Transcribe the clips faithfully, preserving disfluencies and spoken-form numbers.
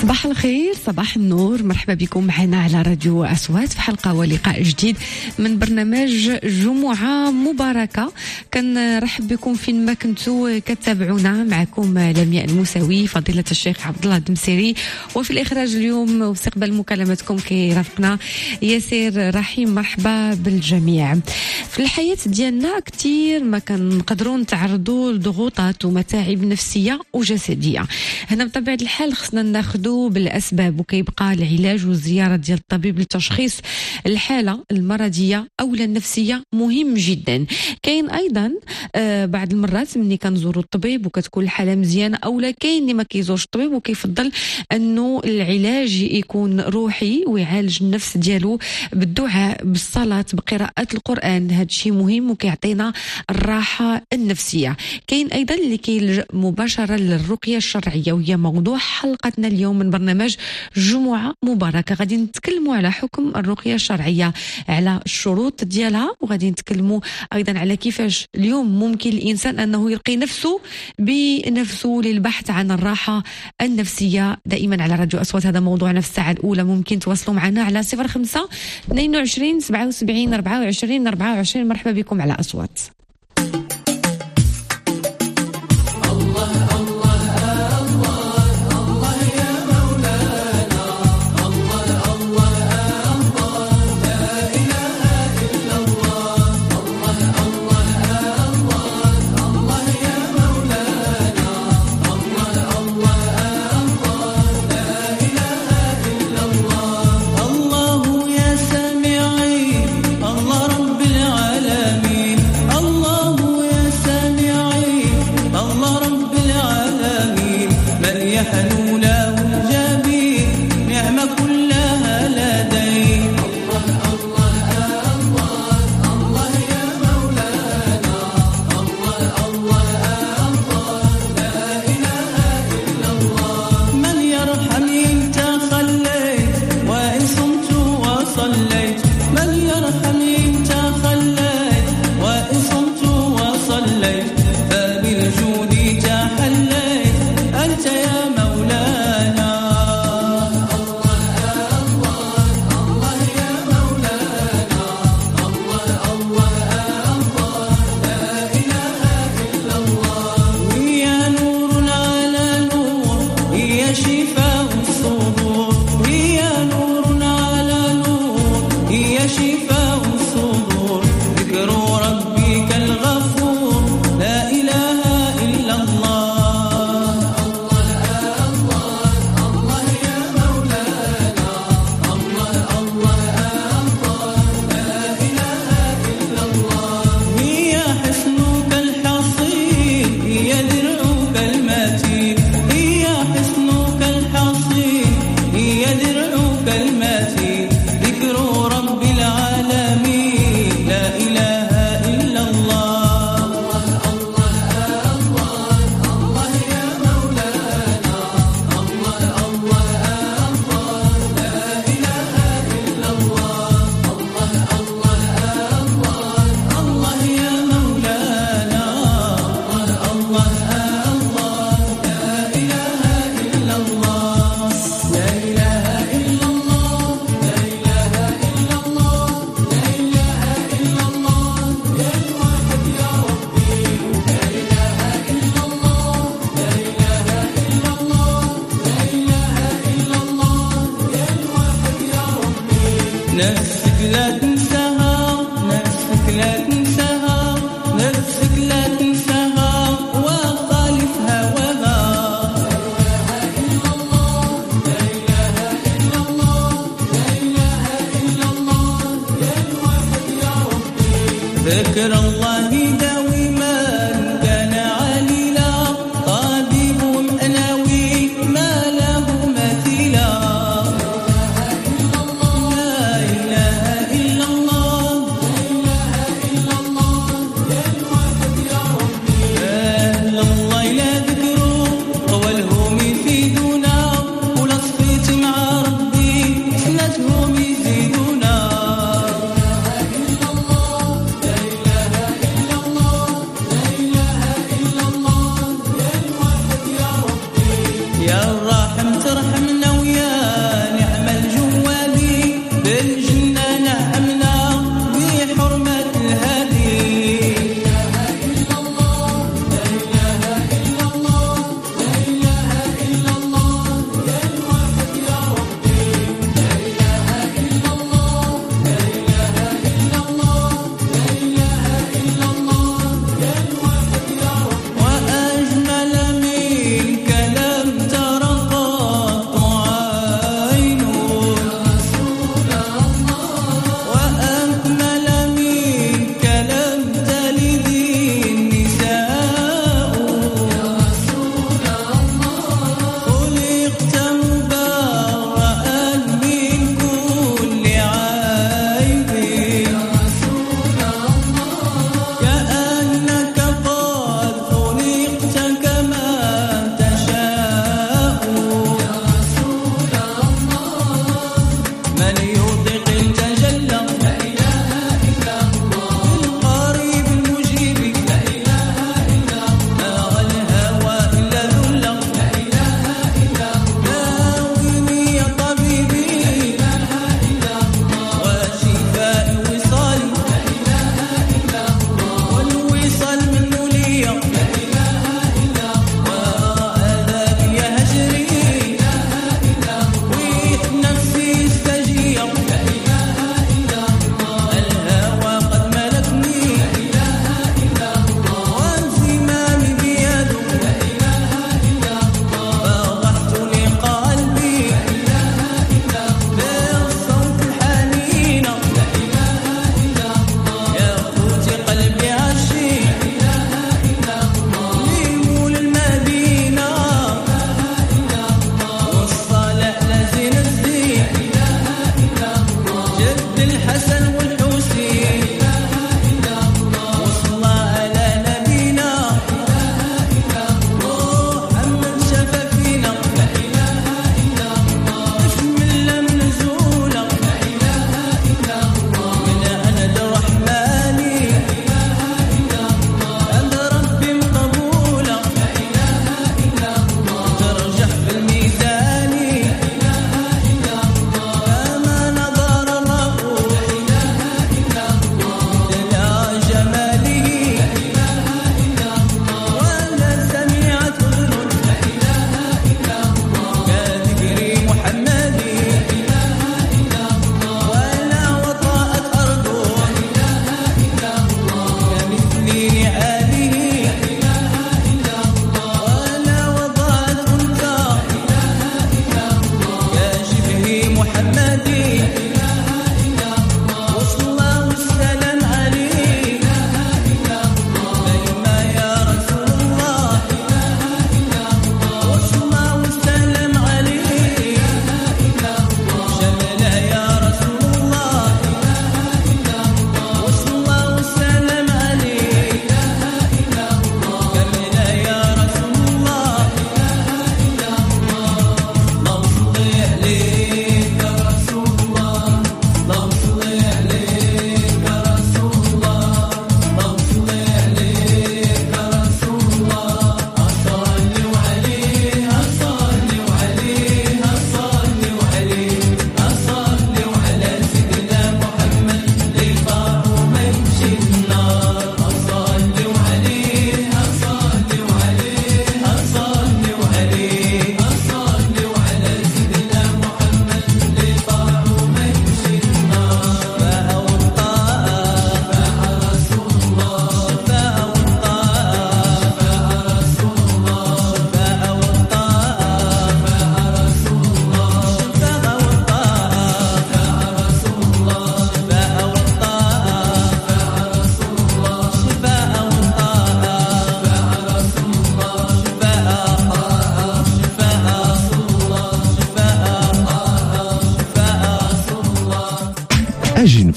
صباح الخير، صباح النور، مرحبا بكم معنا على راديو أصوات في حلقة ولقاء جديد من برنامج جمعة مباركة. كنرحب بكم فين ما كنتوا كتابعونا. معكم لمياء الموسوي، فضيلة الشيخ عبد الله الدمسيري، وفي الإخراج اليوم واستقبال مكالمتكم كيرافقنا ياسر رحيم. مرحبا بالجميع. في الحياة ديالنا كتير ما كنقدروا نتعرضوا لضغوطات ومتاعب نفسية وجسدية. هنا بطبيعة الحال خصنا ناخذوا بالأسباب، وكيبقى العلاج والزيارة ديال الطبيب لتشخيص الحالة المرضية أو النفسية مهم جدا. كاين أيضا آه بعض المرات ملي كنزوروا الطبيب وكتكون الحالة مزيانة، أو لا كاين اللي ما كيزورش الطبيب وكيفضل أنه العلاج يكون روحي ويعالج النفس ديالو بالدعاء، بالصلاة، بقراءة القرآن. هذا الشيء مهم وكيعطينا الراحة النفسية. كاين أيضا اللي كيلجأ مباشرة للرقية الشرعية، وهي موضوع حلقتنا اليوم من برنامج جمعة مباركة. غادي نتكلموا على حكم الرقية الشرعية، على الشروط ديالها، وغادي نتكلموا أيضا على كيفاش اليوم ممكن الإنسان أنه يلقي نفسه بنفسه للبحث عن الراحة النفسية. دائما على راديو أصوات هذا موضوعنا في الساعة الأولى. ممكن تواصلوا معنا على صفر خمسة اثنين وعشرين سبعة وسبعين أربعة وعشرين أربعة وعشرين. مرحبا بكم على أصوات.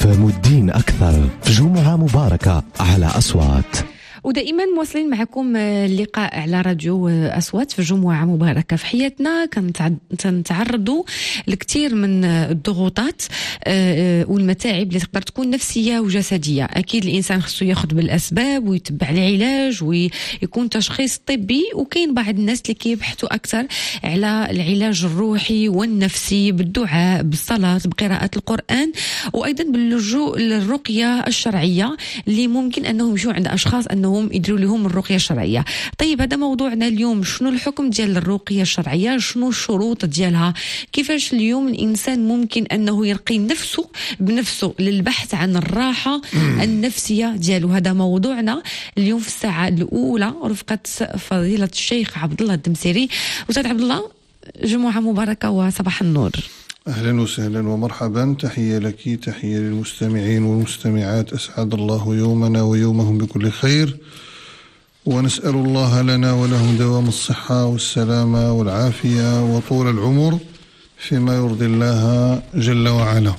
افهموا الدين أكثر في جمعة مباركة على أصوات. ودائما مواصلين معكم اللقاء على راديو أصوات في جمعة مباركة. في حياتنا كنتعرضوا لكثير من الضغوطات والمتاعب اللي تقدر تكون نفسية وجسدية. أكيد الإنسان خصو ياخذ بالأسباب ويتبع العلاج ويكون تشخيص طبي، وكاين بعض الناس اللي كيبحثوا أكثر على العلاج الروحي والنفسي بالدعاء، بالصلاة، بقراءة القرآن، وأيضا باللجوء للرقية الشرعية اللي ممكن أنهم يمشوا عند أشخاص أنهم يديروا لهم الرقية الشرعية. طيب هذا موضوعنا اليوم. شنو الحكم ديال الرقية الشرعية؟ شنو الشروط ديالها؟ كيفاش اليوم الإنسان ممكن أنه يرقي نفسه بنفسه للبحث عن الراحة النفسية ديالو؟ هذا موضوعنا اليوم في الساعة الأولى رفقة فضيلة الشيخ عبد الله الدمسيري. أستاذ عبد الله، جمعة مباركة وصباح النور. أهلا وسهلا ومرحبا. تحية لك، تحية للمستمعين والمستمعات. أسعد الله يومنا ويومهم بكل خير، ونسأل الله لنا ولهم دوام الصحة والسلامة والعافية وطول العمر فيما يرضي الله جل وعلا.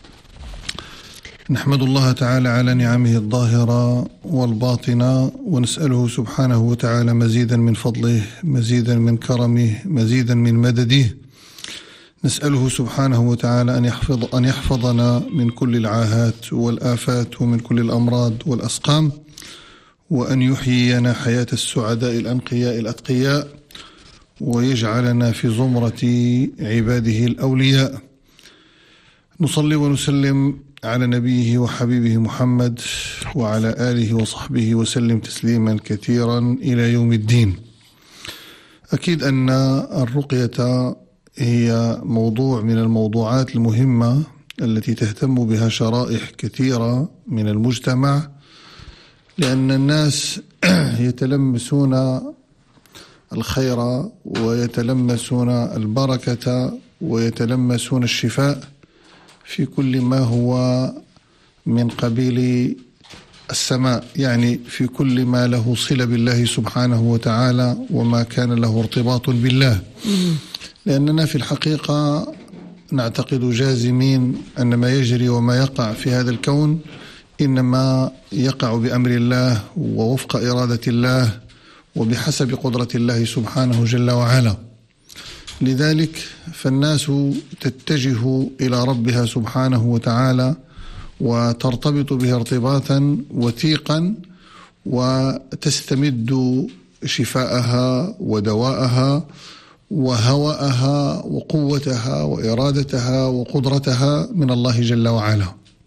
نحمد الله تعالى على نعمه الظاهرة والباطنة، ونسأله سبحانه وتعالى مزيدا من فضله، مزيدا من كرمه، مزيدا من مدده. نسأله سبحانه وتعالى أن يحفظ أن يحفظنا من كل العاهات والآفات ومن كل الأمراض والأسقام، وأن يحيينا حياة السعداء الأنقياء الأتقياء، ويجعلنا في زمرة عباده الأولياء. نصلي ونسلم على نبيه وحبيبه محمد وعلى آله وصحبه وسلم تسليما كثيرا إلى يوم الدين. أكيد أن الرقية هي موضوع من الموضوعات المهمة التي تهتم بها شرائح كثيرة من المجتمع، لأن الناس يتلمسون الخير ويتلمسون البركة ويتلمسون الشفاء في كل ما هو من قبيل السماء، يعني في كل ما له صلة بالله سبحانه وتعالى وما كان له ارتباط بالله. لأننا في الحقيقة نعتقد جازمين أن ما يجري وما يقع في هذا الكون إنما يقع بأمر الله ووفق إرادة الله وبحسب قدرة الله سبحانه جل وعلا. لذلك فالناس تتجه إلى ربها سبحانه وتعالى وترتبط به ارتباطا وثيقا، وتستمد شفاءها ودواءها وهواءها وقوتها وإرادتها وقدرتها من الله جل وعلا.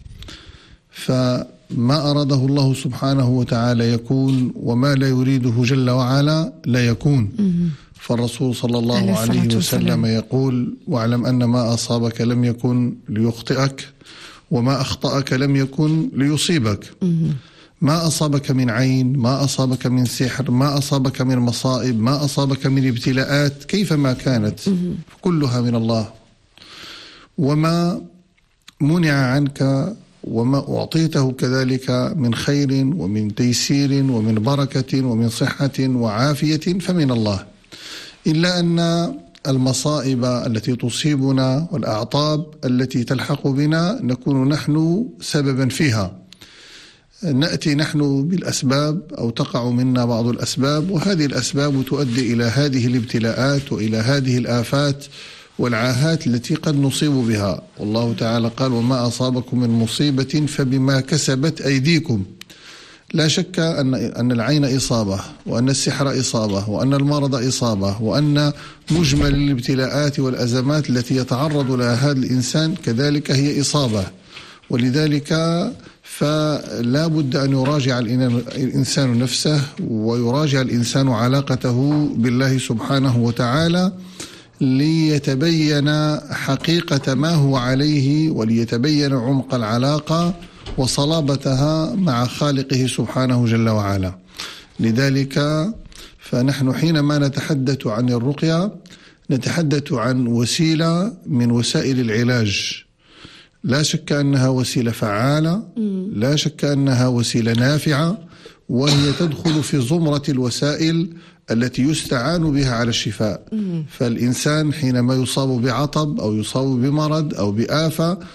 فما أراده الله سبحانه وتعالى يكون، وما لا يريده جل وعلا لا يكون. فالرسول صلى الله عليه وسلم يقول: واعلم أن ما أصابك لم يكن ليخطئك، وما أخطأك لم يكن ليصيبك. ما أصابك من عين، ما أصابك من سحر، ما أصابك من مصائب، ما أصابك من ابتلاءات كيفما كانت كلها من الله. وما منع عنك وما أعطيته كذلك من خير ومن تيسير ومن بركة ومن صحة وعافية فمن الله، إلا أن المصائب التي تصيبنا والأعطاب التي تلحق بنا نكون نحن سببا فيها. نأتي نحن بالأسباب أو تقع منا بعض الأسباب، وهذه الأسباب تؤدي إلى هذه الابتلاءات وإلى هذه الآفات والعاهات التي قد نصيب بها. والله تعالى قال: وما أصابكم من مصيبة فبما كسبت أيديكم. لا شك أن أن العين إصابة، وأن السحر إصابة، وأن المرض إصابة، وأن مجمل الابتلاءات والأزمات التي يتعرض لها هذا الإنسان كذلك هي إصابة. ولذلك فلا بد أن يراجع الإنسان نفسه، ويراجع الإنسان علاقته بالله سبحانه وتعالى، ليتبين حقيقة ما هو عليه، وليتبين عمق العلاقة وصلابتها مع خالقه سبحانه جل وعلا. لذلك فنحن حينما نتحدث عن الرقية نتحدث عن وسيلة من وسائل العلاج. لا شك أنها وسيلة فعالة، لا شك أنها وسيلة نافعة، وهي تدخل في زمرة الوسائل التي يستعان بها على الشفاء. فالإنسان حينما يصاب بعطب أو يصاب بمرض أو بآفة،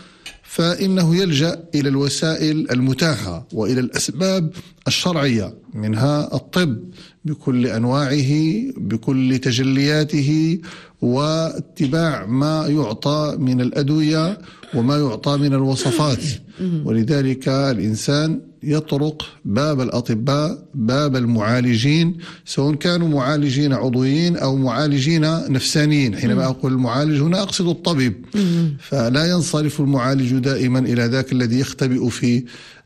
فإنه يلجأ إلى الوسائل المتاحة وإلى الأسباب الشرعية، منها الطب بكل أنواعه بكل تجلياته، واتباع ما يعطى من الأدوية وما يعطى من الوصفات. ولذلك الإنسان يطرق باب الأطباء، باب المعالجين، سواء كانوا معالجين عضويين أو معالجين نفسانيين. حينما أقول المعالج هنا أقصد الطبيب، فلا ينصرف المعالج دائما إلى ذاك الذي يختبئ في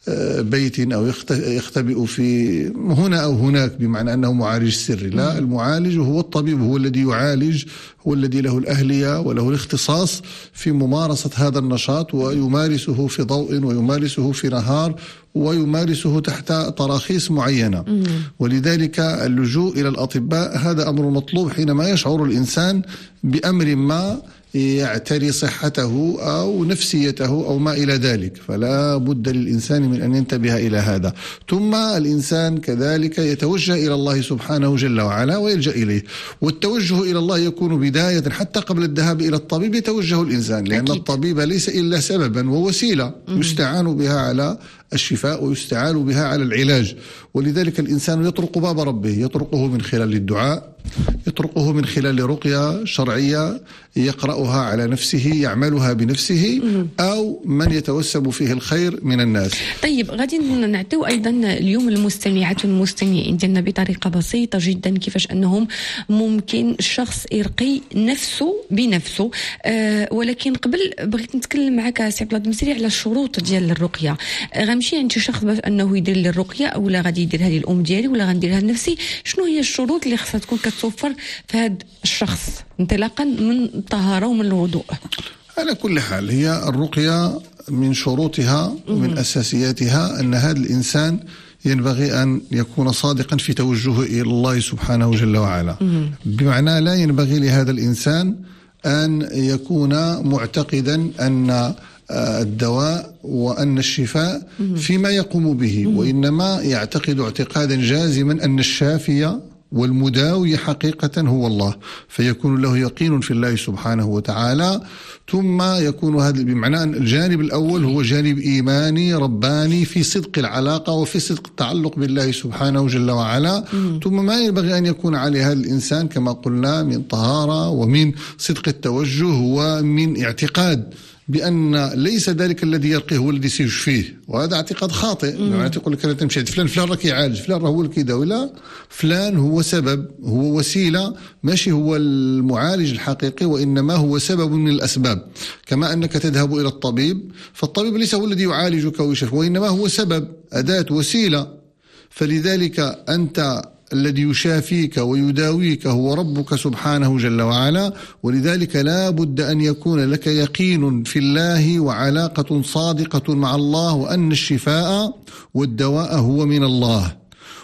بيت أو يختبئ في هنا أو هناك بمعنى أنه معالج سري. لا، المعالج هو الطبيب، هو الذي يعالج، هو الذي له الأهلية وله الاختصاص في ممارسة هذا النشاط، ويمارسه في ضوء ويمارسه في نهار ويمارسه تحت تراخيص معينة. ولذلك اللجوء إلى الأطباء هذا أمر مطلوب حينما يشعر الإنسان بأمر ما يعتري صحته أو نفسيته أو ما إلى ذلك، فلا بد للإنسان من أن ينتبه إلى هذا. ثم الإنسان كذلك يتوجه إلى الله سبحانه جل وعلا ويلجأ إليه. والتوجه إلى الله يكون بداية حتى قبل الذهاب إلى الطبيب يتوجه الإنسان، لأن أكيد. الطبيب ليس إلا سببا ووسيلة يستعان بها على الشفاء ويستعان بها على العلاج. ولذلك الإنسان يطرق باب ربه، يطرقه من خلال الدعاء، يطرقه من خلال رقية شرعية يقرأها على نفسه، يعملها بنفسه، أو من يتوسم فيه الخير من الناس. طيب، غادي نعطيو أيضا اليوم المستمعات والمستمعين ديالنا بطريقة بسيطة جدا كيفاش أنهم ممكن الشخص يرقي نفسه بنفسه. أه ولكن قبل بغيت نتكلم معك سي عبد الله المسيري على الشروط ديال الرقية. غنمشي عند شي شخص باش أنه يدير لي الرقية، أو لا غادي يدير هذه الأم ديالي ولا غنديرها لنفسي، شنو هي الشروط اللي خصها تكون كتوفر في هذا الشخص انطلاقا من الطهارة ومن الوضوء؟ على كل حال هي الرقية من شروطها ومن أساسياتها أن هذا الإنسان ينبغي أن يكون صادقا في توجهه إلى الله سبحانه جل وعلا. بمعنى لا ينبغي لهذا الإنسان أن يكون معتقدا أن الدواء وأن الشفاء فيما يقوم به، وإنما يعتقد اعتقادا جازما أن الشافي والمداوي حقيقة هو الله، فيكون له يقين في الله سبحانه وتعالى. ثم يكون هذا بمعنى أن الجانب الأول هو جانب إيماني رباني في صدق العلاقة وفي صدق التعلق بالله سبحانه جل وعلا. ثم ما ينبغي أن يكون عليه هذا الإنسان كما قلنا من طهارة ومن صدق التوجه ومن اعتقاد بأن ليس ذلك الذي يرقيه هو الذي سيشفيه، وهذا اعتقاد خاطئ. يعني تقول لك أنا تمشي فلان فلان راك يعالج، فلان هو الكذا، ولا فلان هو سبب، هو وسيلة، ماشي هو المعالج الحقيقي، وإنما هو سبب من الأسباب. كما أنك تذهب إلى الطبيب، فالطبيب ليس هو الذي يعالجك ويشفيك، وإنما هو سبب، أداة، وسيلة. فلذلك أنت الذي يشافيك ويداويك هو ربك سبحانه جل وعلا. ولذلك لا بد أن يكون لك يقين في الله وعلاقة صادقة مع الله، وأن الشفاء والدواء هو من الله.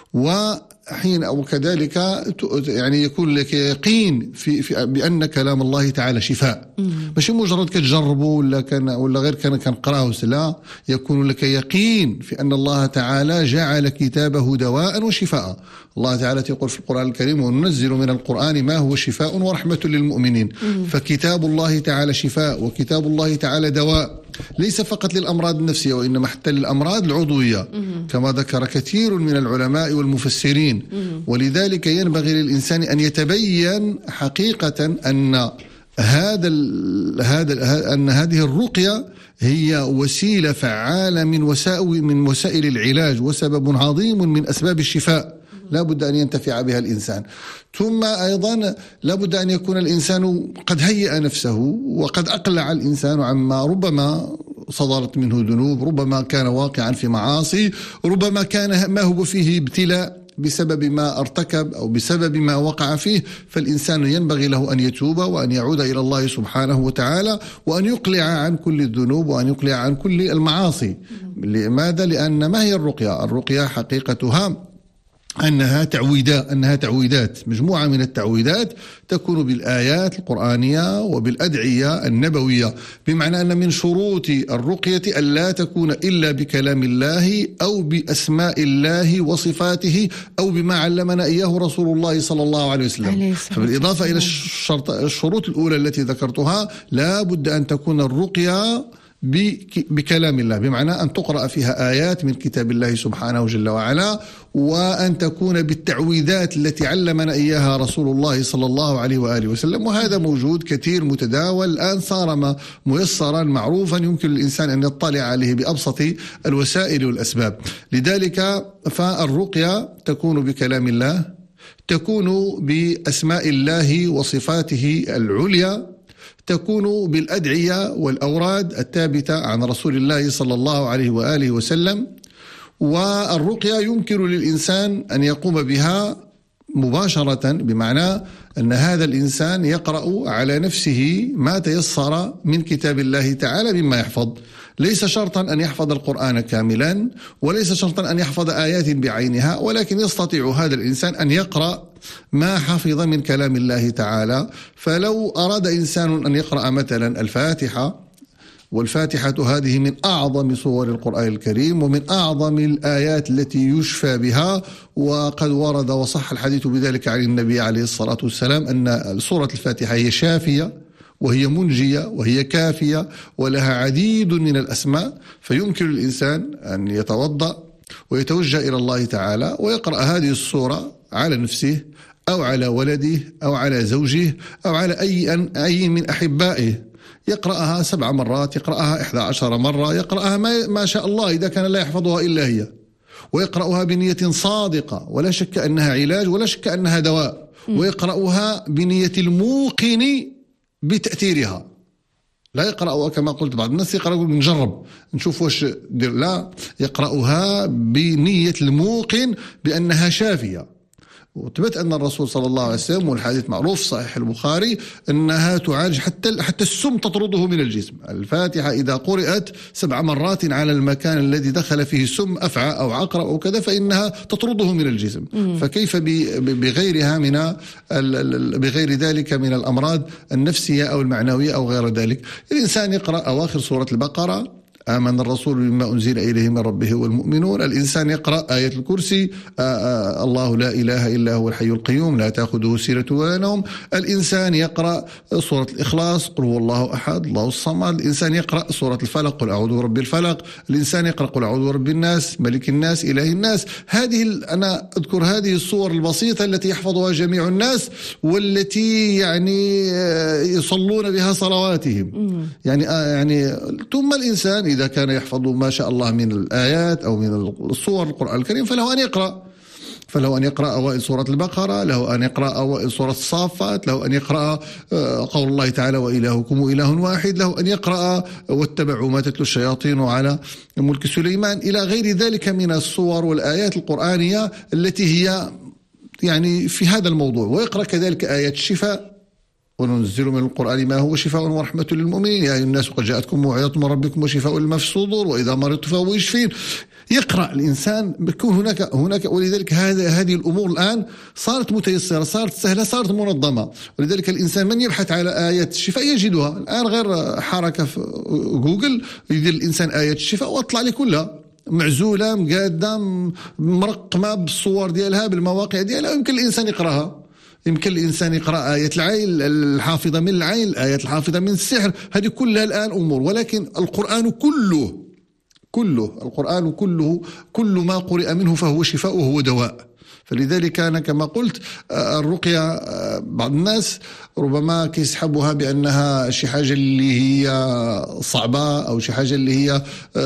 وحين أو كذلك يعني يكون لك يقين في, في بأن كلام الله تعالى شفاء، مش مجرد كتجربه ولا كان ولا غير كان كنقراه، لا، يكون لك يقين في أن الله تعالى جعل كتابه دواء وشفاء. الله تعالى يقول في القرآن الكريم: وننزل من القرآن ما هو شفاء ورحمة للمؤمنين. فكتاب الله تعالى شفاء، وكتاب الله تعالى دواء، ليس فقط للأمراض النفسية وإنما حتى للأمراض العضوية كما ذكر كثير من العلماء والمفسرين. ولذلك ينبغي للإنسان أن يتبين حقيقة أن هذا هذا أن هذه الرقية هي وسيلة فعالة من وسائل من وسائل العلاج، وسبب عظيم من أسباب الشفاء، لا بد أن ينتفع بها الإنسان. ثم أيضا لا بد أن يكون الإنسان قد هيأ نفسه وقد أقلع الإنسان عما ربما صدرت منه ذنوب، ربما كان واقعا في معاصي، ربما كان ما هو فيه ابتلاء بسبب ما ارتكب أو بسبب ما وقع فيه. فالإنسان ينبغي له أن يتوب وأن يعود إلى الله سبحانه وتعالى، وأن يقلع عن كل الذنوب وأن يقلع عن كل المعاصي. لماذا؟ لأن ما هي الرقية؟ الرقية حقيقتها أنها تعويدات أنها تعويدات مجموعة من التعويدات تكون بالآيات القرآنية وبالأدعية النبوية. بمعنى أن من شروط الرقية أن لا تكون إلا بكلام الله أو بأسماء الله وصفاته أو بما علمنا إياه رسول الله صلى الله عليه وسلم. فبالإضافة إلى الشرط الشروط الأولى التي ذكرتها، لا بد أن تكون الرقية بكلام الله، بمعنى أن تقرأ فيها آيات من كتاب الله سبحانه جل وعلا، وأن تكون بالتعويذات التي علمنا إياها رسول الله صلى الله عليه وآله وسلم. وهذا موجود كثير متداول الآن، صار ميسرا معروفا، يمكن للإنسان أن يطلع عليه بأبسط الوسائل والأسباب. لذلك فالرقية تكون بكلام الله، تكون بأسماء الله وصفاته العليا، تكون بالأدعية والأوراد الثابتة عن رسول الله صلى الله عليه وآله وسلم. والرقية يمكن للإنسان أن يقوم بها مباشرة، بمعنى أن هذا الإنسان يقرأ على نفسه ما تيسر من كتاب الله تعالى مما يحفظ. ليس شرطا أن يحفظ القرآن كاملا، وليس شرطا أن يحفظ آيات بعينها، ولكن يستطيع هذا الإنسان أن يقرأ ما حفظ من كلام الله تعالى. فلو أراد إنسان أن يقرأ مثلا الفاتحة، والفاتحة هذه من أعظم صور القرآن الكريم ومن أعظم الآيات التي يشفى بها، وقد ورد وصح الحديث بذلك عن النبي عليه الصلاة والسلام أن سورة الفاتحة هي شافية وهي منجية وهي كافية ولها عديد من الأسماء. فيمكن للإنسان أن يتوضأ ويتوجه إلى الله تعالى ويقرأ هذه السورة على نفسه أو على ولده أو على زوجه أو على أي أي من أحبائه، يقرأها سبع مرات، يقرأها إحدى عشر مرة، يقرأها ما, ما شاء الله إذا كان لا يحفظها إلا هي، ويقرأها بنية صادقة ولا شك أنها علاج ولا شك أنها دواء، ويقرأها بنية الموقن بتأثيرها. لا يقرأها كما قلت بعض الناس يقرأ يقول نجرب نشوف واش دير، لا، يقرأها بنية الموقن بأنها شافية. وثبت أن الرسول صلى الله عليه وسلم، والحديث معروف صحيح البخاري، أنها تعالج حتى حتى السم تطرده من الجسم. الفاتحة إذا قرأت سبع مرات على المكان الذي دخل فيه السم، أفعى أو عقرب أو كذا، فإنها تطرده من الجسم. مم. فكيف بغيرها من بغير ذلك من الأمراض النفسية أو المعنوية أو غير ذلك. الإنسان يقرأ أواخر سورة البقرة، آمن الرسول بما أنزل إليه من ربه والمؤمنون. الإنسان يقرأ آية الكرسي، آآ آآ الله لا إله إلا هو الحي القيوم لا تأخذه سنة ولا نوم. الإنسان يقرأ سورة الإخلاص، قل هو الله أحد الله الصمد. الإنسان يقرأ سورة الفلق، قل أعوذ برب الفلق. الإنسان يقرأ قل أعوذ برب الناس ملك الناس إله الناس. هذه أنا أذكر هذه الصور البسيطة التي يحفظها جميع الناس، والتي يعني يصلون بها صلواتهم. يعني يعني ثم الإنسان إذا كان يحفظ ما شاء الله من الآيات أو من الصور القرآن الكريم فله أن يقرأ فله أن يقرأ أوائل سورة البقرة، له أن يقرأ أوائل سورة الصافات، له أن يقرأ قول الله تعالى وإلهكم إله واحد، له أن يقرأ واتبعوا ما تتلو الشياطين على ملك سليمان، إلى غير ذلك من الصور والآيات القرآنية التي هي يعني في هذا الموضوع. ويقرأ كذلك آيات الشفاء، وننزل من القرآن ما هو شفاء ورحمة للمؤمنين يا أيها الناس قد جاءتكم موعظة من ربكم وشفاء لما في الصدور وإذا مرضت فهو يشفين. يقرأ الإنسان بيكون هناك هناك ولذلك هذا هذه الأمور الآن صارت متيسرة، صارت سهلة، صارت منظمة. ولذلك الإنسان من يبحث على آيات الشفاء يجدها الآن، غير حركة في جوجل يدير الإنسان آيات الشفاء وأطلع لي كلها معزولة مقادة مرقمة بالصور ديالها بالمواقع ديالها، يمكن الإنسان يقرأها. يمكن الإنسان يقرأ آية العين الحافظة من العين، آيات الحافظة من السحر، هذه كلها الآن أمور. ولكن القرآن كله كله القرآن كله كل ما قرئ منه فهو شفاء وهو دواء. فلذلك أنا كما قلت الرقية بعض الناس ربما كيسحبها بأنها شي حاجة اللي هي صعبة أو شي حاجة اللي هي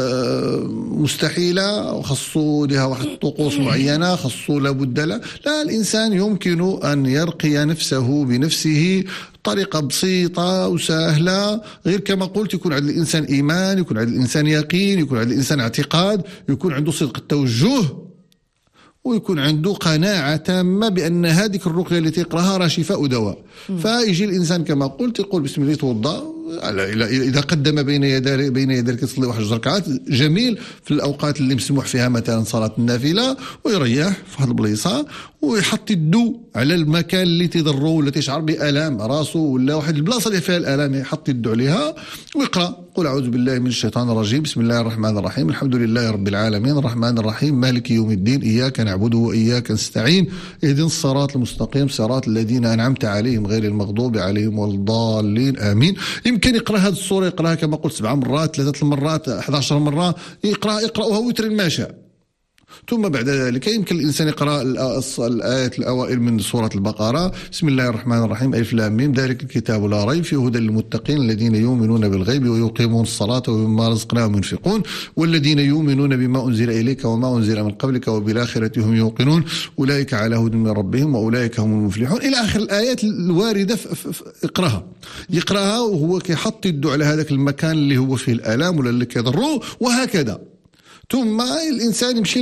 مستحيلة وخصو لها واحد طقوس معينة خصو لابد لا لا الإنسان يمكن أن يرقي نفسه بنفسه طريقة بسيطة وسهلة، غير كما قلت يكون عند الإنسان إيمان، يكون عند الإنسان يقين، يكون عند الإنسان اعتقاد، يكون عنده صدق التوجه، ويكون عنده قناعة تامة بأن هذه الرقية التي يقراها راه شفاء ودواء. فيجي الإنسان كما قلت يقول بسم الله يتوضأ، إذا قدم بين يديه بين يديك يصلي واحد جوج ركعات جميل في الأوقات اللي مسموح فيها مثلا صلاة النافلة، ويريح في واحد البلايصة ويحط يدو على المكان اللي تضره ولا تشعر بآلام راسه ولا واحد البلاصه اللي فيها الآلام، يحط يدو عليها ويقرا قل اعوذ بالله من الشيطان الرجيم بسم الله الرحمن الرحيم الحمد لله رب العالمين الرحمن الرحيم مالك يوم الدين اياك نعبد واياك نستعين اهدنا الصراط المستقيم صراط الذين انعمت عليهم غير المغضوب عليهم ولا الضالين امين. يمكن يقرا هذه السوره يقراها كما قلت سبعه مرات ثلاثه المرات احد عشر مره، يقرا يقراها وتر ما شاء. ثم بعد ذلك يمكن الإنسان يقرأ الآيات الأوائل من سورة البقرة بسم الله الرحمن الرحيم ألف لام ميم ذلك الكتاب لا ريب فيه هدى للمتقين الذين يؤمنون بالغيب ويقيمون الصلاة ومما رزقناهم ينفقون والذين يؤمنون بما أنزل إليك وما أنزل من قبلك وبالآخرة هم يوقنون أولئك على هدى من ربهم وأولئك هم المفلحون إلى آخر الآيات الواردة. اقرأها يقرأها وهو كيحط يده على هذاك المكان اللي هو فيه الآلام ولا اللي كيضره وهكذا. ثم الإنسان يمشي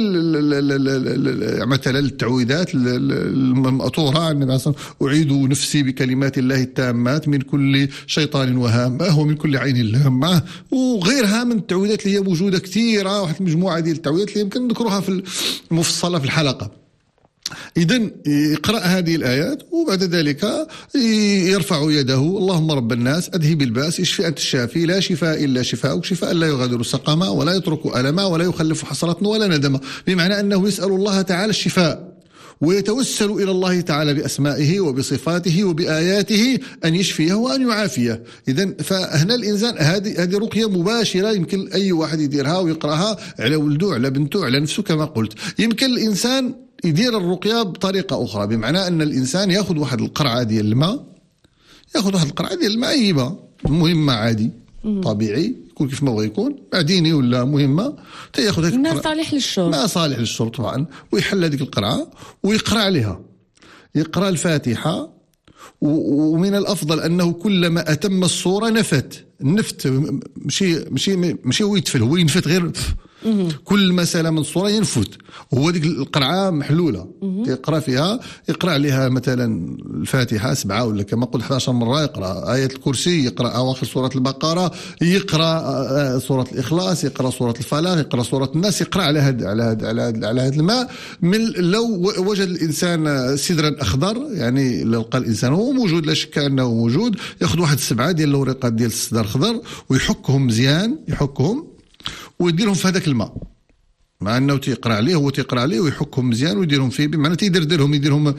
مثلا التعويذات المأثورة عن النبي صلى الله عليه وسلم أعيد نفسي بكلمات الله التامات من كل شيطان وهامة ومن كل عين لامة وغيرها من التعويذات اللي هي موجودة كثيرة، واحد المجموعة ديال التعويذات اللي يمكن نذكرها في المفصلة في الحلقة. إذن يقرأ هذه الآيات وبعد ذلك يرفع يده اللهم رب الناس أذهب الباس اشفي أنت الشافي لا شفاء إلا شفاءك شفاء لا يغادر سقما ولا يترك ألما ولا يخلف حسرة ولا ندما، بمعنى أنه يسأل الله تعالى الشفاء ويتوسل إلى الله تعالى بأسمائه وبصفاته وبآياته أن يشفيه وأن يعافيه. إذن فهنا الإنسان هذه هذه رقية مباشرة يمكن أي واحد يديرها ويقرأها على ولده على بنته على نفسه كما قلت. يمكن الإنسان يدير الرقية بطريقة أخرى، بمعنى أن الإنسان يأخذ واحد القرعة ديال الماء يأخذ واحد القرعة ديال الماء عيبة مهمة عادي طبيعي يكون كيف ما بغى يكون معديني ولا مهمة تياخذ هذيك ما صالح للشرب ما صالح للشرب طبعا ويحل هذيك القرعة ويقرأ عليها يقرأ الفاتحة. ومن الأفضل أنه كلما أتم الصورة نفت النفت مشي مشي مشي هو يتفل هو ينفت غير كل مسألة من الصورة ينفت وهو ديك القرعة محلولة يقرأ فيها يقرأ عليها مثلا الفاتحة سبعة ولا كما قلت أحد عشر مرة، يقرأ آية الكرسي يقرأ أواخر سورة البقرة يقرأ سورة الإخلاص يقرأ سورة الفلاح يقرأ سورة الناس يقرأ على هذا على هذا على هذا على هذا الماء. من لو وجد الإنسان سدرا أخضر يعني لو لقى الإنسان هو موجود لا شك أنه موجود يأخذ واحد السبعة ديال الورقات ديال السدر الخضر ويحكهم مزيان يحكهم ويديرهم في هذاك الماء، مع انه تيقرا عليه هو تيقرا عليه ويحكهم مزيان ويديرهم فيه، بمعنى تيدردرهم يديرهم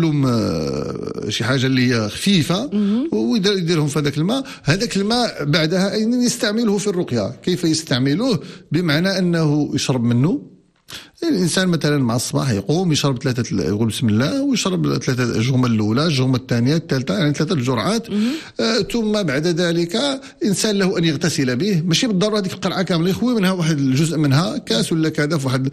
تيولوا شي حاجه اللي هي خفيفه ويديرهم في هذاك الماء. هذاك الماء بعدها يستعمله في الرقيه. كيف يستعملوه؟ بمعنى انه يشرب منه الإنسان مثلا مع الصباح يقوم يشرب ثلاثة يقول بسم الله ويشرب ثلاثة الجرعة الأولى الجرعة الثانية الثالثة يعني ثلاثة جرعات آه ثم بعد ذلك إنسان له أن يغتسل به، ماشي بالضرورة هذيك القرعة كاملة يخوي منها واحد الجزء منها كاس ولا كذا في واحد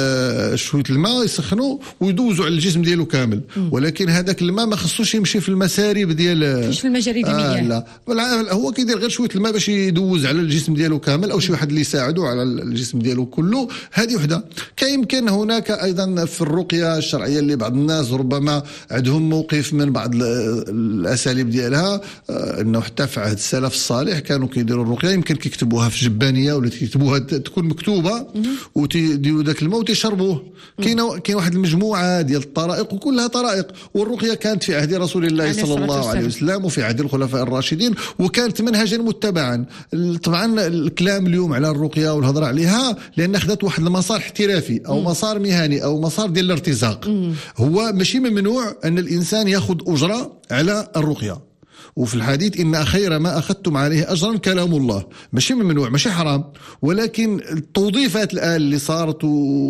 آه شوية الماء يسخنوا ويدوزوا على الجسم ديالو كامل، ولكن هذاك الماء ما خصوش يمشي في المسارب ديال مش في المجاري ديال المياه آه لا هو كيدير غير شوية الماء باش يدوز على الجسم ديالو كامل أو شي واحد اللي يساعده على الجسم ديالو كله. هذه وحدة. يمكن هناك أيضا في الرقية الشرعية اللي بعض الناس ربما عندهم موقف من بعض الأساليب ديالها أنه حتى في عهد السلف الصالح كانوا كيديروا الرقية يمكن كيكتبوها في جبانية ولا كيكتبوها تكون مكتوبة وتيديروا ذاك الماء وتيشربوه. كاين كاين واحد المجموعة ديال الطرائق وكلها طرائق، والرقية كانت في عهد رسول الله صلى الله عليه وسلم وفي عهد الخلفاء الراشدين وكانت منهجا متبعا. طبعا الكلام اليوم على الرقية والهضرة عليها لأن أخذت واحد المسار احترافي أو مسار مهني أو مسار ديال الارتزاق. مم. هو ماشي ممنوع أن الإنسان يأخذ أجرة على الرقية، وفي الحديث إن خير ما أخذتم عليه أجرا كلام الله، ماشي ممنوع ماشي حرام، ولكن التوظيفات الآن اللي صارت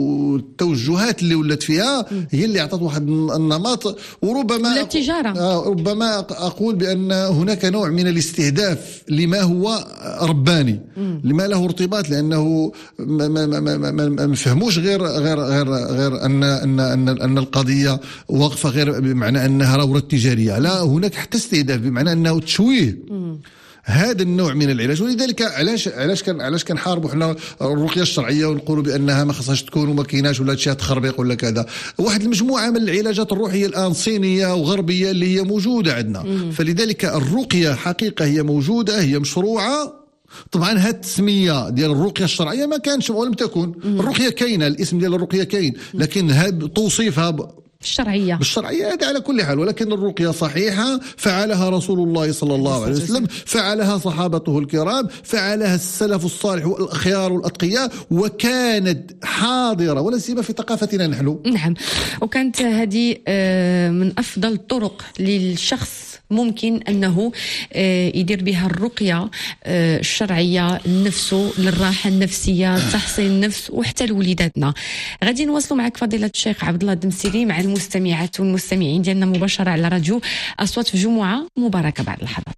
والتوجهات اللي ولت فيها هي اللي أعطت واحد النمط. وربما التجارة آه ربما أقول بأن هناك نوع من الاستهداف لما هو رباني مم. لما له ارتباط، لأنه ما ما ما ما ما ما فهموش غير غير غير غير أن أن أن, أن القضية واقفة غير بمعنى أنها رورة تجارية، لا هناك حتى استهداف بمعنى أنه تشويه مم. هذا النوع من العلاج. ولذلك علاش علاش كان علاش كنحاربوا حنا الرقيه الشرعيه ونقولوا بانها ما خصهاش تكون وما كايناش ولا شي تخربيق ولا كذا. واحد المجموعه من العلاجات الروحيه الان صينيه وغربيه اللي هي موجوده عندنا مم. فلذلك الرقيه حقيقه هي موجوده هي مشروعه. طبعا هاد التسميه ديال الرقيه الشرعيه ما كانش ولم تكن. الرقيه كاينه الاسم ديال الرقيه كاين، لكن هاد توصيفها الشرعية بالشرعية هذا على كل حال، ولكن الرقية صحيحة فعلها رسول الله صلى الله عليه وسلم، فعلها صحابته الكرام، فعلها السلف الصالح والأخيار والأتقياء، وكانت حاضرة ولا سيما في ثقافتنا نحن. نعم، وكانت هذه من أفضل الطرق للشخص ممكن أنه يدير بها الرقية الشرعية لنفسه، للراحة النفسية، تحصين النفس، وحتى لوليداتنا. غادي نواصلوا معك فضيلة الشيخ عبد الله الدمسيري مع المستمعات والمستمعين ديالنا مباشرة على راديو أصوات في جمعة مباركة بعد اللحظات.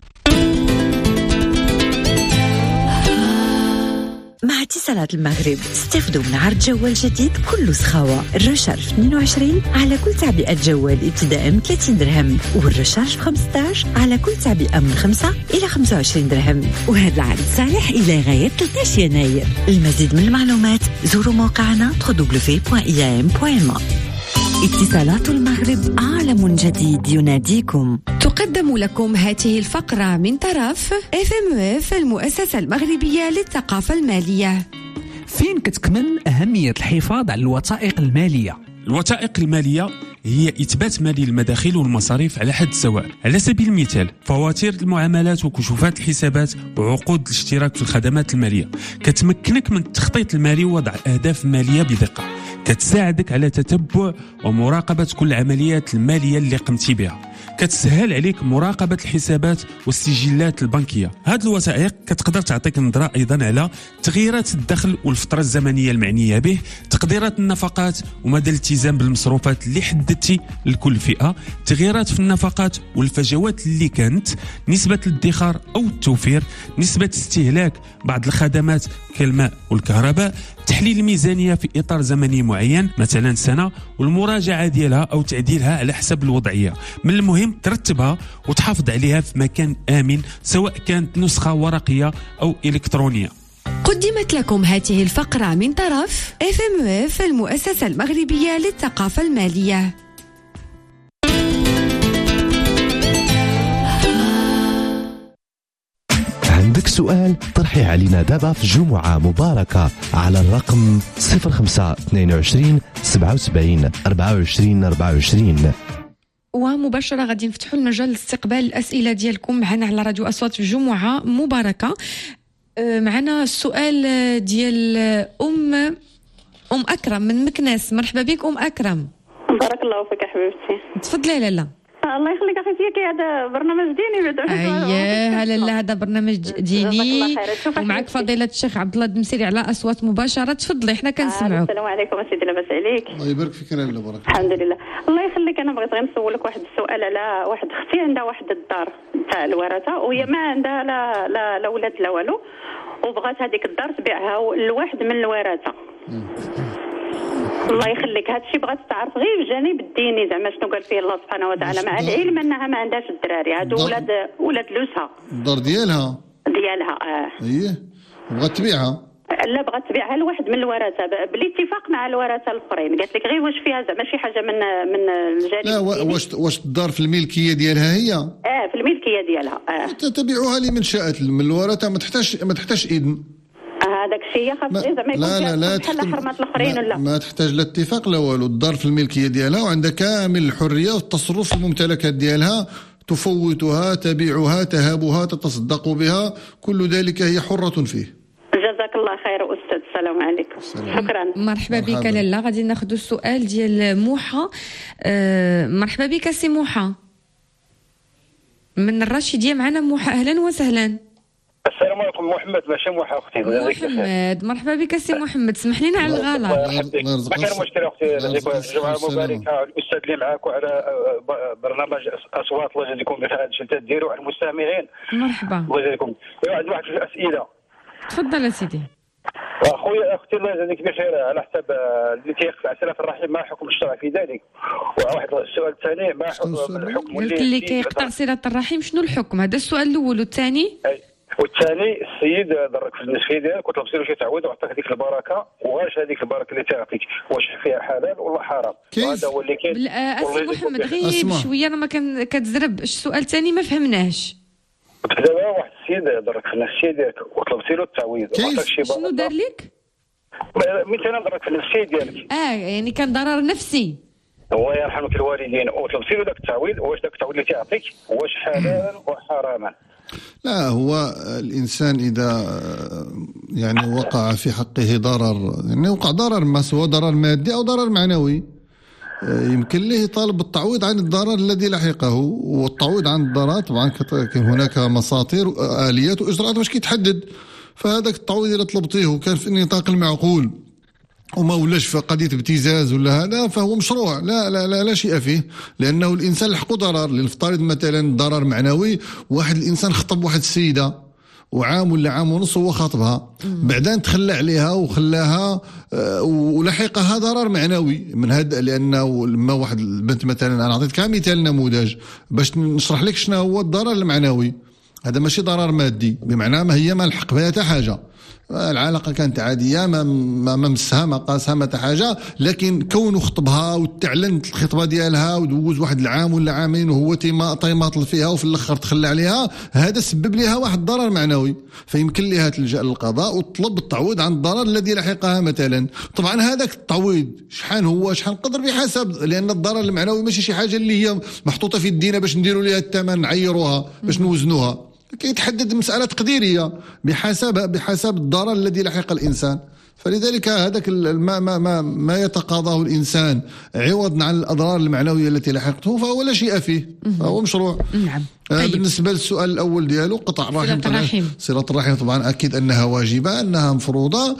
مع اتصالات المغرب استفدوا من عرض جوال جديد كله سخاوة. الرشارج اثنين وعشرين على كل تعبئة جوال ابتداء من ثلاثين درهم، والرشارج خمسة عشر على كل تعبئة من خمسة إلى خمسة وعشرين درهم. وهذا العرض صالح إلى غاية ثلاثة عشر يناير. المزيد من المعلومات زوروا موقعنا دبليو دبليو دبليو دوت إي إيه إم دوت ما. اتصالات المغرب عالم جديد يناديكم. تقدم لكم هذه الفقرة من طرف إف إم إف المؤسسة المغربية للثقافة المالية. فين كتكمن أهمية الحفاظ على الوثائق المالية؟ الوثائق المالية هي إثبات مالي المداخيل والمصاريف على حد سواء. على سبيل المثال فواتير المعاملات وكشوفات الحسابات وعقود الاشتراك في الخدمات المالية كتمكنك من التخطيط المالي ووضع أهداف مالية بدقة، كتساعدك على تتبع ومراقبة كل العمليات المالية اللي قمتي بها، كتسهل عليك مراقبة الحسابات والسجلات البنكية. هذه الوثائق كتقدر تعطيك نظرة أيضا على تغييرات الدخل والفترة الزمنية المعنية به، تقديرات النفقات ومدى الالتزام بالمصروفات اللي حددتي لكل فئة، تغييرات في النفقات والفجوات اللي كانت، نسبة الادخار أو التوفير، نسبة استهلاك بعض الخدمات كالماء والكهرباء، تحليل الميزانية في إطار زمني معين مثلا سنة، والمراجعة ديالها أو تعديلها على حسب الوضعية. من المهم ترتبها وتحافظ عليها في مكان آمن، سواء كانت نسخة ورقية أو إلكترونية. قدمت لكم هذه الفقرة من طرف إف إم إف المؤسسة المغربية للثقافة المالية. عندك سؤال؟ طرحيه علينا دابا في جمعة مباركة على الرقم صفر خمسة اثنين وعشرين سبعة وسبعين أربعة وعشرين أربعة وعشرين. ومباشرة غادي نفتحوا المجال لاستقبال الأسئلة ديالكم معنا على راديو أصوات في جمعة مباركة. معنا السؤال ديال أم أم أكرم من مكناس. مرحبا بك أم أكرم. بارك الله فيك حبيبتي. تفضلي لالا. الله يخليك اخي، كي هذا برنامج ديني بعد. اييه لالا، هذا برنامج ديني ومعك فضيلة الشيخ عبد الله الدمسيري على أصوات مباشرة. تفضلي حنا كنسمعوك. السلام عليكم سيدي، لاباس عليك؟ الله يبارك فيك لالا. بارك الحمد لله. الله يخليك، انا بغيت غير نسولك واحد السؤال على واحد اختي عندها واحد الدار تاع الورثه، وهي ما عندها لا لا لا ولاد لا والو، وبغات هذيك الدار تبيعها لواحد من الورثه. الله يخليك، هذا الشيء بغات تعرف غير الجانب الديني زعما شنو قال فيه الله سبحانه وتعالى، مع العلم انها ما عندهاش الدراري، هادو ولاد ولاد لوسها. الدار ديالها ديالها اه اييه، بغات تبيعها. لا بغات تبيعها لواحد من الورثه بالاتفاق مع الورثه الاخرين. قالت لك غير واش فيها زعما شي حاجه من من الجانب. لا واش واش الدار في الملكيه ديالها هي؟ اه في الملكيه ديالها. اه تبيعوها لمن شاءت من الورثه، ما تحتاج ما تحتاج اذن. هذاك الشيء خاص زعما يكون لا لا بحال حرمات الاخرين ولا ما تحتاج لا اتفاق لا والو. الدار في الملكيه ديالها وعندها كامل الحريه والتصرف في الممتلكات ديالها، تفوتها، تبيعها، تهابها، تتصدق بها، كل ذلك هي حرة فيه. جزاك الله خير أستاذ. السلام عليكم. شكرا. مرحبا بك لالا. غادي ناخذ السؤال ديال موحة. أه مرحبا بك سي موحة من الراشدية. معنا موحة، أهلا وسهلا. السلام عليكم. محمد ماشي موحة اختي. محمد مرحبا بك سي محمد، سمح لنا على الغلط. ما كان مشكل اختي. الجمعة مباركة الاستاذ اللي معاك وعلى برنامج اصوات. الله يجزيكم بخير هذا الشيء تديروا على المستمعين. مرحبا. الله يجزيكم. عندي واحد الاسئله. تفضل سيدي. اخويا اختي الله يجزيك بخير، على حسب اللي كيقطع صله الرحم ما حكم الشرع في ذلك؟ وواحد السؤال الثاني، ما حكم الحكم اللي كيقطع صله الرحم؟ شنو الحكم؟ هذا السؤال الاول. والثاني والثاني السيد ضرك في النسخه ديالك وطلبتي له شي تعويض وعطاك هذيك البركه، واش هذيك البركه اللي تعطيك واش فيها حلال ولا حرام؟ هذا هو اللي كاين. اسي محمد غير بشويه انا ما كان كتزرب. السؤال الثاني ما فهمناش. دابا واحد السيد ضرك في النسخه ديالك وطلبتي له التعويض وعطاك شي بركه. شنو دار لك؟ مثلا ضرك في النسخه ديالك. اه يعني كان ضرر نفسي. هو يرحمك الوالدين وتلبسي له ذاك التعويض، واش ذاك التعويض اللي تيعطيك واش حلالا وحراما؟ لا، هو الإنسان إذا يعني وقع في حقه ضرر، يعني وقع ضرر ما سواء ضرر مادي أو ضرر معنوي، يمكن له يطالب بالتعويض عن الضرر الذي لحقه. والتعويض عن الضرر طبعا كان هناك مساطير وآليات وإجراءات باش كيتحدد. فهذاك التعويض إذا طلبتيه وكان في النطاق المعقول وما ولاش في قضية ابتزاز ولا هذا فهو مشروع، لا لا لا, لا شيء فيه، لأنه الإنسان لحقه ضرر. لنفترض مثلا ضرر معنوي، واحد الإنسان خطب واحد السيدة وعام ولا عام ونص هو خاطبها، بعدين تخلى عليها وخلاها ولحقها ضرر معنوي من هذا. لأنه لما واحد البنت مثلا، أنا أعطيتك مثال نموذج باش نشرح لك شنو هو الضرر المعنوي. هذا ماشي ضرر مادي، بمعنى ما هي ما لحق بها حتى حاجة، العلاقة كانت عادية، ما ما مسها ما قاسها ما حاجة، لكن كونه خطبها وتعلنت الخطبة ديالها ودوز واحد العام ولا عامين وهو تيما طيماطل فيها وفي الآخر تخلى عليها، هذا سبب لها واحد ضرر معنوي، فيمكن لها تلجأ للقضاء وتطلب التعويض عن الضرر الذي لحقها مثلا. طبعا هذاك التعويض شحال هو شحال قدر بحسب، لأن الضرر المعنوي ماشي شي حاجة اللي هي محطوطة في الدين باش نديروا لها الثمن نعيروها باش نوزنوها، كيتحدد مسألة تقديرية بحسب بحسب الضرر الذي لحق الإنسان. فلذلك هذاك ما ما ما ما يتقاضاه الإنسان عوضا عن الأضرار المعنوية التي لحقته فهو لا شيء فيه، فهو مشروع. نعم. طيب. بالنسبة للسؤال الأول ديالو قطع الرحم، صلة الرحم طبعا أكيد أنها واجبة، أنها مفروضة،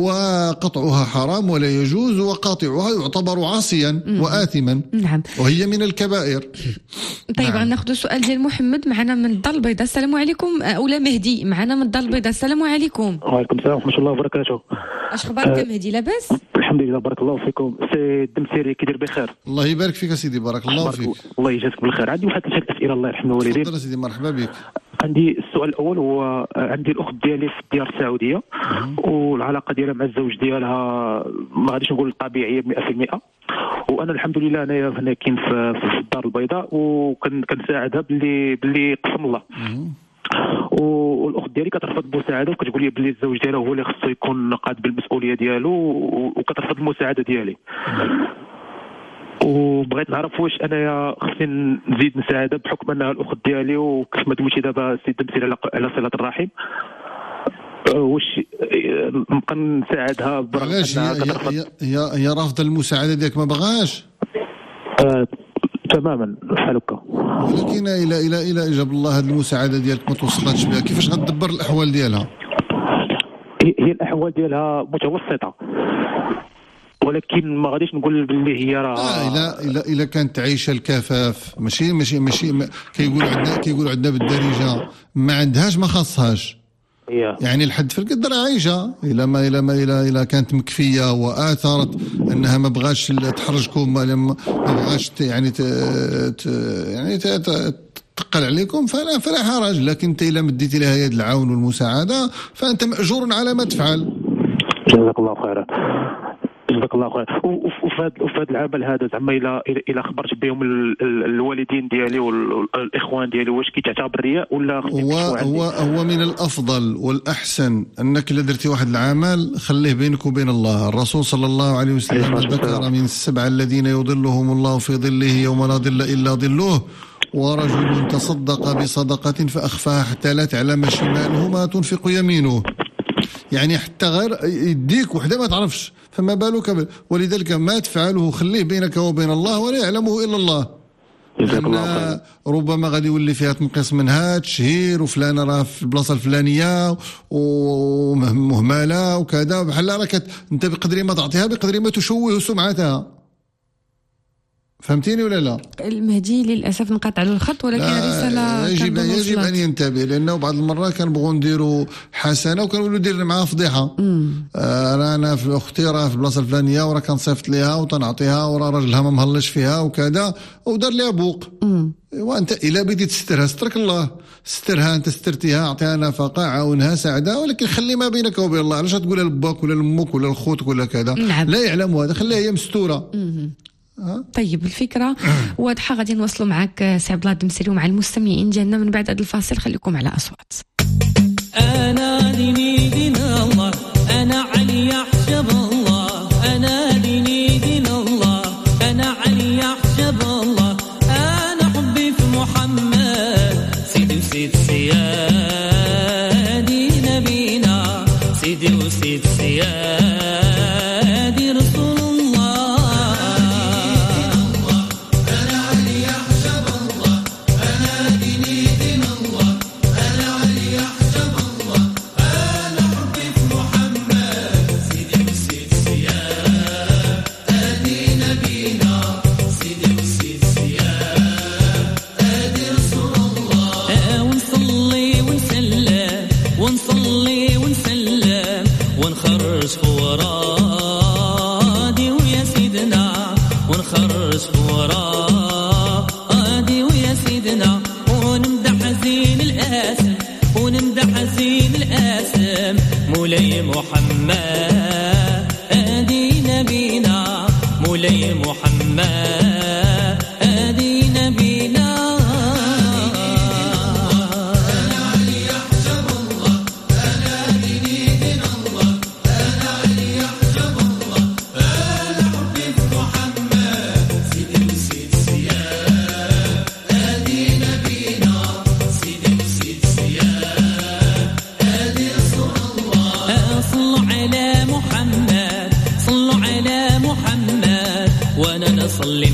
وقطعها حرام ولا يجوز، وقاطعها يعتبر عاصيا وآثما. نعم. وهي من الكبائر. طيب نعم. ناخذ السؤال ديال محمد معنا من الدار البيضاء. السلام عليكم. أولا مهدي معنا من الدار البيضاء. السلام عليكم. وعليكم السلام ورحمة الله وبركاته. اش اخبارك يا مهدي؟ لاباس؟ الحمد لله بارك الله فيكم. سي الدمسيري كيدير بخير؟ الله يبارك فيك سيدي، بارك الله فيك. الله يجازيك بالخير. عندي واحد ثلاث اسئله الله يرحم الوالدين. تفضل سيدي، مرحبا بك. عندي السؤال الاول هو عندي الاخت ديالي في الديار السعوديه والعلاقه ديالها مع الزوج ديالها ما غاديش نقول طبيعيه مئة بالمئة، وانا الحمد لله انايا هنا كاين في, في الدار البيضاء وكنساعدها باللي باللي قسم الله. والاخت ديالي كترفض المساعده وكتقول لي بلي الزوج ديالها هو اللي خصو يكون قاد بالمسؤوليه ديالو وكترفض المساعده ديالي. وبغيت نعرف واش انايا خصني نزيد نساعدها بحكم انها الاخت ديالي وكيف ما دويتي دابا السيد الدمسيري على صله الرحم، واش نبقى نساعدها برغم انها كترفض؟ هي هي هي رافضه المساعده ديالك، ما بغاش؟ آه تماما بحال هكا. ولكن الى الى الى اجاب الله هذه المساعده ديالك ما توصلتش بها، كيفاش غتدبر الاحوال ديالها؟ هي الاحوال ديالها متوسطه، ولكن ما غاديش نقول باللي هي راه اه الا الا الا كانت عايشه الكفاف، ماشي ماشي ماشي كيقولوا عندنا كيقولوا عندنا بالدارجه ما عندهاش ما خاصهاش، يعني الحد في القدر عايشه. الى ما الى ما الى الى كانت مكفيه واثرت انها ما بغاش تحرجكم، ما بغاش يعني ت يعني تقل عليكم، فلا فلا حرج. لكن انت اذا مديتي لها يد العون والمساعده فانت ماجور على ما تفعل. جزاك الله خيرا. جزاك الله خير. وفي هذا العمل هذا زعما الى الى خبرت بهم الوالدين ديالي والاخوان ديالي واش كيتعتبر رياء ولا هو هو هو من الافضل والاحسن انك اذا درتي واحد العمل خليه بينك وبين الله. الرسول صلى الله عليه وسلم ذكر من السبعه الذين يظلهم الله في ظله يوم لا ظل الا ظله، ورجل تصدق بصدقه فاخفاها حتى لا تعلم شماله ما تنفق يمينه، يعني حتى غير يديك وحده ما تعرفش، فما بالك ب... ولذلك ما تفعله خليه بينك وبين الله ولا يعلمه إلا الله. لأن ربما غادي يولي فيها تنقص منها تشهير وفلانة راه في البلاصة الفلانية ومهملة وكذا، بحال راك انت بقدر ما تعطيها بقدر ما تشوه سمعتها. فهمتيني ولا لا؟ المهدي للاسف نقطع له الخط، ولكن رساله يجب يجب ان ينتبه، لانه بعض المرات كنبغوا نديروا حسنه وكنقولوا دير معها فضيحه. آه انا في اختي راه في البلاصه الفلانيه وراه كنصيفط ليها وتنعطيها وراه راجلها ما مهلش فيها وكذا ودار ليها بوق. وانت الا بديت تسترها سترك الله، سترها انت سترتيها، اعطيها نفقه، عاونها، ساعدها، ولكن خلي ما بينك وبين الله. علاش تقولها لباك ولا لامك ولا لخوتك ولا كذا؟ نعم. لا يعلموا هذا، خليها هي مستوره. طيب الفكره واضحه. غادي نوصلوا معك سي عبد الله الدمسيري ومع المستمعين ديالنا من بعد هذا الفاصل. خليكم على اصوات. انا ديني دين الله، انا علي حجب الله، انا ديني دين الله، انا علي سيادي نبينا سيدي وسيد سيادي رسول الله أنا علي أحجب الله أنا ديني دين الله أنا علي أحجب الله أنا حبي في محمد سيدي وسيد سيادي نبينا سيدي وسيد سيادي رسول الله ونصلي ونسلم ونصلي ونسلم ونخرج فورادي ويا سيدنا ونخرج فورادي ويا سيدنا ونمدح زين الاسم ونمدح زين الاسم مولاي محمد ادي نبينا مولاي محمد ادي نبينا وانا نصلي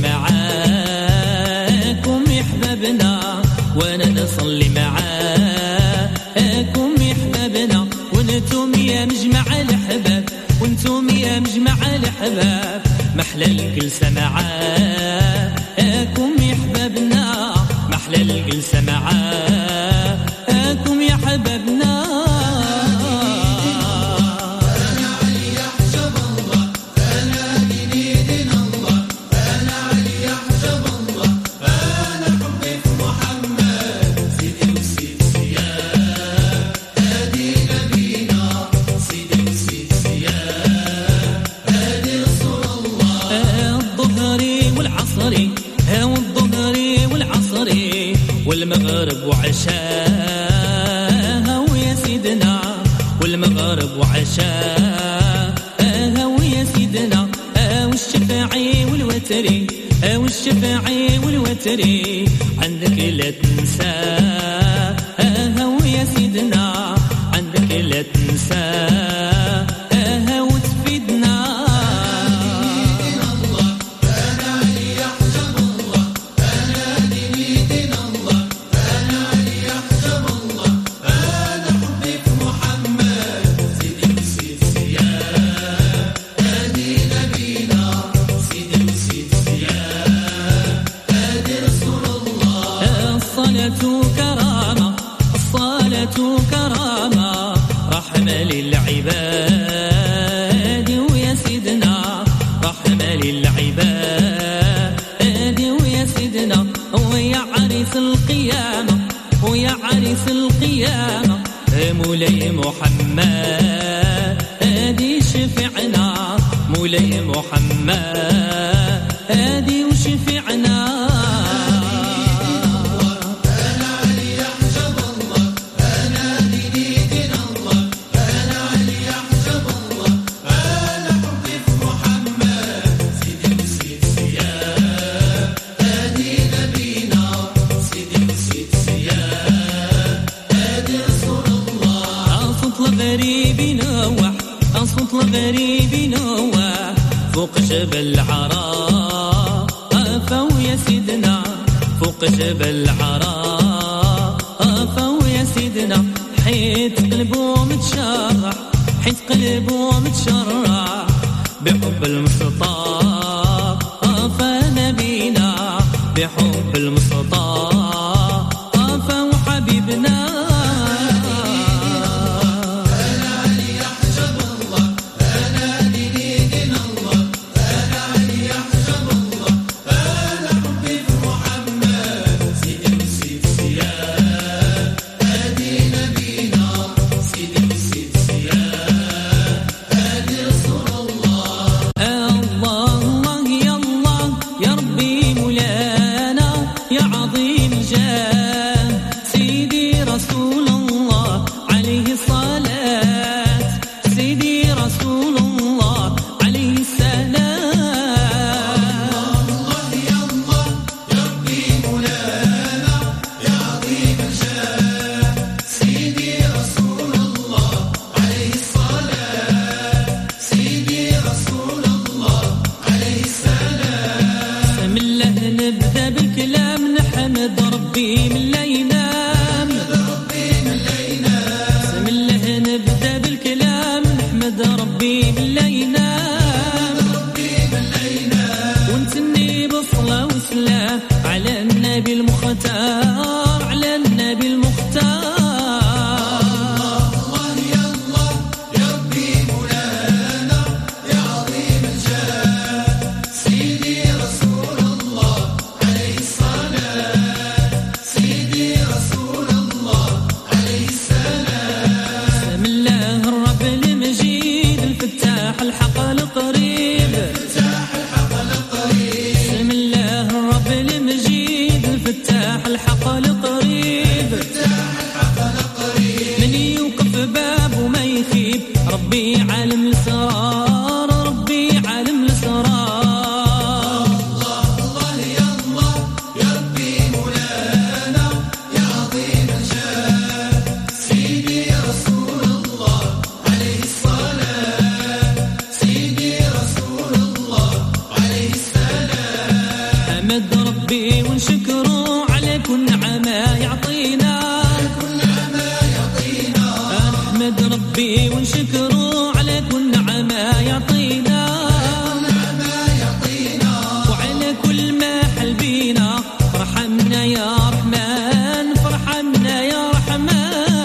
معاكم يا احبابنا وانا نصلي معاكم يا احبابنا وانتم يا مجمع الاحباب وانتم يا مجمع الاحباب محلى الجلسه معاكم يا احبابنا محلى الجلسه معاكم يا احبابنا والمغرب وعشاها ويا سيدنا والمغرب وعشاها ويا سيدنا والشفاعي والوتري والشفاعي والوتري عندك لا تنساها ويا سيدنا عندك لا تنساها وتفيدنا كرامة رحمة للعباد ويا سيدنا رحمة للعباد ويا سيدنا ويا عريس القيامة ويا عريس القيامة مولاي محمد هادي شفعنا مولاي محمد هادي وشفعنا الغريب نوى فوق جبل عرفة ويا سيدنا فوق جبل عرفة ويا سيدنا حيت قلبه متشرح حيت قلبه متشرح بحب المصطفى نبينا بحب المصطفى وحبيبنا نحمد ربي ونشكره على كل نعمة يعطينا وعلى كل ما حل بينا. فرحمنا يا رحمن فرحمنا يا رحمن.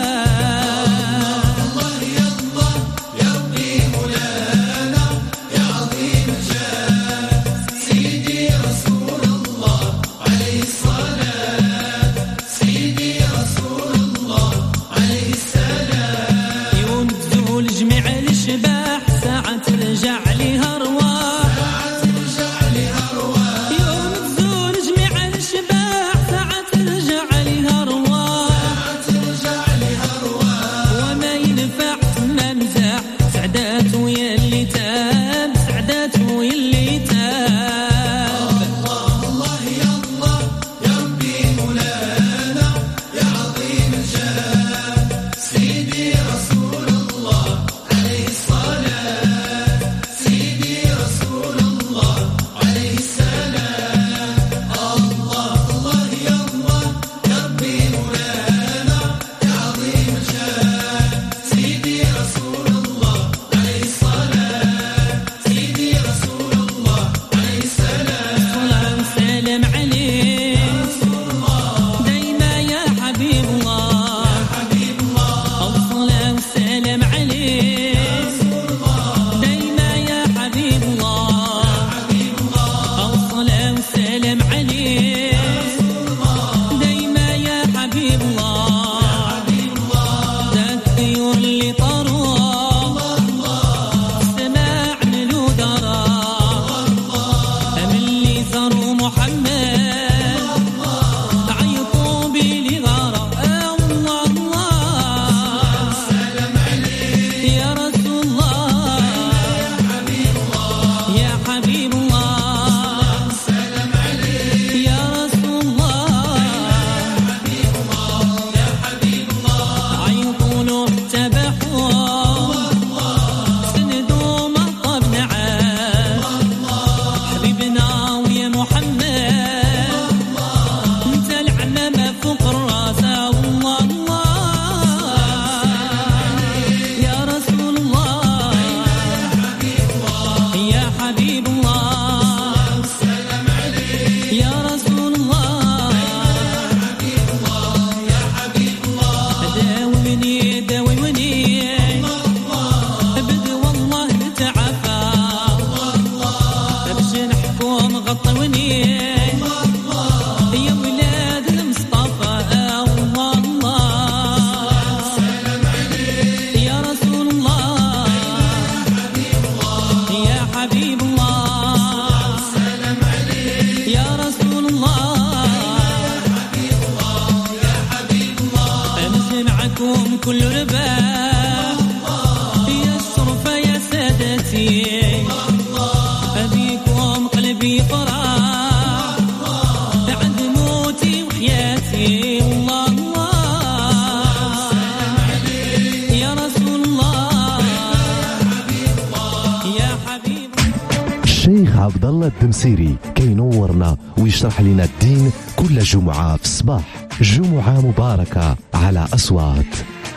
عبد الله الدمسيري كينورنا ويشرح لنا الدين كل جمعة في الصباح. جمعة مباركة على أصوات.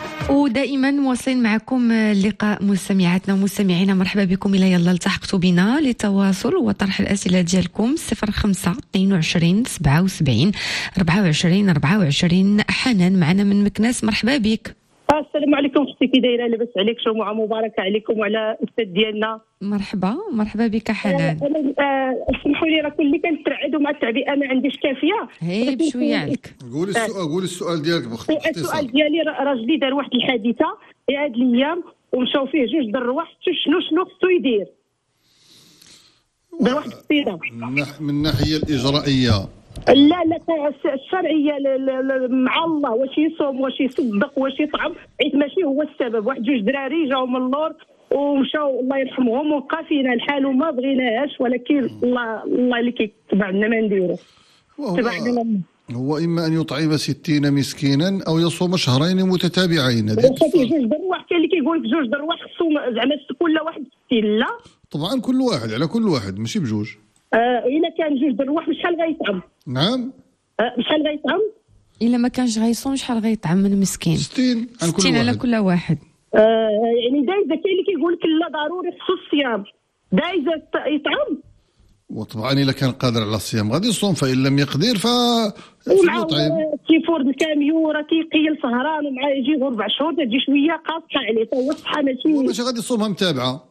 ودائما مواصلين معكم اللقاء مستمعاتنا ومستمعينا. مرحبا بكم. إلى يلا التحقتوا بنا للتواصل وطرح الأسئلة ديالكم صفر خمسة اثنين وعشرين سبعة وسبعين أربعة وعشرين أربعة وعشرين. حنان معنا من مكناس، مرحبا بك. السلام عليكم اختي، كي دايره؟ لاباس عليك؟ جمعه مباركه عليكم وعلى الاستاذ ديالنا. مرحبا مرحبا بك حنان. اسمحوا لي راه كل كنترعد ومع التعبئه ما عنديش كافيه. هي بشويه عليك. قولي السؤال قولي السؤال ديالك باختصار. السؤال ديالي راجلي دار واحد الحادثه في هاد الايام ومشاو فيه جوج دروح، شنو شنو خصو يدير؟ دار واحد القصيده من الناحيه الاجرائيه. لا لا الشرعيه مع الله، واش يصوم واش يصدق واش يطعم، حيت ماشي هو السبب. واحد جوج دراري جاو من اللور ومشاو الله يرحمهم وبقى فينا الحال وما بغيناهاش، ولكن الله الله اللي كيكتب عندنا ما نديرو. هو اما ان يطعم ستين مسكينا او يصوم شهرين متتابعين. هذا جوج دروح، كاين اللي كيقول لك جوج دروح خصو زعما كل واحد ستين. لا طبعا كل واحد على كل واحد ماشي بجوج. آه إلا كان جوج دروح بشحال غيطعم؟ نعم آه بشحال غيطعم؟ إلا ما كانش غيصوم شحال غيطعم من مسكين؟ ستين عن كل ستين واحد. على كل واحد. آه يعني دايزه كاين اللي كيقول لك لا ضروري خصو الصيام، دايزه يطعم. وطبعا الا كان قادر على الصيام غادي يصوم، فان لم يقدر ف فليطعم. كيفور الكاميو راه كيقيل سهران ومع يجي غير ربع شهور تجي شويه قاصحه عليه، هو الصحه ماشي ماشي غادي يصومها متابعه.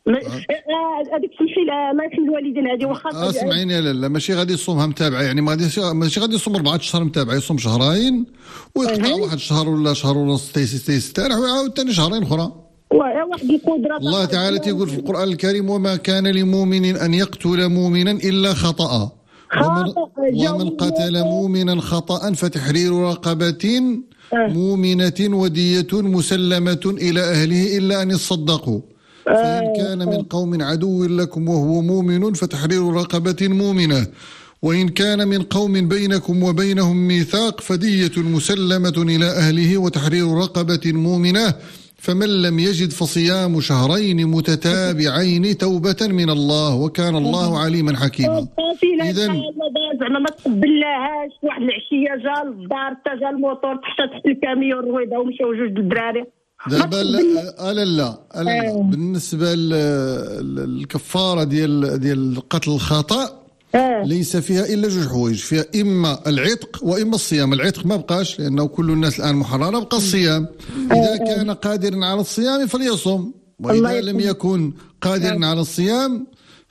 هذيك سمحي لها الله يرحم الوالدين هذه واخا اسمعيني لا لا ماشي غادي يصومها متابعه، يعني ما غاديش ماشي غادي يصوم أربعة أشهر متابعه، يصوم شهرين ويقطع واحد الشهر ولا شهر ونص تيستريح ويعاود ثاني شهرين اخرى. واحد القدره الله تعالى تيقول في القرآن الكريم وما كان لمؤمن أن يقتل مؤمنا إلا خطأ ومن, ومن قتل مؤمنا خطأ فتحرير رقبة مؤمنة ودية مسلمة إلى أهله إلا أن يصدقوا فإن كان من قوم عدو لكم وهو مؤمن فتحرير رقبة مؤمنة وإن كان من قوم بينكم وبينهم ميثاق فدية مسلمة إلى أهله وتحرير رقبة مؤمنة فمن لم يجد فصيام شهرين متتابعين توبة من الله وكان الله عليما حكيما. إذا زعما ما تقبلهاش واحد العشية جا للدار حتى جا الموطور تحت تحت الكاميون رويضة ومشاو جوج الدراري. دابا لا لا لا, لا. بالنسبة للكفارة ديال ديال قتل الخطأ ليس فيها إلا جوج حوايج، فيها إما العتق وإما الصيام. العتق ما بقاش لأنه كل الناس الآن محررة، بقى الصيام. إذا كان قادرا على الصيام فليصوم، وإذا لم يكن قادرا على الصيام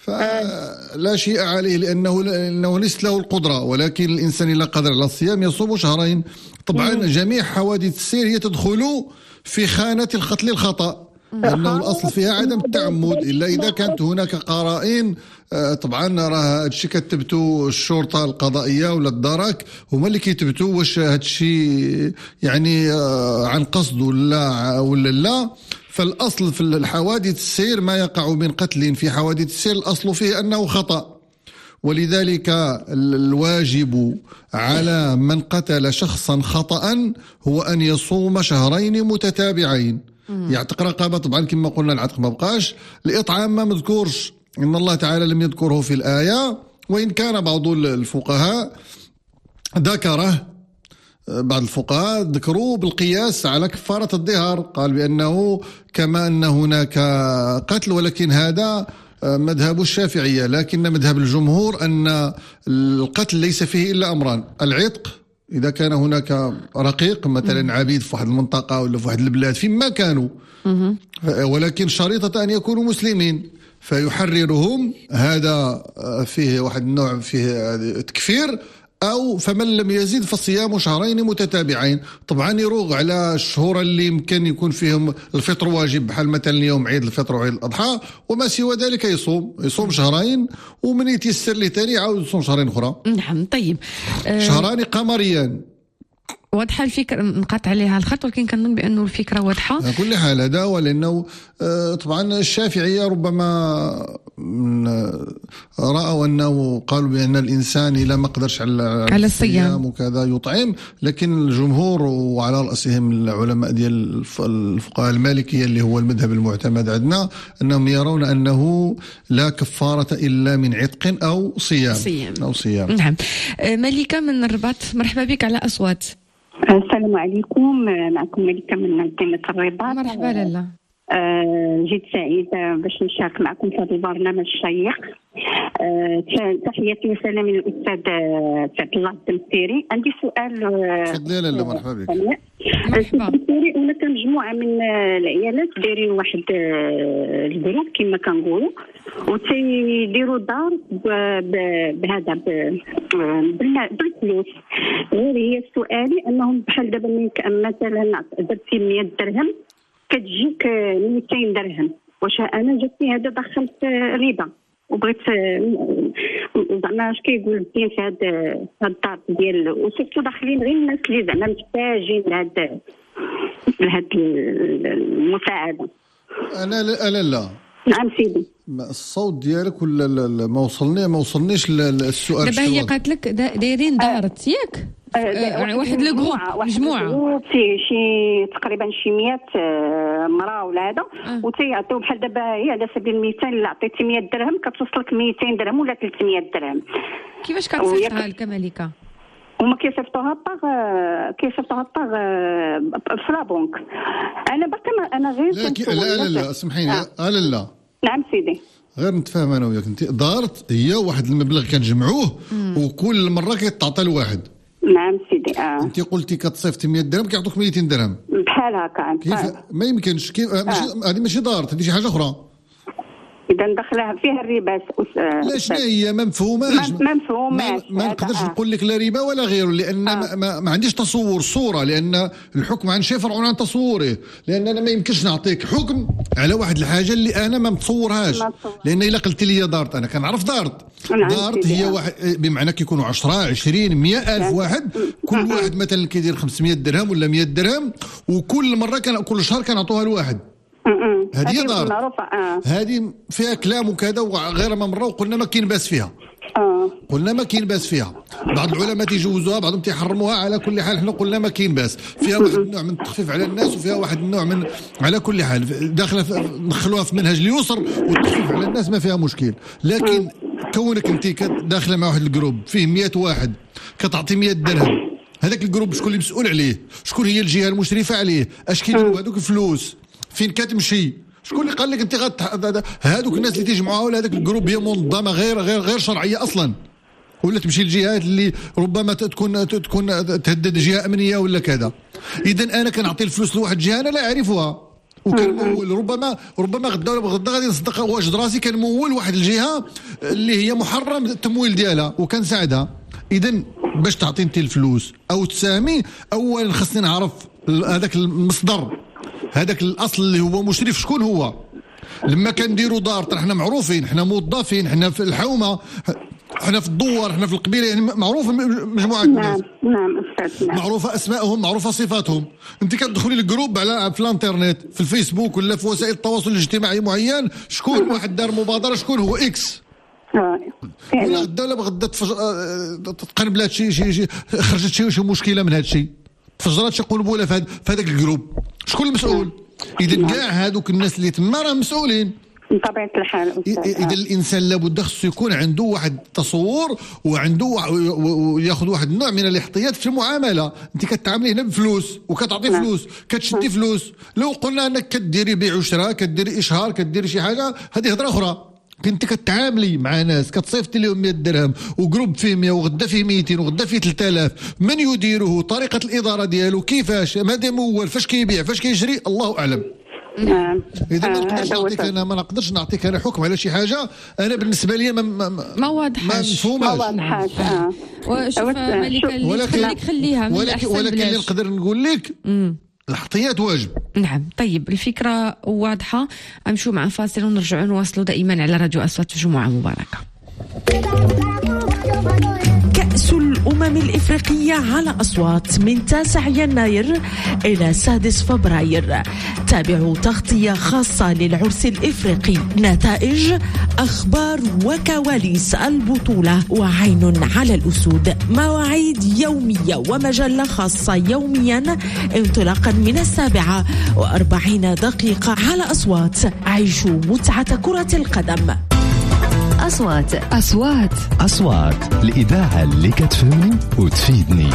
فلا شيء عليه لأنه لأنه ليست له القدرة، ولكن الإنسان إذا قدر على الصيام يصوم شهرين. طبعا جميع حوادث السير هي تدخل في خانة القتل الخطأ لأنه الأصل فيها عدم التعمد إلا إذا كانت هناك قرائن. طبعا راه هادشي كتبتو الشرطة القضائية ولا الدرك هما اللي كيتبتو واش هادشي يعني عن قصد ولا ولا لا. فالأصل في الحوادث السير ما يقع من قتل في حوادث السير الأصل فيه أنه خطأ، ولذلك الواجب على من قتل شخصا خطأ هو أن يصوم شهرين متتابعين. يعتق رقبة. طبعا كما قلنا العتق ما بقاش، الإطعام ما مذكورش، إن الله تعالى لم يذكره في الآية، وإن كان بعض الفقهاء ذكره، بعض الفقهاء ذكروه بالقياس على كفارة الظهار، قال بأنه كما أن هناك قتل، ولكن هذا مذهب الشافعية، لكن مذهب الجمهور أن القتل ليس فيه إلا أمران: العتق إذا كان هناك رقيق مثلا عبيد في واحد المنطقة ولا في واحد البلاد فيما كانوا، ولكن شريطة أن يكونوا مسلمين فيحررهم، هذا فيه واحد النوع فيه تكفير. أو فمن لم يزيد فصيام شهرين متتابعين. طبعا يروغ على الشهور اللي يمكن يكون فيهم الفطر واجب، بحال مثلا اليوم عيد الفطر وعيد الأضحى، وما سوى ذلك يصوم يصوم شهرين، ومن يتيسر لي ثاني يعاود يصوم شهرين أخرى. نعم. طيب أه شهران قمريان. واضحه الفكره، نقاط عليها الخط، ولكن كنظن بانه الفكره واضحه على كل حال. هذا هو، لانه طبعا الشافعيه ربما راوا انه قالوا بان الانسان اذا ما قدرش على, على الصيام وكذا يطعم، لكن الجمهور وعلى راسهم العلماء ديال الفقهاء المالكيه اللي هو المذهب المعتمد عندنا، انهم يرون انه لا كفاره الا من عتق او صيام, صيام. او صيام. نعم. ملكه من الرباط، مرحبا بك على أصوات. السلام عليكم، معكم ملكة من مدينة الرباط. مرحبا لاله. آه جد سعيدة باش نشارك معكم في هذا البرنامج الشيق. آه تحياتي وسلامي للأستاذ سعد الله الدمسيري. عندي سؤال. تفضلي لاله. مرحبا بك. مرحبا. أنا كمجموعة من العيالات دايرين واحد الجروب كما كنقولوا، وتيديروا دار بهذا بالفلوس. غير هي سؤالي انهم بحال دابا مثلا درتي مية درهم كتجيك مئتين درهم، واش انا جاتني هذا دخلت ربا وبغيت زعما اش كيقول الدين في هذا الدار ديال، وسيرتو داخلين غير الناس اللي زعما محتاجين لهاد لهاد المساعده. انا لا لا لا نعم سيدي. الصوت ديالك ولا ما وصلني ما وصلنيش السؤال. دابا هي قالت لك دايرين دار ياك أه واحد لو جروب مجموعه فيه شي تقريبا شي مية مراه ولا هذا، أه. وتيعطيو بحال دابا هي على سبيل المثال الا عطيتي مية درهم كتوصلك مئتين درهم ولا ثلاثمية درهم. كيفاش كتصيفطها لك ملكه؟ هما كيصيفطوها باغ كيصيفطوها باغ في لا بنك. انا باقي انا غير لا لا لا, لا اسمحيني آه. لا لا نعم سيدي غير نتفاهم انا وياك. انت دارت هي واحد المبلغ كنجمعوه وكل مره كيتعطى لواحد. نعم سيدي. اه انت قلتي كتصيفط مية درهم كيعطوك مئتين درهم بحال هكا. كيف ما يمكنش كيف هذه آه. ماشي دارت، هذه شي حاجه اخرى. اذا دخلها فيها الربا. لا شنو هي ما مفهوماش ما مفهوماش. ما, ما نقدرش آه. نقول لك لا ربا ولا غيره لان آه. ما, ما, ما عنديش تصور صوره، لان الحكم عن شيء فرع عن تصوره، لان انا ما يمكنش نعطيك حكم على واحد الحاجه اللي انا ما متصورهاش. لان الا قلت لي دارت انا كنعرف دارت. دارت هي واحد بمعنى كيكونوا عشرة عشرين مئة ألف واحد، كل واحد مثلا كيدير خمسمية درهم ولا مية درهم، وكل مره كان كل شهر كنعطوها لواحد. هذه دار هذه فيها كلام وكذا وغير ما مره وقلنا ما كاين باس فيها. اه قلنا ما كاين باس فيها. بعض العلماء تيجوزوها بعضهم تيحرموها. على كل حال حنا قلنا ما كاين باس فيها. واحد النوع من التخفيف على الناس وفيها واحد النوع من على كل حال داخله ندخلوها في منهج اليسر، والتخفيف على الناس ما فيها مشكل. لكن كونك انت داخله مع واحد الجروب فيه مئة واحد كتعطي مئة درهم، هذاك الجروب شكون اللي مسؤول عليه؟ شكون هي الجهه المشرفه عليه؟ اش كيديروا هذوك الفلوس؟ فين كتمشي؟ شكون اللي قال لك انت غاد هذوك الناس اللي تيجمعوها ولا هذاك الجروب هي منظمه غير غير غير شرعيه اصلا، ولا تمشي للجهات اللي ربما تكون تكون تهدد جهه امنيه ولا كذا. اذا انا كنعطي الفلوس لواحد الجهه انا لا اعرفها وكنمول، ربما ربما غدا ولا غدا غادي نصدق واجد راسي كنمول واحد الجهه اللي هي محرم التمويل ديالها وكنساعدها. اذا باش تعطي انت الفلوس او تسامي، اولا خصني نعرف هذاك المصدر، هذاك الاصل اللي هو مشرف شكون هو. لما كنديروا دار حنا معروفين، حنا موظفين، حنا في الحومه، حنا في الدوار، حنا في القبيله، يعني معروف مجموعه الناس. نعم نعم استاذ. نعم. معروفه اسمائهم، معروفه صفاتهم. انت كتدخلي الجروب على في الانترنت في الفيسبوك ولا في وسائل التواصل الاجتماعي معين، شكون واحد دار مبادره شكون هو اكس. ولا غدا ولا بغدا تقرب لها شي شي خرجت شي شي مشكله من هذا الشيء، تفجرت شي قنبله في هذاك الجروب، شكون المسؤول؟ اذا كاع هذوك الناس اللي تما راه مسؤولين بطبيعه الحال. اذا الانسان لابد خصو يكون عنده واحد التصور وعنده وياخذ واحد النوع من الاحتياط في المعامله. انت كتعاملي هنا بفلوس وكتعطي فلوس كتشدي فلوس. لو قلنا انك كديري بيع وشراء كديري اشهار كديري شي حاجه هذه هضره اخرى. كنت كتعاملي مع ناس كتصيفطي لهم مئة درهم وجروب فيه مئة وغدا فيه مئتين وغدا فيه ثلاثة آلاف، من يديره؟ طريقه الاداره ديالو كيفاش؟ ماذا مول؟ فاش كيبيع؟ فاش كيشري؟ الله اعلم. نعم. اذا ما نقدرش نعطيك انا ما نقدرش نعطيك انا حكم على شي حاجه انا بالنسبه لي ما ما, ما واضحاش ما مفهوماش. ما واضحاش. اه وشوف ملكه ولكن خليها من ولكن ولكن اللي نقدر نقول لك الاحتياط واجب. نعم. طيب الفكرة واضحة. أمشوا مع فاصل ونرجعوا نواصلوا دائما على راديو أصوات في جمعة مباركة. كأس الأمم الإفريقية على أصوات من تاسع يناير إلى سادس فبراير. تابعوا تغطية خاصة للعرس الإفريقي، نتائج، أخبار وكواليس البطولة وعين على الأسود. مواعيد يومية ومجلة خاصة يوميا انطلاقا من السابعة وأربعين دقيقة على أصوات. عيشوا متعة كرة القدم. أصوات أصوات أصوات الإذاعة اللي كتفهمني وتفيدني.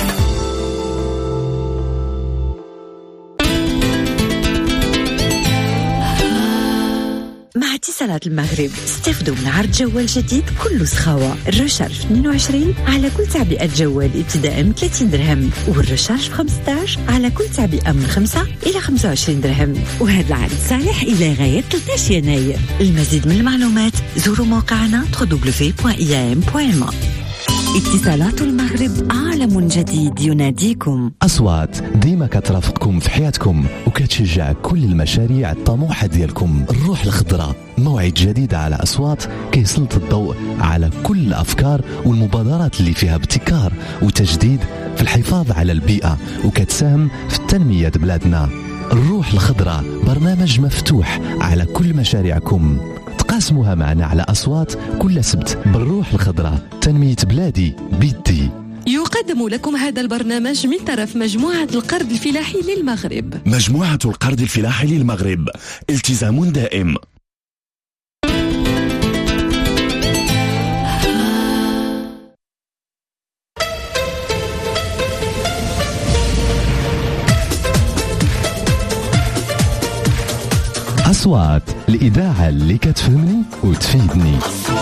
مع اتصالات المغرب استفدوا من عرض جوال جديد بكل سخاوة. الرشارج اثنين وعشرين على كل تعبئة جوال ابتداء من ثلاثين درهم، والرشارج خمسطاش على كل تعبئة من خمسة إلى خمسة وعشرين درهم. وهذا العرض صالح إلى غاية ثلاثة عشر يناير. المزيد من المعلومات زوروا موقعنا دبليو دبليو دبليو دوت إي إيه إم دوت إم. اتصالات المغرب، عالم جديد يناديكم. أصوات ديما كترافقكم في حياتكم وكتشجع كل المشاريع الطموحة ديالكم. الروح الخضراء موعد جديد على أصوات كيسلط الضوء على كل الأفكار والمبادرات اللي فيها ابتكار وتجديد في الحفاظ على البيئة وكتساهم في التنمية بلادنا. الروح الخضراء برنامج مفتوح على كل مشاريعكم، تقاسموها معنا على أصوات كل سبت. بالروح الخضراء تنمية بلادي بيدي. يقدم لكم هذا البرنامج من طرف مجموعة القرض الفلاحي للمغرب. مجموعة القرض الفلاحي للمغرب، التزام دائم. أصوات الإذاعة اللي كتفهمني وتفيدني.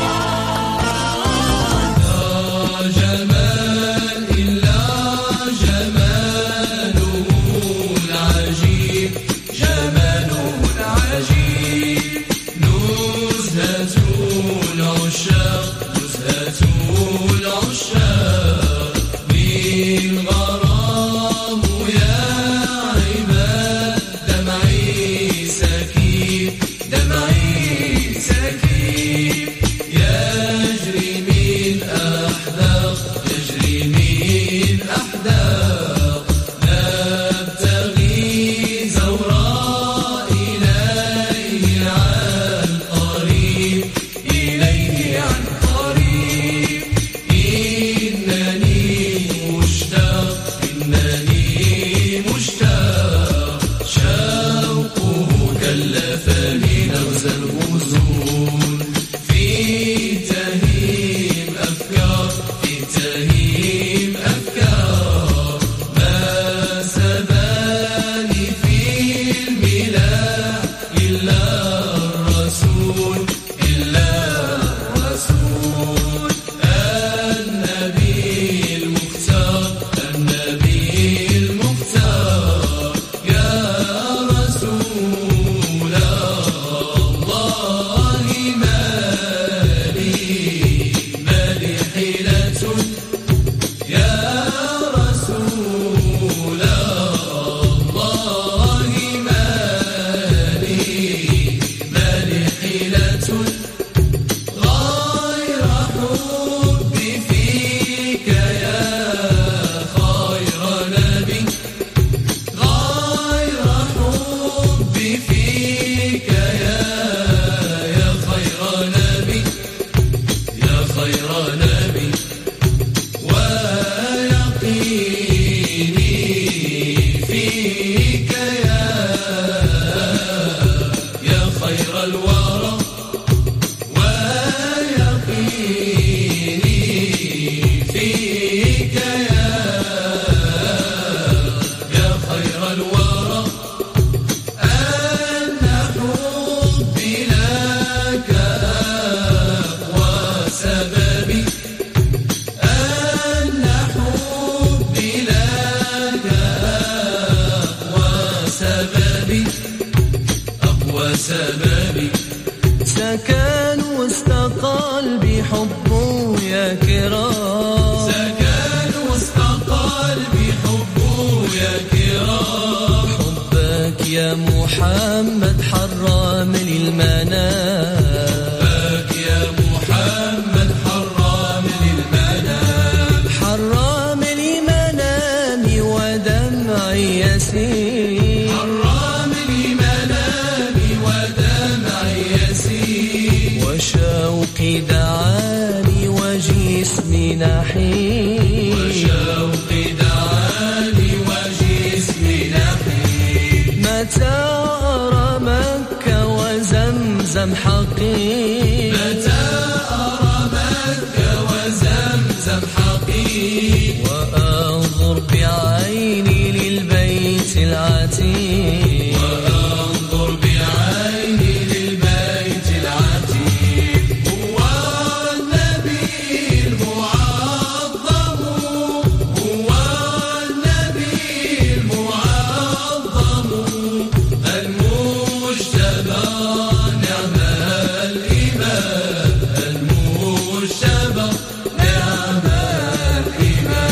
سكن وسط قلبي حبه يا كرام، سكن وسط قلبي حبه يا كرام، حبك يا محمد حرام للمنام، حبك يا محمد حرام للمنام، حرام لمنامي ودمعي يسير، حرام لمنامي ودمعي يسير، وشوقي دعاني وجسمي نحيل، وشوقي دعاني وجسمي نحيل، متى أرى مكة وزمزم حقير، متى أرى مكة وزمزم حقير، وأنظر بعيني للبيت العتيق، وأنظر بعيني للبيت العتيق، هو النبي المعظم، هو النبي المعظم المجتبى نعم الإمام، المجتبى نعم الإمام.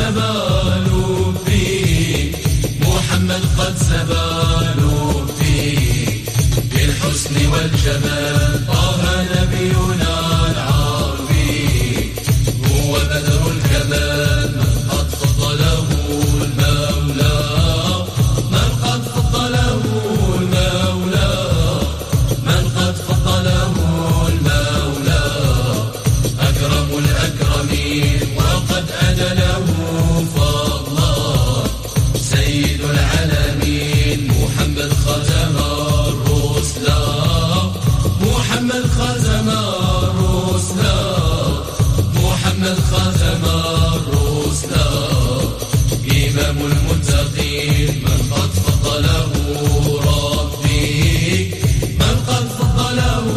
زبالوا فيه محمد قد زبالوا فيه بالحسن والجمال طه نبينا العربي هو بدر الكمال من قد فضله المولى من قد فضله المولى من قد فضله المولى أكرم الأكرمين وقد أدله فضلا سيد العالمين محمد ختم الرسل محمد ختم الرسل محمد ختم الرسل إمام المتقين من قد فضله ربي من قد فضله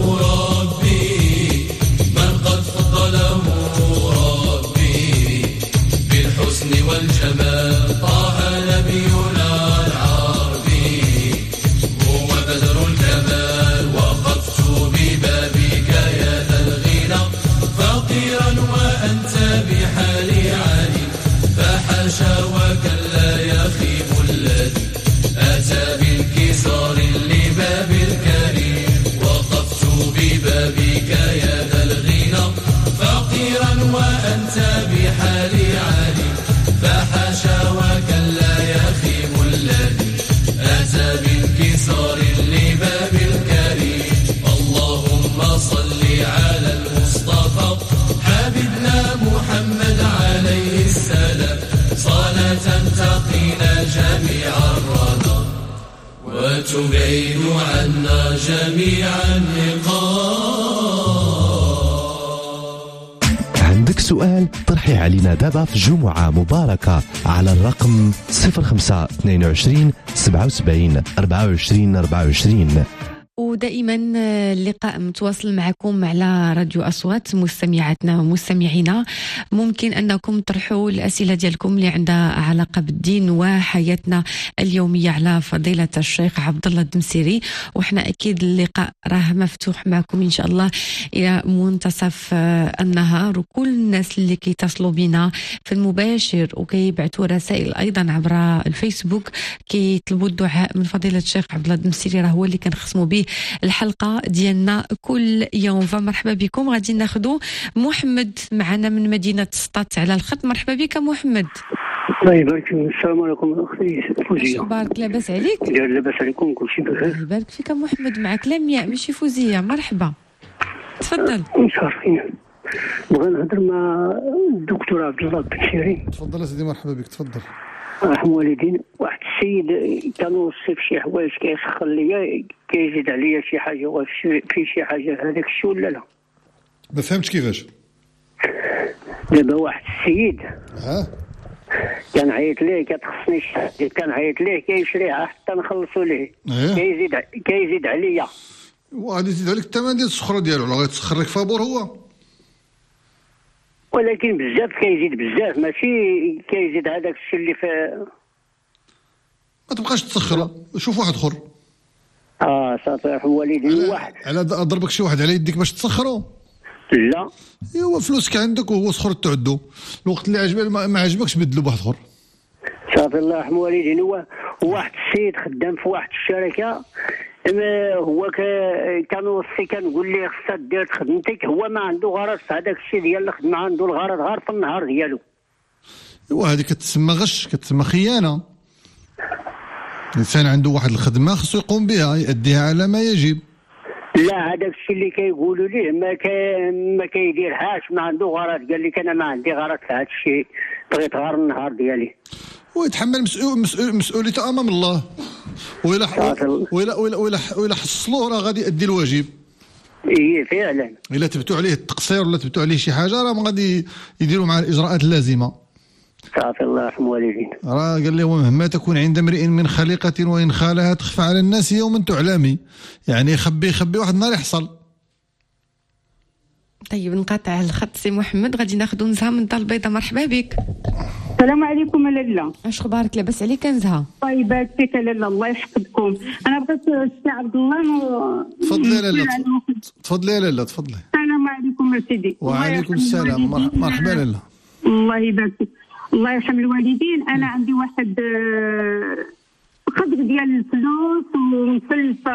ربي من قد فضله ربي بالحسن والجمال طه نبينا العربي هو بدر الكمال وقفت ببابك يا ذا الغنى فقيرا وأنت بحالي علي فحاشا وكلا يخيب الذي أتى بالكسار لباب الكريم وقفت ببابك يا ذا الغنى فقيرا وأنت بحالي علي فحاشا وكلا يخيب الذي أتى بالكسار لباب الكريم اللهم صل على المصطفى حبيبنا محمد عليه السلام صلاة تقينا جميع الردى وتبعد عنا جميع النقاب. عندك سؤال طرحي علينا دابا في جمعة مباركة على الرقم صفر خمسة اثنين وعشرين سبعة وسبعين أربعة وعشرين أربعة وعشرين. ودائما اللقاء متواصل معكم على راديو أصوات مستمعاتنا ومستمعينا. ممكن أنكم تطرحوا الأسئلة ديالكم اللي عندها علاقة بالدين وحياتنا اليومية على فضيلة الشيخ عبد الله الدمسيري، وإحنا أكيد اللقاء راه مفتوح معكم إن شاء الله إلى منتصف النهار. وكل الناس اللي كيتصلوا بنا في المباشر وكيبعثوا رسائل أيضا عبر الفيسبوك كيطلبوا الدعاء من فضيلة الشيخ عبد الله الدمسيري، راه هو اللي كنخصموا به الحلقة ديالنا كل يوم. فمرحبا بكم. غادي ناخذوا محمد معنا من مدينة سطات على الخط. مرحبا بك محمد. الله يبارك فيك. السلام عليكم اختي فوزية. بارك لاباس عليك؟ لاباس عليكم كلشي بخير. الله يبارك فيك محمد. معك لمياء ماشي فوزية. مرحبا تفضل. متشرفين. بغا نهضر مع الدكتور عبد الله الدمسيري. تفضل سيدي. مرحبا بك تفضل. رحم والدين. واحد السيد كان وصف شي حوايج كيسخر ليا كيزيد عليا شي حاجه في شي حاجه هذاك الشيء ولا لا؟ ما فهمتش كيفاش. دابا واحد السيد ها كان عيط ليه كتخصني شي كان عيط ليه كيشريها حتى نخلصوا ليه كيزيد كيزيد عليا وغادي يزيد عليك الثمن ديال السخره ديالو ولا غيتسخر لك فابور هو، ولكن بزاف كيزيد بزاف ماشي كيزيد هذاك الشيء اللي في. ما تبقاش تسخر شوف واحد اخر. اه صافي والدي واحد على ضربك شي واحد على يديك باش تسخرو. لا ايوا فلوسك عندك وهو سخر تعدو الوقت اللي عجبك ما عجبكش بدلو بواحد اخر. صافي الله يرحم والدي. هو واحد السيد خدام في واحد الشركه هو كان وصي كنقول ليه خصك دير خدمتك، هو ما عنده غرض في هذاك الشيء ديال الخدمه، عنده الغرض غير في النهار ديالو. ايوا هذه كتسمى غش كتسمى خيانه. الانسان عنده واحد الخدمه خصو يقوم بها يأديها على ما يجب. لا هذاك الشيء اللي كيقولوا ليه ما كي ما كيديرهاش، ما عنده غرض. قال لك انا ما عندي غرض في هذا الشيء، بغيت غير النهار ديالي. ويتحمل مسؤول مسؤول مسؤوليته امام الله. وإلا وإلا وإلا وإلا وإلا حصلوه راه غادي يأدي الواجب. ايه فعلا. الا تبتوا عليه التقصير ولا تبتوا عليه شي حاجه راه غادي يديروا مع الاجراءات اللازمه. صافي الله يرحم والدينا. راه قال لي ومهما تكون عند امرئ من خليقه وان خالها تخفى على الناس يوما تعلمي، يعني يخبي يخبي واحد النهار يحصل. طيب نقاطع الخط سي محمد. غادي ناخذ نزهه من دار البيضاء. مرحبا بك. السلام عليكم لاله. اش اخبارك؟ لاباس عليك نزهه؟ طيب يبارك فيك لاله الله يحفظكم. انا بغيت السي عبد الله. تفضلي يا لاله. تفضلي يا لاله تفضلي. السلام عليكم يا سيدي. وعليكم السلام. مرحبا لاله. الله يبارك فيك. الله يرحم الوالدين. انا عندي واحد آه، قدر ديال الفلوس ومسلفه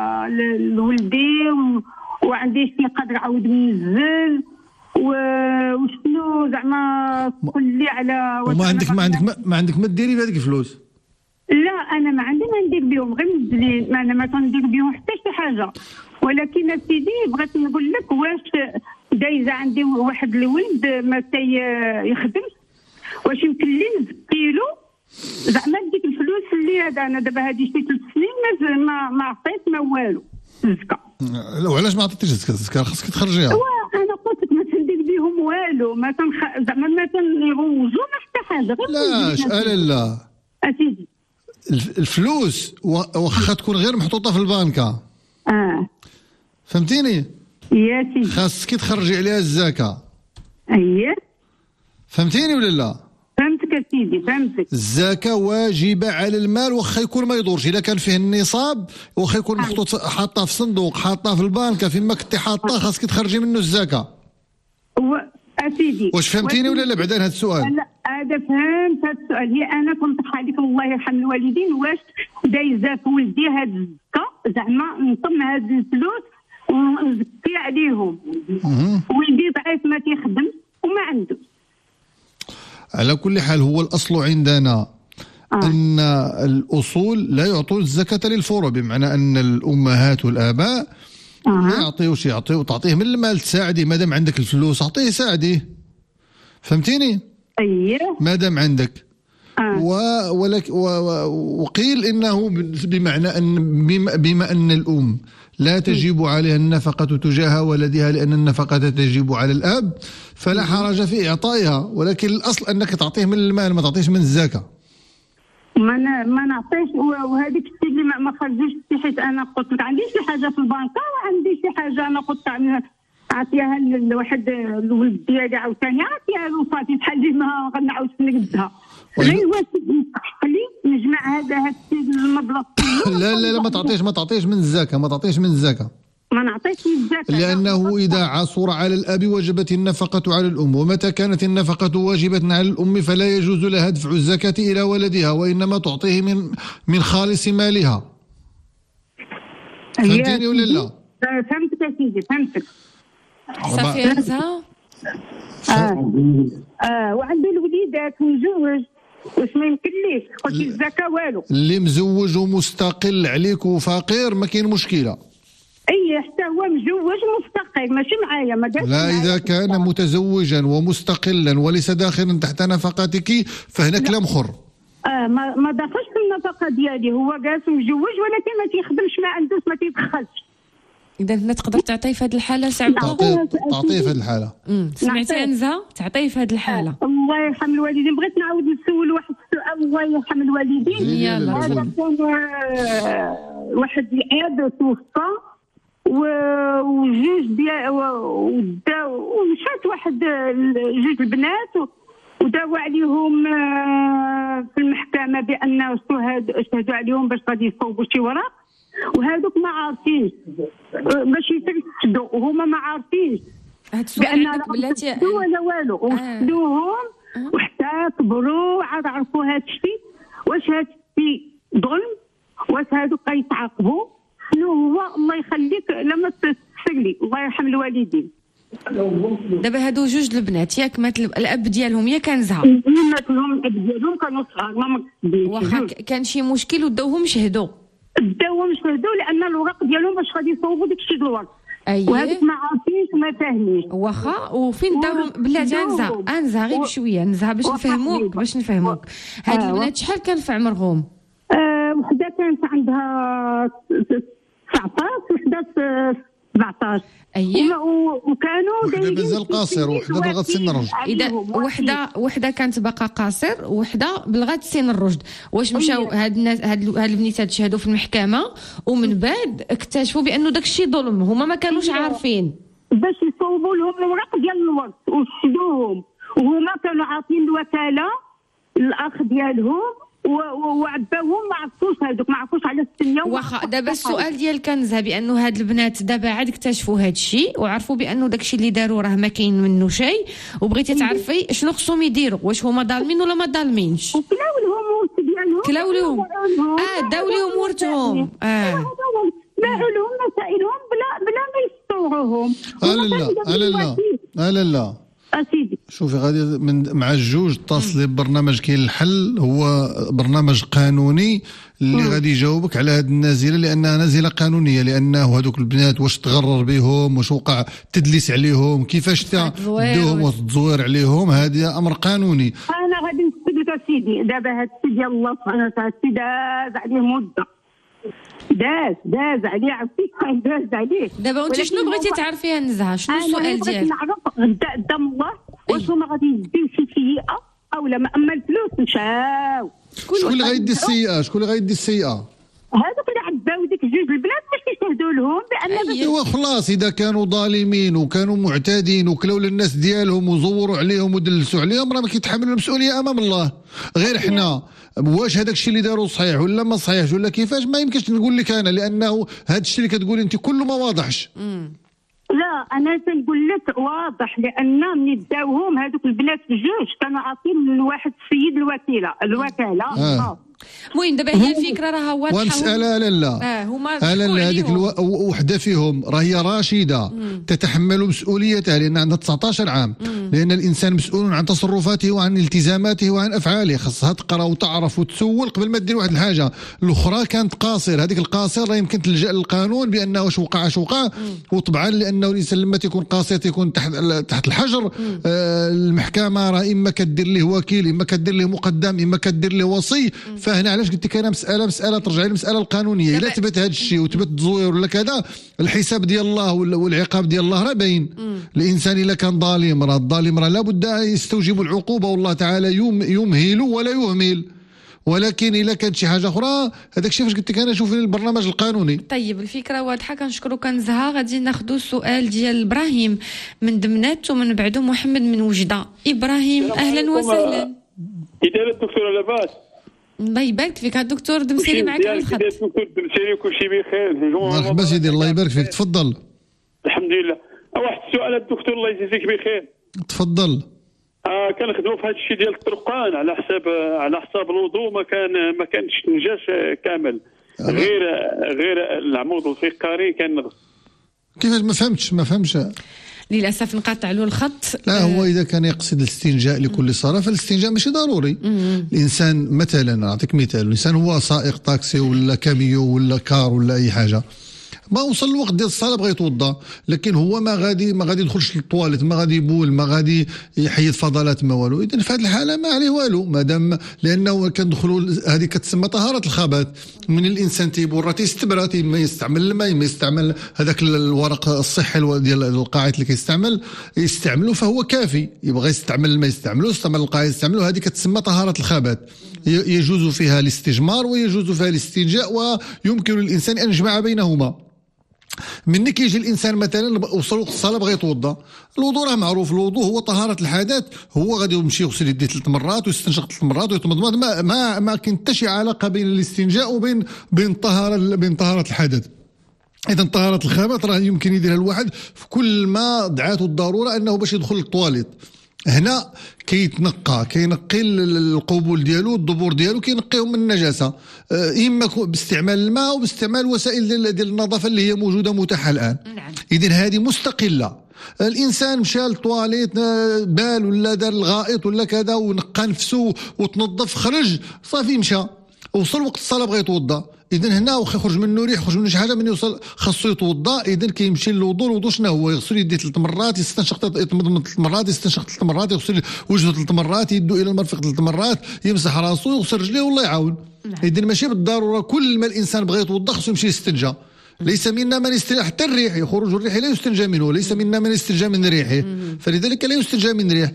لولدي و... وعندي شي قدر عاود ننزل و... وشنو زعما تقول لي على وما عندك ما عندك ما, ما عندك ما ديري بهذيك الفلوس؟ لا انا ما عندي ما ندير بهم غير منزلين، ما انا ما كندير بهم حتى شي حاجه. ولكن سيدي بغيت نقول لك واش دايزه عندي واحد الولد ما تيخدم، واش يمكن لي نزكيلو زعما ديك الفلوس اللي هذا انا دابا هذه شي ثلاث سنين ما ما عطيت ما والو الزكاه. وعلاش ما عطيتيش الزكاه؟ الزكاه خاصك تخرجيها. انا قلت لك ما تندير بهم والو، ما تنخ... زعما ما تنغوزو ما حتى حاجه. لا لا لا اسيدي الفلوس واخا تكون غير محطوطه في البنكه اه فهمتيني يا سيدي خاصك تخرجي عليها الزكاه. اييه فهمتيني ولا لا؟ فهمتك يا سيدي فهمتك. الزكاه واجبه على المال واخا يكون ما يدورش، اذا كان فيه النصاب واخا يكون محطوط حاطه في صندوق حاطه في البنكه فيما كنتي حاطه خاصك تخرجي منه الزكاه. و... اسيدي واش فهمتيني ولا لا بعد هذا السؤال؟ لا هذا فهمت هذا السؤال. هي انا كنت عليك الله يرحم الوالدين واش دايزه في ولدي هاد الزكاه زعما نطم هاد الفلوس ونزكي عليهم. ولدي ضعيف ما تيخدم وما عنده. على كل حال هو الاصل عندنا آه. ان الاصول لا يعطون الزكاه للفروع، بمعنى ان الامهات والاباء آه. ما يعطيوش يعطيو تعطيه من المال تساعديه، ما دام عندك الفلوس اعطيه ساعديه. فهمتيني؟ اييه ما دام عندك آه. و ولك و وقيل انه بمعنى ان بما, بما ان الام لا تجب عليها النفقة تجاه ولدها لأن النفقة تجب على الأب فلا حرج في إعطائها، ولكن الأصل أنك تعطيه من المال ما تعطيش من الزكاة. ما ما نعطيش وهذيك الشيء اللي ما خرجوش حيت أنا قلت لك عندي شي حاجة في البنكة وعندي شي حاجة أنا قلت عطيها لواحد الولد ديالي عاوتاني عطيها له صافي بحال اللي ما غنعاودش نقدها. غير واش لي نجمع هذا هذا المبلغ لا لا لا ما تعطيش ما تعطيش من الزكاة ما تعطيش من الزكاة ما نعطيش من الزكاة لأنه إذا عصر على الأب وجبت النفقة على الأم، ومتى كانت النفقة واجبة على الأم فلا يجوز لها دفع الزكاة إلى ولدها وإنما تعطيه من من خالص مالها. فهمتيني ولا لا؟ فهمتك يا سيدي فهمتك. صافي يا نزهة. اه اه وعنده الوليدات ومزوج واش ما يمكن ليش قلتي الزكاه والو. اللي مزوج ومستقل عليك وفقير ما كاين مشكله. اي حتى هو مزوج ومستقل ماشي معايا ما دارش. لا اذا كان متزوجا ومستقلا وليس داخلا تحت نفقتك فهنا كلام خر. اه ما ما دخلش في النفقه ديالي، هو جالس مزوج ولكن ما تيخدمش ما عندوش ما تيدخلش. إذا ما تقدر تعطيه في هذه الحالة سعود؟ تعطيه تعطيه في هذه الحالة. سمعتي يا نزهة؟ تعطيه في هذه الحالة. الله يرحم الوالدين. بغيت نعاود نسول واحد السؤال الله يرحم الوالدين. يلا هذا كان واحد العياد توفى وجوج ديال ومشات واحد جوج البنات وداوا عليهم في المحكمة بأن شهدوا عليهم باش غادي يصوبوا شي وراق وهذوك ما عارفينش باش يترشدوا وهما ما عارفينش بان بلاتي ولا والو وخدوهم آه. وحتى كبروا عاد عرفوا هذا الشيء واش هذا الشيء ظلم واش هذوك غيتعاقبوا شنو هو. الله يخليك لما تسقلي الله يرحم الوالدين. دابا هادو جوج البنات ياك مات الاب ديالهم ياك كان زهر مات لهم الاب ديالهم كانوا صغار ما مقصدينش واخا كان شي مشكل وداوهم شهدوا داوهم شهدوا لان الوراق ديالهم باش غادي يصوبوا داك الشيء الوراق. أيه. وهذوك ما عارفينش ما فاهمينش واخا وفين داوهم بلاتي انزا انزا غير بشويه انزا باش نفهموك باش نفهموك هاد آه. البنات شحال كان في عمرهم؟ آه وحده كانت عندها تسعطاش وحده سبعطاش. اييه وكانوا وحده مازال قاصر وحده بلغت سن الرشد. اذا وحده وحده كانت باقا قاصر وحده بلغت سن الرشد. واش مشاو هاد الناس هاد هاد البنيتات شهدوا في المحكمه ومن بعد اكتشفوا بانه داك الشيء ظلم هما ما كانوش عارفين باش يصوبوا لهم الوراق ديال الورث وشدوهم وهما كانوا عاطين الوكاله الاخ ديالهم وعباوهم ما عرفوش هذوك، ما عرفوش على السنيه. واخا دابا السؤال ديال كنزها بانه هاد البنات دابا عاد اكتشفوا هاد الشيء وعرفوا بانه داكشي اللي داروا راه ما كاين منه شيء، وبغيتي تعرفي شنو خصهم يديروا، واش هما ظالمين ولا ما ظالمينش؟ كلاو لهم ورث ديالهم، كلاو لهم اه داو لهم ورثهم اه باعوا لهم مسائلهم بلا بلا ما يستوعوهم. لا لا لا لا لا لا اسيدي شوفي غادي من مع الجوج اتصلي ببرنامج كاين الحل، هو برنامج قانوني اللي مم. غادي يجاوبك على هذه النازله، لانها نازله قانونيه، لانه هذوك البنات واش تغرر بهم، واش وقع تدليس عليهم، كيفاش تدوهم وتزوير عليهم، هذا امر قانوني. انا غادي نسد لك اسيدي دابا هذا السيد ديال الله سبحانه وتعالى داز عليه مده، داز داز عليه عرفتي داز عليه. دابا انت شنو بغيتي تعرفيها نزهه؟ شنو السؤال ديالك؟ انا نعرف غدا قدام الله واش هما غادي يديو شي سيئه او لا، اما الفلوس مشاو. شكون اللي غيدي السيئه؟ شكون اللي غيدي السيئه؟ هذوك اللي عباو ديك جوج البنات باش يشهدوا لهم بان ايوا خلاص، اذا كانوا ظالمين وكانوا معتادين وكلاو للناس ديالهم وزوروا عليهم ودلسوا عليهم، راه ما كيتحملوا المسؤوليه امام الله. غير حنا واش هذاك الشيء اللي داروا صحيح ولا ما صحيحش ولا كيفاش، ما يمكنش نقول لك انا، لانه هذا الشيء اللي كتقولي انت كله ما واضحش. لا انا تنقول لك واضح، لان من داوهم هذوك البنات بجوج كانوا عاطين لواحد السيد الوكيله الوكاله. آه. المهم دابا هي الفكره راها واضحه. ومساله لا لا اه هما لا هذيك الو... وحده فيهم راهي راشده مم. تتحمل مسؤوليتها لان عندها تسعطاش عام. مم. لان الانسان مسؤول عن تصرفاته وعن التزاماته وعن افعاله، خاصها تقرا وتعرف وتسول قبل ما دير واحد الحاجه. الاخرى كانت قاصر، هذيك القاصر راه يمكن تلجا للقانون بانه واش وقع اش وقع. وطبعا لانه الانسان لما تيكون قاصر تيكون تحت تحت الحجر. آه المحكمه راه اما كدير له وكيل، اما كدير له مقدم، اما كدير له وصي. فهنا علاش قلت لك انا مساله مساله ترجع للمساله القانونيه. الا ثبت هذا الشيء وثبت التزوير ولا كذا، الحساب ديال الله والعقاب ديال الله راه باين. الانسان الا كان ظالم، راه الظالم راه لابد يستوجب العقوبه، والله تعالى يمهل ولا يهمل. ولكن الا كانت شي حاجه اخرى هذاك الشيء فاش قلت لك انا شوف البرنامج القانوني. طيب الفكره واضحه، كنشكروا كنزها. غادي ناخذوا السؤال ديال ابراهيم من دمنات ومن بعده محمد من وجده. ابراهيم اهلا وسهلا. كي داير الدكتوره لاباس؟ الله يبارك فيك الدكتور دمسيري معك على الخط. الدكتور دمسيري كلشي بخير. مرحبا سيدي الله يبارك فيك، تفضل. الحمد لله. واحد السؤال الدكتور الله يجزيك بخير. تفضل. آه كنخدموا في هذا الشيء ديال الطرقان على حساب على حساب الوضوء، ما كان ما كانش نجاش كامل، غير غير العمود الفقري كان نغص. كيفاش ما فهمتش ما فهمتش للاسف نقطع له الخط. لا هو اذا كان يقصد الاستنجاء لكل صلاه فالاستنجاء ماشي ضروري. الانسان مثلا نعطيك مثال، الانسان هو سائق طاكسي ولا كاميو ولا كار ولا اي حاجه، ما وصل الوقت ديال الصلاه بغى يتوضا، لكن هو ما غادي ما غادي يدخلش للطواليت، ما غادي يبول، ما غادي يحيد فضلات ما والو. اذا في هذه الحاله ما عليه والو، مادام لانه كندخلوا هذه كتسمى طهاره الخبث. من الانسان تيبول راه تيستبرى، ما يستعمل الماء، ما يستعمل هذاك الورق الصحي ديال القاعده اللي كيستعمل يستعملوا، فهو كافي. يبغى يستعمل الماء يستعملوا، يستعمل القاعده يستعملوا، هذه كتسمى طهاره الخبث. يجوز فيها الاستجمار ويجوز فيها الاستنجاء، ويمكن للانسان ان يجمع بينهما. منك كيجي الانسان مثلا وصل وقت الصلاه بغى يتوضا، الوضوء راه معروف، الوضوء هو طهاره الحدث، هو غادي يمشي يغسل يديه ثلاث مرات ويستنشق ثلاث مرات ويتمضمض، ما ما ما كاين حتى شي علاقه بين الاستنجاء وبين بين طهاره بين طهاره الحدث. اذا طهاره الخبث راه يمكن يديرها الواحد في كل ما دعاته الضروره انه باش يدخل للطواليت. هنا كيتنقى كينقي القبول ديالو الدبور ديالو كينقيهم من النجاسه، اما باستعمال الماء او باستعمال وسائل ديال النظافه اللي هي موجوده متاحه الان. نعم. اذا هذه مستقله. الانسان مشى للطواليت بال ولا دار الغائط ولا كذا ونقى نفسه وتنظف خرج صافي مشى، وصل وقت الصلاه بغى يتوضا. اذا هنا واخا يخرج منه ريح يخرج منه شي حاجه، من يوصل خاصو يتوضا. اذا كيمشي للوضوء، الوضوء شنو هو؟ يغسل يديه ثلاث مرات، يستنشق يتمضمض ثلاث مرات، يستنشق ثلاث مرات، يغسل وجهه ثلاث مرات، يدو الى المرفق ثلاث مرات، يمسح راسه، يغسل رجليه والله يعاون. اذا ماشي بالضروره كل ما الانسان بغى يتوضا خصو يمشي يستنجى. ليس منا من استنجى، حتى الريح يخرج الريح لا يستنجى منه، ليس منا من استنجى من ريحه، فلذلك لا يستنجى من ريح.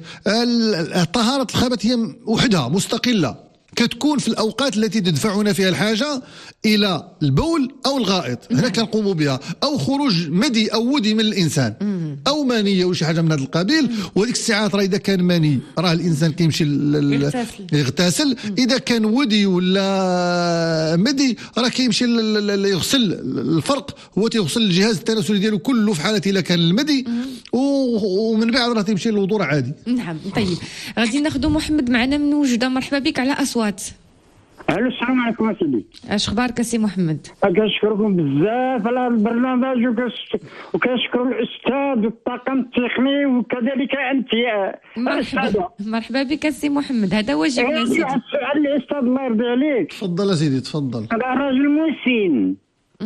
طهاره الخبث هي وحدها مستقله، كتكون في الأوقات التي تدفعنا فيها الحاجة إلى البول أو الغائط، هنا كنقوموا بها، أو خروج مدي أو ودي من الإنسان، أو او مانيه ولا شي حاجه من هذا القبيل. وهذيك الساعات راه اذا كان ماني راه الانسان كيمشي يغتسل، اذا كان ودي ولا مدي راه كيمشي يغسل. الفرق هو تيغسل الجهاز التناسلي ديالو كله في حاله الا كان المدي، ومن بعد راه تيمشي للوضوء عادي. نعم. طيب غادي ناخذ محمد معنا من وجده. مرحبا بك على اصوات. الو السلام عليكم سيدي. اش اخبارك سي محمد؟ كنشكركم بزاف على البرنامج وكنشكر الاستاذ والطاقم التقني وكذلك انت يا مرحبا. مرحبا بك سي محمد، هذا واجبنا سيدي. السؤال الاستاذ الله يرضي عليك. تفضل يا سيدي تفضل. انا راجل مسن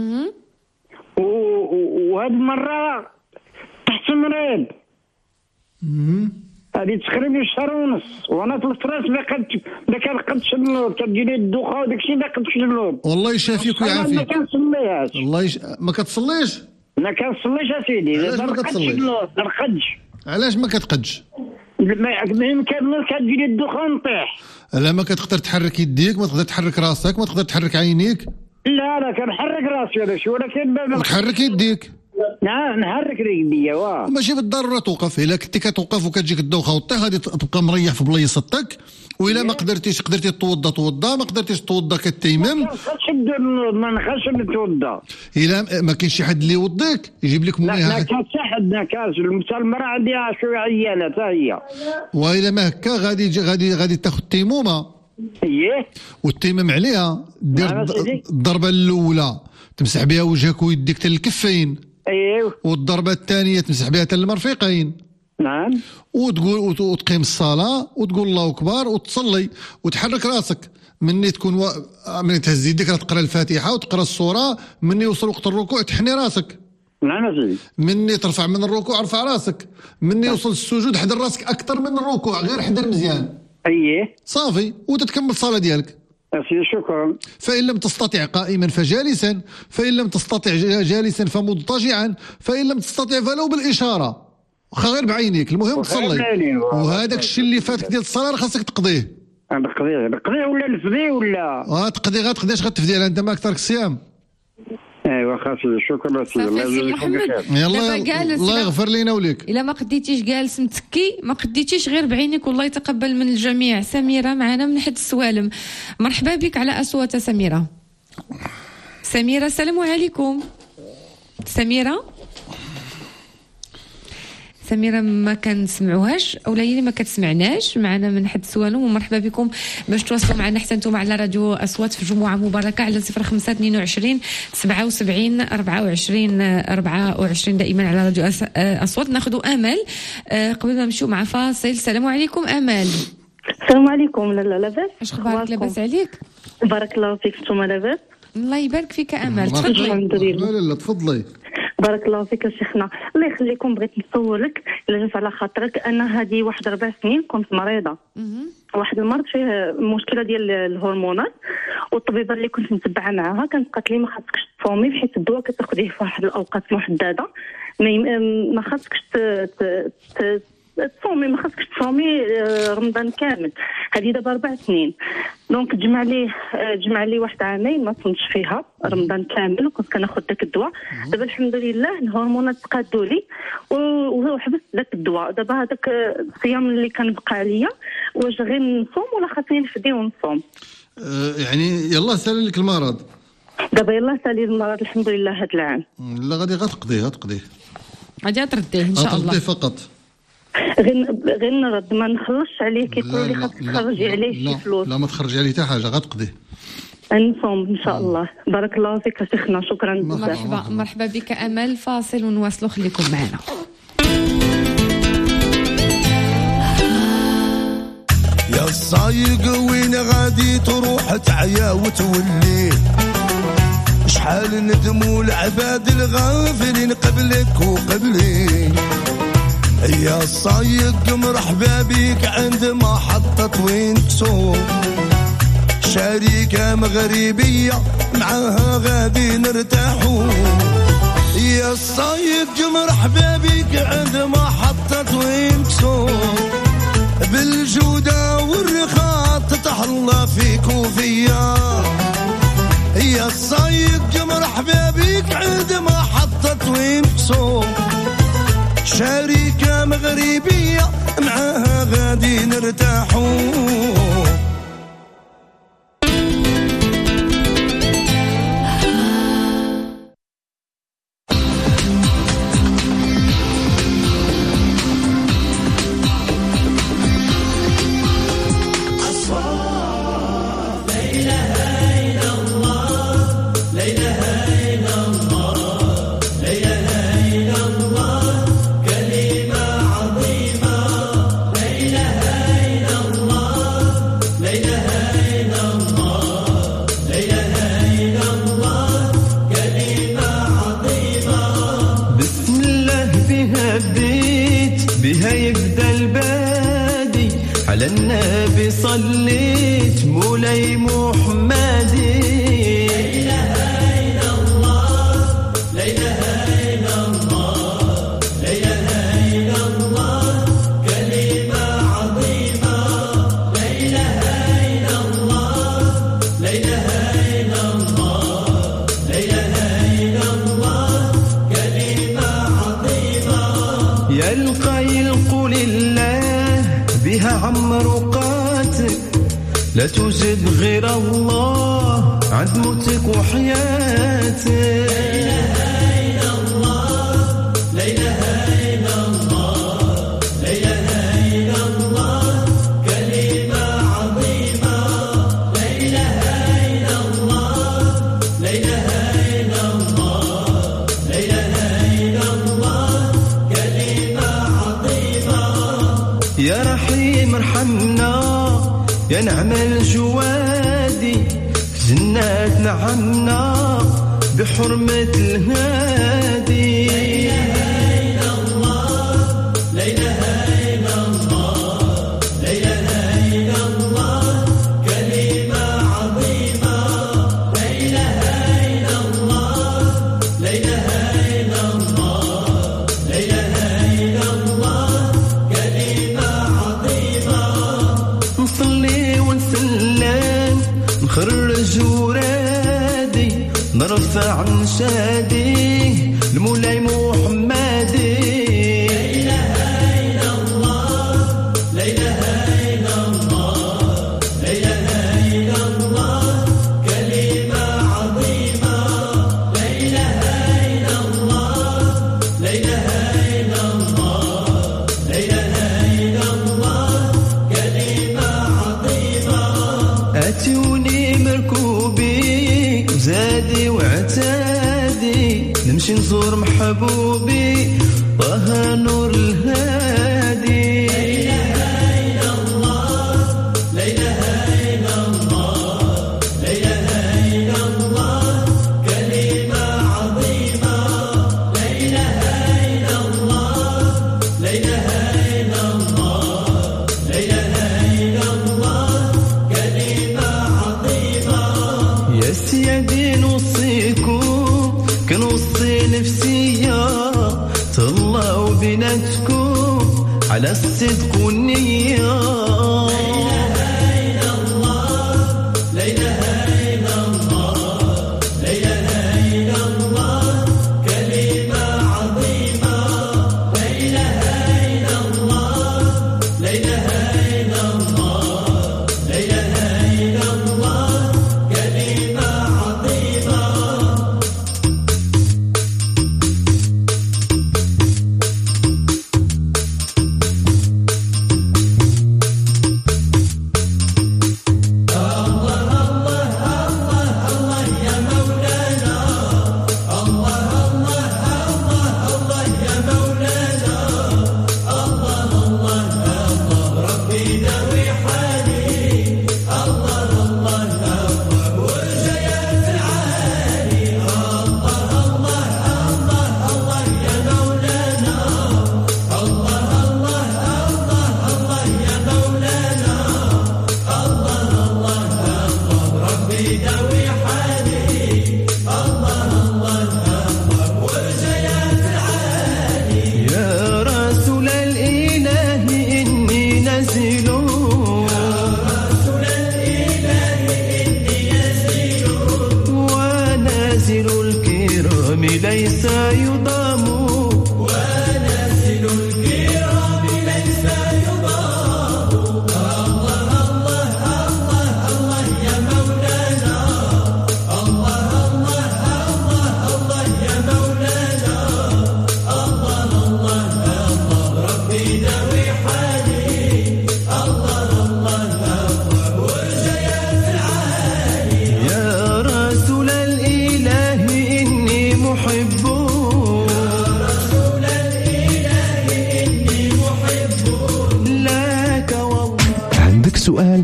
وهاد المره تحت مريض هذه تقريبا شهر ونص، وانا في الفراس ما قدش ما كنقدش النوض، كتجيني الدوخه وداك الشيء ما قدش النوض. والله يشافيك ويعافيك. ما كنصليهاش. والله يش... ما كتصليش؟ ما كنصليش يا سيدي. علاش ما كتصليش؟ ما نقدش. علاش ما كتقدش؟ ما يمكن كتجيني الدوخه ونطيح. لا ما كتقدر تحرك يديك، ما تقدر تحرك راسك، ما تقدر تحرك عينيك. لا لا كنحرك راسي هذا شي، ولكن ما تحرك يديك. نعم نحرك رجليا واه. ماشي بالضروره توقف، الا كنتي كتوقف وكتجيك الدوخه وطيح غادي تبقى مريح في بلايصتك، والا ما قدرتيش قدرتي توضى توضى، ما قدرتيش توضى كتيمم. ما نخافش ندير ما نخافش نتوضى. الا ما كاينش شي حد اللي يوضيك يجيب لك مويه. لا كاين حتى حد كاس المراه عندها شويه عيانه حتى هي. والا ما هكا غادي غادي غادي تاخذ تيمومه. اييه. وتيمم عليها دير الضربه الاولى تمسح بها وجهك ويديك حتى الكفين. ايوه. والضربه الثانيه تمسح بها حتى المرفقين. نعم. وتقول وتقيم الصلاه وتقول الله اكبر وتصلي وتحرك راسك. مني تكون و... مني تهز يديك تقرا الفاتحه وتقرا السوره، مني يوصل وقت الركوع تحني راسك. نعم سيدي. مني ترفع من الركوع ارفع راسك، مني يوصل السجود حضر راسك اكثر من الركوع، غير حضر مزيان. اييه. صافي وتتكمل الصلاه ديالك. شكرا. فإن لم تستطع قائما فجالسا، فإن لم تستطع جالسا فمضطجعا، فإن لم تستطع فلو بالإشارة، غير بعينيك، المهم تصلي. وهذاك الشيء اللي فاتك ديال الصلاة خاصك تقضيه. نقضيه نقضيه ولا نفديه ولا؟ اه تقضي غتقضي اش غتفدي انت ما اكثرك الصيام. ايوا خاصي شكرا سيدي الله يجزيكم بخير. يلا الله يغفر لينا وليك. الا ما قديتيش جالس متكي ما قديتيش غير بعينك، والله يتقبل من الجميع. سميره معنا من حد السوالم. مرحبا بك على اصوات سميره. سميره السلام عليكم. سميره سميره ما كنسمعوهاش اولا هي ما كتسمعناش. معنا من حد السوالم ومرحبا بكم باش تواصلوا معنا حتى نتوما على راديو اصوات في جمعه مباركه على صفر خمسة اثنين وعشرين سبعة وسبعين أربعة وعشرين أربعة وعشرين دائما على راديو اصوات. ناخذوا امل قبل ما نمشيو مع فاصل. السلام عليكم امل. السلام عليكم. لاله لاباس؟ اش اخبارك؟ لاباس عليك؟ بارك الله فيك. نتوما لاباس؟ الله يبارك فيك امل. تفضلي. الحمد لله. لا لا تفضلي. بارك الله فيك يا شيخنا. الله يخليكم. بغيت نسولك الا جات على خاطرك، انا هذه واحد ربع سنين كنت مريضه. واحد المرض فيه مشكله ديال الهرمونات، والطبيبه اللي كنت متبعه معاها كانت قالت لي ما خاصكش تصومي بحيث الدواء كتاخذيه في واحد الاوقات محدده، ما خاصكش تصومي ما خاصكش تصومي رمضان كامل. هذه دابا اربع سنين دونك جمع لي جمع لي واحد عامين ما صمتش فيها رمضان كامل، وكنت كناخذ داك الدواء. دابا الحمد لله الهرمونات تقادوا لي وحبست داك الدواء. دابا هذاك الصيام اللي كان بقى عليا واش غير نصوم ولا خاصني نفدي ونصوم؟ أه يعني يلا سالي لك المرض. دابا يلا سالي المرض الحمد لله هذا العام. لا غادي غتقضيه غتقضيه غادي ترديه ان شاء الله. غتقضيه فقط. غير غير نرد ما نخلصش عليه. كيقولوا لي خاصك تخرجي عليه شي فلوس. لا ما تخرجي عليه حتى حاجه غتقضيه. نصوم ان شاء الله. بارك الله فيك يا شيخنا. شكرا بزاف. مرحبا مرحبا بك امل. فاصل ونواصلوا. خليكم معنا. يا الصايق وين غادي تروح تعيا وتولي؟ شحال ندموا العباد الغافلين قبلك وقبلي. يا الصايق مرحبا بيك عند محطة وين تسوق، شركة مغربية معاها غادي نرتاحوا. يا الصايق مرحبا بيك عند محطة وين تسوق، بالجودة والرخاء تتهلا فيك وفيا. يا الصايق مرحبا بيك عند محطة وين تسوق، شركة مغربية معاها غادي نرتاحوا. صليت مولاي محمدي. لا إله إلا الله لا إله إلا الله لا إله إلا الله كلمة عظيمة. لا إله إلا الله لا إله إلا الله لا إله إلا الله كلمة عظيمة. يلقى يلقوا لله بها عمرو لا توجد غير الله عند موتك وحياتك. لا إله إلا الله لا إله إلا الله لا إله إلا الله كلمة عظيمة. لا إله إلا الله لا إله إلا الله لا إله إلا الله كلمة عظيمة. يا رحيم ارحمنا يا نعم الجوادي جنات نعمنا بحرمة الهادي. لا إله إلا الله لا إله إلا الله لا إله إلا الله كلمة عظيمة. لا إله إلا الله لا إله إلا الله لا إله إلا الله كلمة عظيمة. نصلي ونسلم نخرج ورادي نرفع نشادي المولاي محمدي. لا إله إلا الله لا إله إلا الله لا إله إلا الله كلمة عظيمة. لا إله إلا الله لا إله إلا الله لا إله إلا الله كلمة عظيمة. أتوني مركوبي زادي وعتادي نمشي نزور محبوبي طه نور الهادي. لا إله إلا الله لا إله إلا الله لا إله إلا الله كلمة عظيمة. لا إله إلا الله لا إله إلا الله لا إله إلا الله كلمة عظيمة. يا سيدي نوصيكم كنوصي نفسية الله وبناتكم على الصدق والنية. لا إله إلا الله لا إله إلا الله لا إله إلا الله كلمة عظيمة. لا إله إلا الله لا إله إلا الله لا إله إلا الله كلمة عظيمة.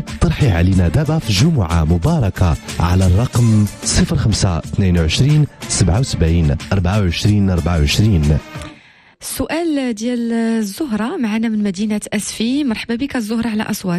طرحي علينا دابا في جمعة مباركة على الرقم صفر خمسة اثنين وعشرين سبعة وسبعين أربعة وعشرين أربعة وعشرين. السؤال ديال الزهرة معنا من مدينة أسفي. مرحبا بك الزهرة على أصوات.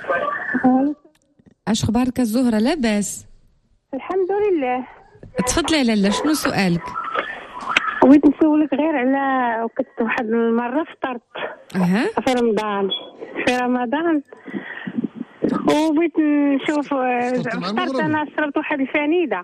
اش اخبارك الزهرة؟ لاباس الحمد لله. تفضلي لاله، شنو سؤالك؟ بغيت نسولك غير على وكنت واحد المره فطرت أه. في رمضان في رمضان وبغيت نشوف فطرت انا شربت واحد الفنيده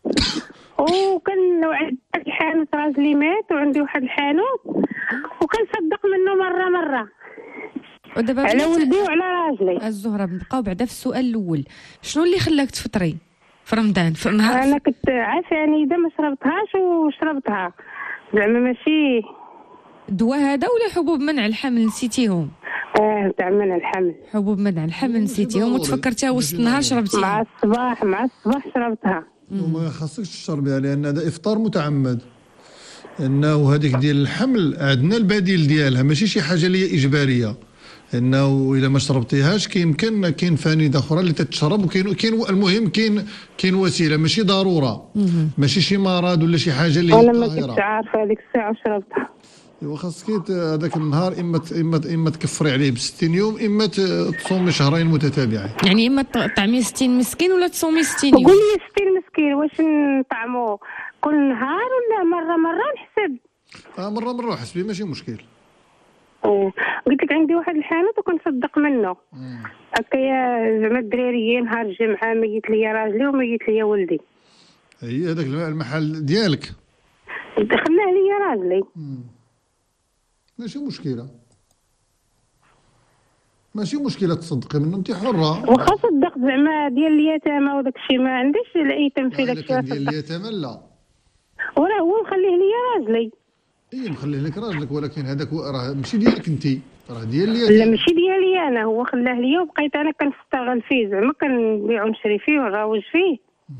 وكان عندي واحد الحانوت راجلي مات وعندي واحد الحانوت وكنصدق منه مره مره ودابا على ولدي وعلى راجلي. الزهرة نبقاو بعدا في السؤال الاول، شنو اللي خلاك تفطري في رمضان في نهار؟ انا كنت عافانيده ما شربتهاش وشربتها زعما ماشي دواء هذا ولا حبوب منع الحمل نسيتيهم؟ اه تاع منع الحمل، حبوب منع الحمل نسيتيهم وتفكرتيها وسط النهار شربتيها؟ مع الصباح مع الصباح شربتها. وما خاصكش تشربيها لان هذا افطار متعمد، انه هذيك ديال الحمل عندنا البديل ديالها ماشي شي حاجه اللي اجباريه، انه اذا ما شربتيهاش كيمكن كاين فانيده اخرى اللي تتشرب وكاين كاين المهم كاين كاين وسيله ماشي ضروره ماشي شي مرض ولا شي حاجه اللي انا ما كنتش عارفه هذيك الساعه وشربتها. ايوا خاصك هذاك النهار اما اما اما تكفري عليه ب ستين يوم اما تصومي شهرين متتابعين. يعني اما تطعمي ستين مسكين ولا تصومي ستين يوم؟ قول لي ستين مسكين واش نطعمو كل نهار ولا مره مره نحسب؟ اه مره مره حسبي ماشي مشكل. قلت لك عندي واحد الحانوت وكنصدق منه هكايا زعما الدراري نهار الجمعه ميت ليا راجلي وميت ليا ولدي. اي هذاك المحل ديالك دخلناه ليا راجلي. ماشي مشكله ماشي مشكله تصدقي منه انت حره. واخا صدقت زعما ديال اليتامى وداك الشيء ما عنديش الايتام في داك الشيء. ديال اليتامى لا وراه هو مخليه ليا راجلي. اي مخليه لك راجلك ولكن هذاك راه ماشي ديالك انت، راه ديال اليتامى. لا ماشي ديالي انا، هو خلاه ليا وبقيت انا كنستغل فيه زعما كنبيع ونشري فيه ونروج فيه.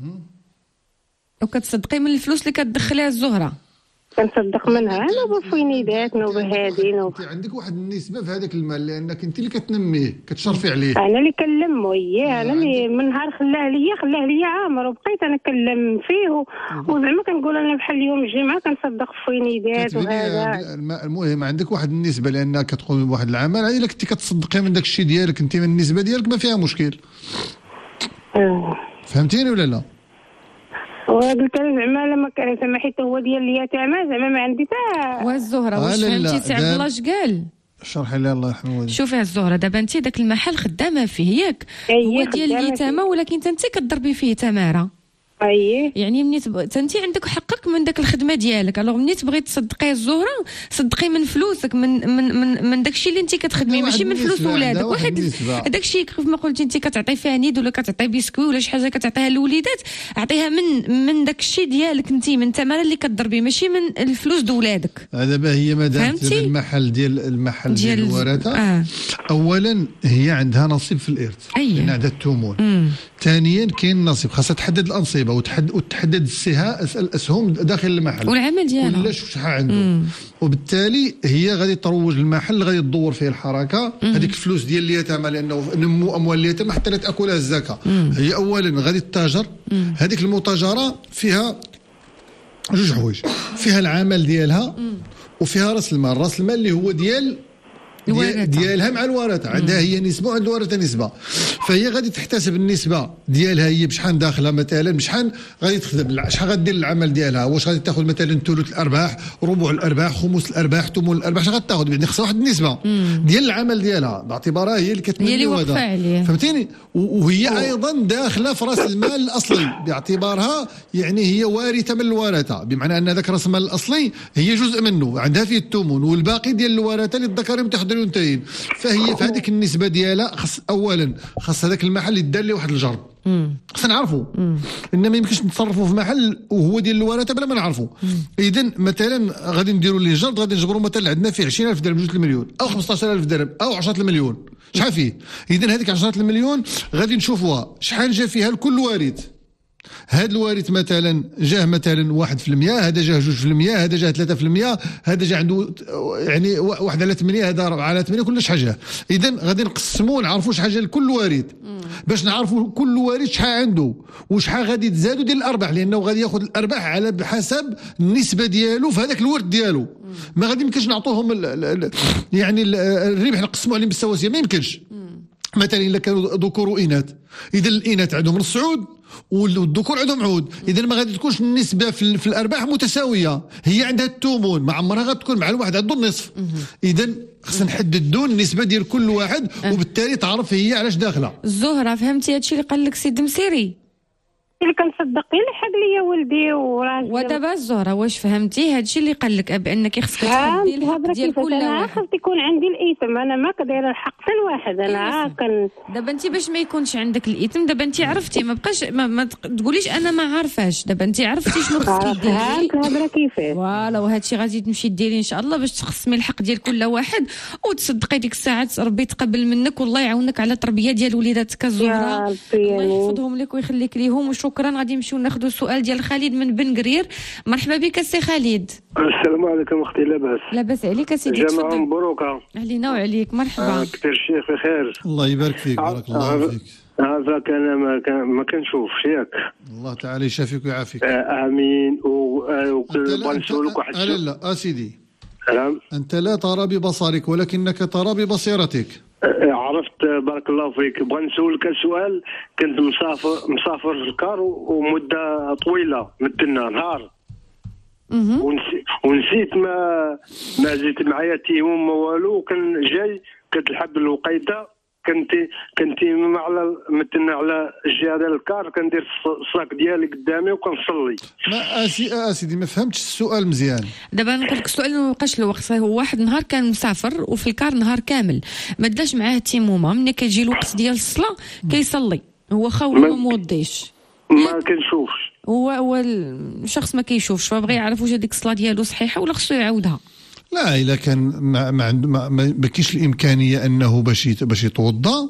وكتصدقي من الفلوس اللي كتدخليها الزهرة؟ كنصدق منها انا بفوينيدات وبهادين و... انت عندك واحد النسبه في هذاك المال لانك انت اللي كتنميه كتشرفي عليه. انا اللي كنلمو اياه، انا اللي من نهار خلاه ليا خلاه ليا عامر وبقيت انا كنلم فيه و... وزعما كنقول انا بحال يوم الجمعه كنصدق فوينيدات وهذا. المهم عندك واحد النسبه لانك كتقومي بواحد العمل الا كنتي كتصدقي من داك الشيء ديالك انت من النسبه ديالك ما فيها مشكل. أه. فهمتيني ولا لا؟ وقلت له زعما لما كان زعما حيت هو ديال اليتامى زعما ما عندي حتى. والزهره واش فهمتي سي عبد الله اش قال؟ شرحي لي الله يرحمه. شوفي الزهره دابا انت داك المحل خدامه فيه ياك هو ديال اليتامى ولكن انت كتضربي فيه تماره. اييه يعني ملي انت عندك حقك من داك الخدمه ديالك، الوغ ملي تبغي تصدقي الزهره صدقي من فلوسك من من من, من داك الشيء اللي انت كتخدمي ماشي من فلوس ولادك. واحد داك الشيء كيف ما قلتي انت كتعطي فيها نيد ولا كتعطي بسكوي ولا شي حاجه كتعطيها للوليدات اعطيها من من داك الشيء ديالك انت من الثمره اللي كتضربي ماشي من الفلوس د ولادك. دابا هي مادام المحل ديال المحل ديال الورثه آه. اولا هي عندها نصيب في الارث أيه. عندها الثمن. ثانيا كاين نصيب خاصها تحدد الانصبه وتحدد وتحدد السها الاسهم داخل المحل والعمل ديالها ولا شحال عنده مم. وبالتالي هي غادي تروج المحل غادي تدور فيه الحركه هذيك الفلوس ديال اليتامى لانه نمو اموال اليتامى حتى لا تاكلها الزكاه. هي اولا غادي تتاجر هذيك المتاجره فيها جوج حوايج، فيها العمل ديالها مم. وفيها راس المال. راس المال اللي هو ديال ديال ديالها مع الورثه عندها هي نسبه وعند الورثه نسبه، فهي غادي تحتسب النسبه ديالها هي بشحال داخله مثلا بشحال غادي تخدم شحال غدير العمل ديالها، واش غادي تاخذ مثلا ثلث الارباح ربع الارباح خمس الارباح ثمن الارباح شحال غتاخذ يعني خصها واحد النسبه مم. ديال العمل ديالها باعتبارها هي اللي كتملي هذا فهمتيني، وهي أوه. ايضا داخله في راس المال الاصلي باعتبارها يعني هي وارثه من الورثه بمعنى ان ذاك راس المال الاصلي هي جزء منه عندها فيه الثمن والباقي ديال الورثه للذكر تحضر ينتهين. فهي في هذيك النسبه ديالها خص اولا خص هذاك المحل يدار له واحد الجرب خصنا نعرفوا انما ما يمكنش نتصرفوا في محل وهو ديال الورثه بلا ما نعرفوا. اذا مثلا غادي نديروا ليه جرد غادي نجبروا مثلا عندنا فيه عشرين ألف درهم جوج المليون او خمسطاش ألف درهم او عشرة المليون شحال فيه. اذا هذيك عشرة المليون غادي نشوفوها شحال جا فيها لكل وارث هذا الوارث مثلا جاه مثلا واحد في المية، هذا جاه جوج في المية، هذا جاه ثلاثة في المية، هذا جاه عنده يعني واحد على ثمانية، هذا أربعة على ثمانية، كل شحال جاه. إذا غادي نقسموا نعرفوا شحال جا لكل وارث باش نعرفوا كل وارث شحال عنده وشحال غادي تزادوا ديال الأرباح، لأنه غادي ياخذ الأرباح على بحسب النسبة ديالو في هذاك الورث ديالو. ما غادي يمكنش نعطوهم ال ال يعني الربح نقسموا عليهم بالسواسية، ما يمكنش. مثلا إلا كانوا ذكور وإناث، إذا الإناث عندهم نص عود والذكور عندهم عود، اذا ما غادي تكونش النسبه في, في الارباح متساويه. هي عندها الثمن، ما عمرها غتكون مع الواحد عنده النصف. اذا خصنا نحددوا النسبه ديال كل واحد وبالتالي تعرف هي علاش داخله. الزهره فهمتي هادشي اللي قال لك سي دمسيري؟ اللي كنصدق اللي حق ليا ولدي وراجلي. ودابا الزهره واش فهمتي هادشي اللي قال لك بانك خصك تحدي الحق ديال كل واحد؟ خص يكون عندي الاثم، انا ما كدايره الحق حتى لواحد. انا كن دابا انت باش ما يكونش عندك الاثم، دابا انت عرفتي، ما بقاش ما, ما تقوليش انا ما عارفاش. دابا انت عرفتي شنو خصك ديري، هاك الهضره كيفاش. فوالا وهادشي غادي تمشي ديري ان شاء الله باش تقسمي الحق ديال كل واحد وتصدقي ديك الساعات ربي يتقبل منك والله يعاونك على التربيه ديال وليداتك الزهره. الله يحفظهم لك ويخليك ليهم. وشكرا. غادي نمشيو ناخذ السؤال ديال خالد من بن قرير. مرحبا بك سي خالد. السلام عليكم اختي. لاباس؟ لاباس عليك سيدي. جماعة مبروكة علينا وعليك. مرحبا. كثير الشيخ بخير. الله يبارك فيك. بارك الله فيك. هذاك انا ما كان ما كنشوفش ياك. الله تعالى يشافيك ويعافيك. آه امين. وكل بغا نسولك واحد السؤال. لا لا اسيدي. نعم. انت لا ترى ببصرك ولكنك ترى ببصيرتك. عرفت. بارك الله فيك. بغا نسولك سؤال. كنت مسافر مسافر في الكار ومده طويله مدنا نهار ونسيت ونسيت ما ما زيت معايا تيمم ما والو. وكان جاي كنت الحب الوقيته كنت كنت على متنا على الجهه ديال الكار كندير الصاك ديالي قدامي وكنصلي. ما اسي اسيدي ما فهمتش السؤال مزيان. دابا نقول لك السؤال ما بقاش الوقت. هو واحد نهار كان مسافر وفي الكار نهار كامل ما داش معاه التيمومه. ملي كيجي الوقت ديال الصلاه كيصلي هو خاول ما موضيش ما كنشوفش. هو هو الشخص ما كيشوفش فبغى يعرف واش هذيك الصلاه ديالو صحيحه ولا خصو يعاودها. لا الا كان ما ما عنده ما, ما كاينش الامكانيه انه باش باش يتوضا،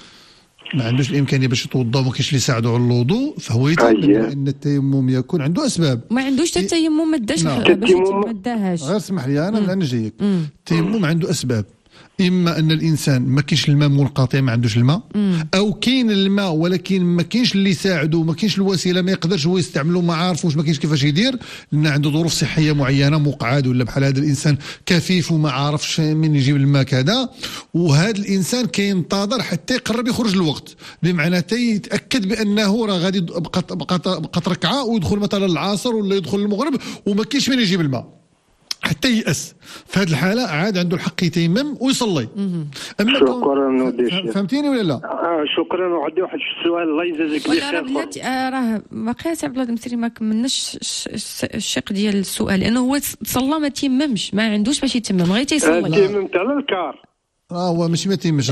ما عندوش الامكانيه باش يتوضا وما كاينش اللي يساعدو على الوضوء فهو يتيمم. ان التيمم يكون عنده اسباب. ما عندوش حتى التيمم ما داش باش ما داهاش. غير اسمح لي انا انا جايك. التيمم عنده اسباب. اما ان الانسان ما كاينش الماء منقطع ما عندوش الماء، او كاين الماء ولكن ما كاينش اللي يساعده ما كاينش الوسيله ما يقدرش هو يستعمله ما عارفوش ما كاينش كيفاش يدير لان عنده ظروف صحيه معينه مقعد ولا بحال هذا الانسان كفيف وما عارفش من يجيب الماء كذا. وهذا الانسان كينتظر حتى يقرب يخرج الوقت بمعنى يتاكد بانه راه غادي بقات بقات بقات ركعه ويدخل مثلا العصر ولا يدخل المغرب وما كاينش من يجيب الماء حتى يأس. في هذه الحالة عاد عنده الحق يتيمم ويصلي. أما شكرا. فهمتيني ولا لا؟ آه شكرا. وعندي واحد السؤال الله يجازيك بخير. بلاتي آه راه باقي عبد الله المسيري ما كملناش الشق ديال السؤال لأنه هو تصلى ما تيممش ما عندوش باش يتمم غير تيصلي. تيممت على الكار. اه هو ماشي ما تيممش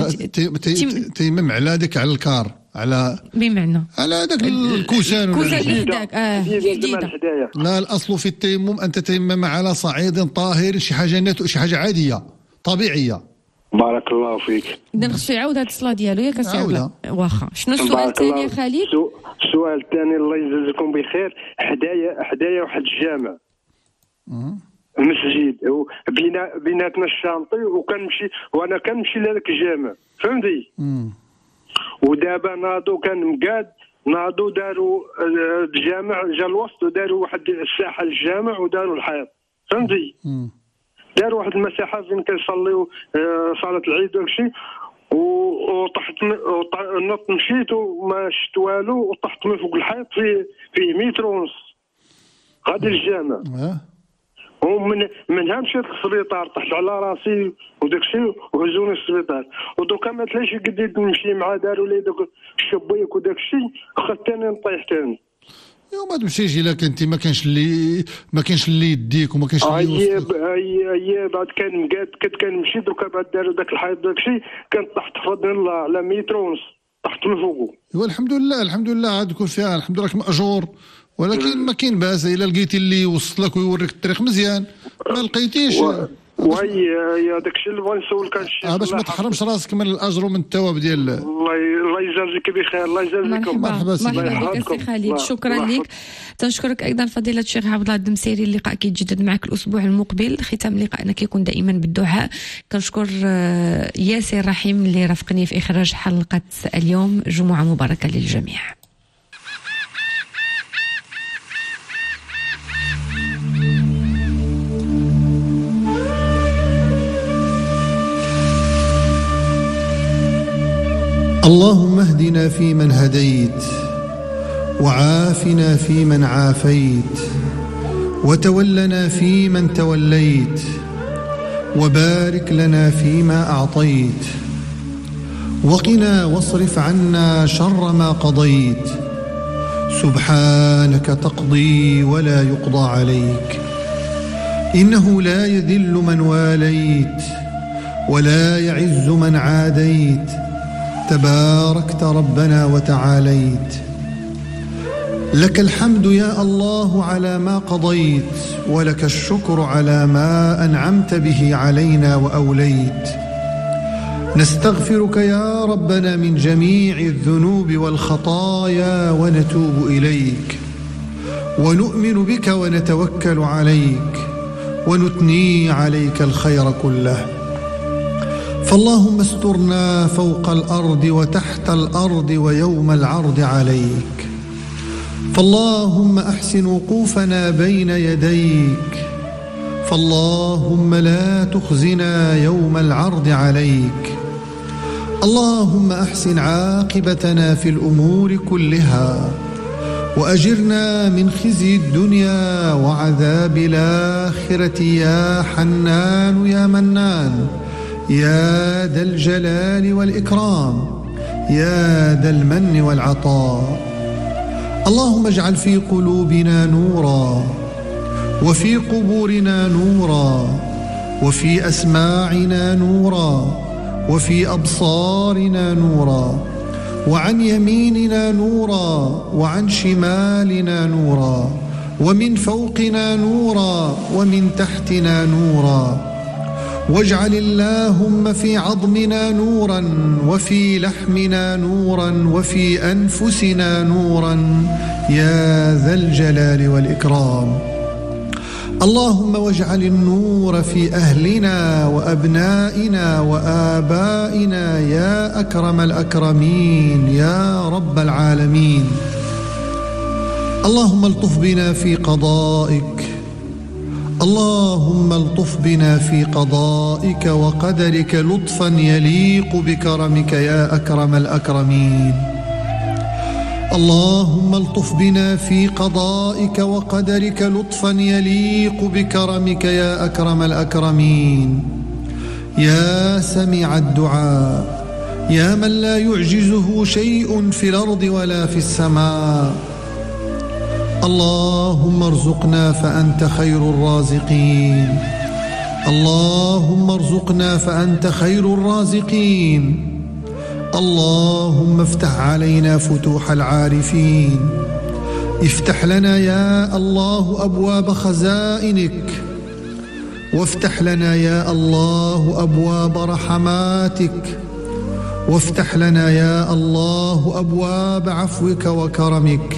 تيمم على هذاك على الكار على بمعنى على هذاك الكوسان الكوسان اللي حداك. اه جديده. لا الاصل في التيمم ان تتيمم على صعيد طاهر شي حاجه شي حاجه عاديه طبيعيه. بارك الله فيك. اذا خصو يعاود هذه الصلاه ديالو ياك سي واخا. شنو السؤال الثاني يا خالد؟ السؤال الثاني الله يجازيكم بخير. حدايا حدايا واحد الجامع المسجد بينا بيناتنا الشانطي وكنمشي وانا كنمشي لهذاك الجامع فهمتي. ودابا ناضوا كان مقاد ناضوا داروا الجامع جا الوسط وداروا واحد الساحه للجامع وداروا الحيط فهمتي. داروا واحد المساحه فين كيصليو صلاه العيد وداكشي وطحت نط مشيت وما شفت والو وطحت من فوق الحيط في فيه متر ونص غادي للجامع. ومن منها مشيت للسبيطار طحت على راسي وداكشي وهزوني للسبيطار ودوكا ما تلاش قديت نمشي مع داروا لي دوك الشبيك وداكشي خدتني نطيح ثاني. يا ما تمشيش الا كنتي ما كانش اللي ما كانش اللي يديك وما كانش اللي يوصلك. اي اي بعد كان مقاد كنت كنمشي دوكا بعد داروا داك الحيط داكشي كنت طحت بفضل الله على متر ونص طحت من فوقه. ايوا الحمد لله الحمد لله عاد يكون فيها الحمد لله ماجور ولكن ما كاين باس الا لقيتي اللي يوصل لك ويوريك الطريق مزيان ما لقيتيش وي هذاك الشيء اللي بغا نسولك هادشي اه باش ما تحرمش راسك من الاجر ومن الثواب ديال الله الله الله يجازيك بخير. الله يجازيكم. مرحبا مرحبا بك سي خالد، شكرا لك. تنشكرك ايضا فضيله الشيخ عبد الله الدمسيري. اللقاء كيتجدد معك الاسبوع المقبل. ختام لقائنا كيكون دائما بالدعاء. كنشكر ياسر رحيم اللي رافقني في اخراج حلقه اليوم. جمعه مباركه للجميع. اللهم اهدنا فيمن هديت، وعافنا فيمن عافيت، وتولنا فيمن توليت، وبارك لنا فيما أعطيت، وقنا واصرف عنا شر ما قضيت. سبحانك تقضي ولا يقضى عليك، إنه لا يذل من واليت ولا يعز من عاديت، تباركت ربنا وتعاليت. لك الحمد يا الله على ما قضيت، ولك الشكر على ما أنعمت به علينا وأوليت. نستغفرك يا ربنا من جميع الذنوب والخطايا ونتوب إليك، ونؤمن بك ونتوكل عليك، ونثني عليك الخير كله. فاللهم استرنا فوق الأرض وتحت الأرض ويوم العرض عليك. فاللهم أحسن وقوفنا بين يديك. فاللهم لا تخزنا يوم العرض عليك. اللهم أحسن عاقبتنا في الأمور كلها، وأجرنا من خزي الدنيا وعذاب الآخرة يا حنان يا منان يا ذا الجلال والإكرام يا ذا المن والعطاء. اللهم اجعل في قلوبنا نورا، وفي قبورنا نورا، وفي أسماعنا نورا، وفي أبصارنا نورا، وعن يميننا نورا، وعن شمالنا نورا، ومن فوقنا نورا، ومن تحتنا نورا. واجعل اللهم في عظمنا نورا، وفي لحمنا نورا، وفي أنفسنا نورا يا ذا الجلال والإكرام. اللهم واجعل النور في أهلنا وأبنائنا وآبائنا يا أكرم الأكرمين يا رب العالمين. اللهم الطف بنا في قضائك، اللهم الطف بنا في قضائك وقدرك لطفا يليق بكرمك يا أكرم الأكرمين. اللهم الطف بنا في قضائك وقدرك لطفا يليق بكرمك يا أكرم الأكرمين. يا سميع الدعاء، يا من لا يعجزه شيء في الأرض ولا في السماء. اللهم ارزقنا فأنت خير الرازقين، اللهم ارزقنا فأنت خير الرازقين. اللهم افتح علينا فتوح العارفين، افتح لنا يا الله أبواب خزائنك، وافتح لنا يا الله أبواب رحماتك، وافتح لنا يا الله أبواب عفوك وكرمك.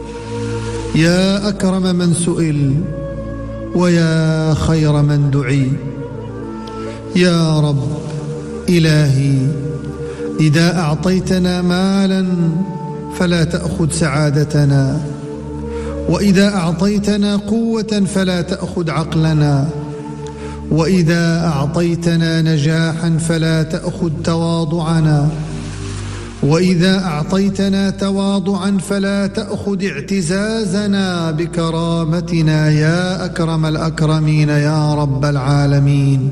يا أكرم من سئل ويا خير من دعي. يا رب إلهي، إذا أعطيتنا مالا فلا تأخذ سعادتنا، وإذا أعطيتنا قوة فلا تأخذ عقلنا، وإذا أعطيتنا نجاحا فلا تأخذ تواضعنا، وإذا أعطيتنا تواضعا فلا تأخذ اعتزازنا بكرامتنا يا أكرم الأكرمين يا رب العالمين.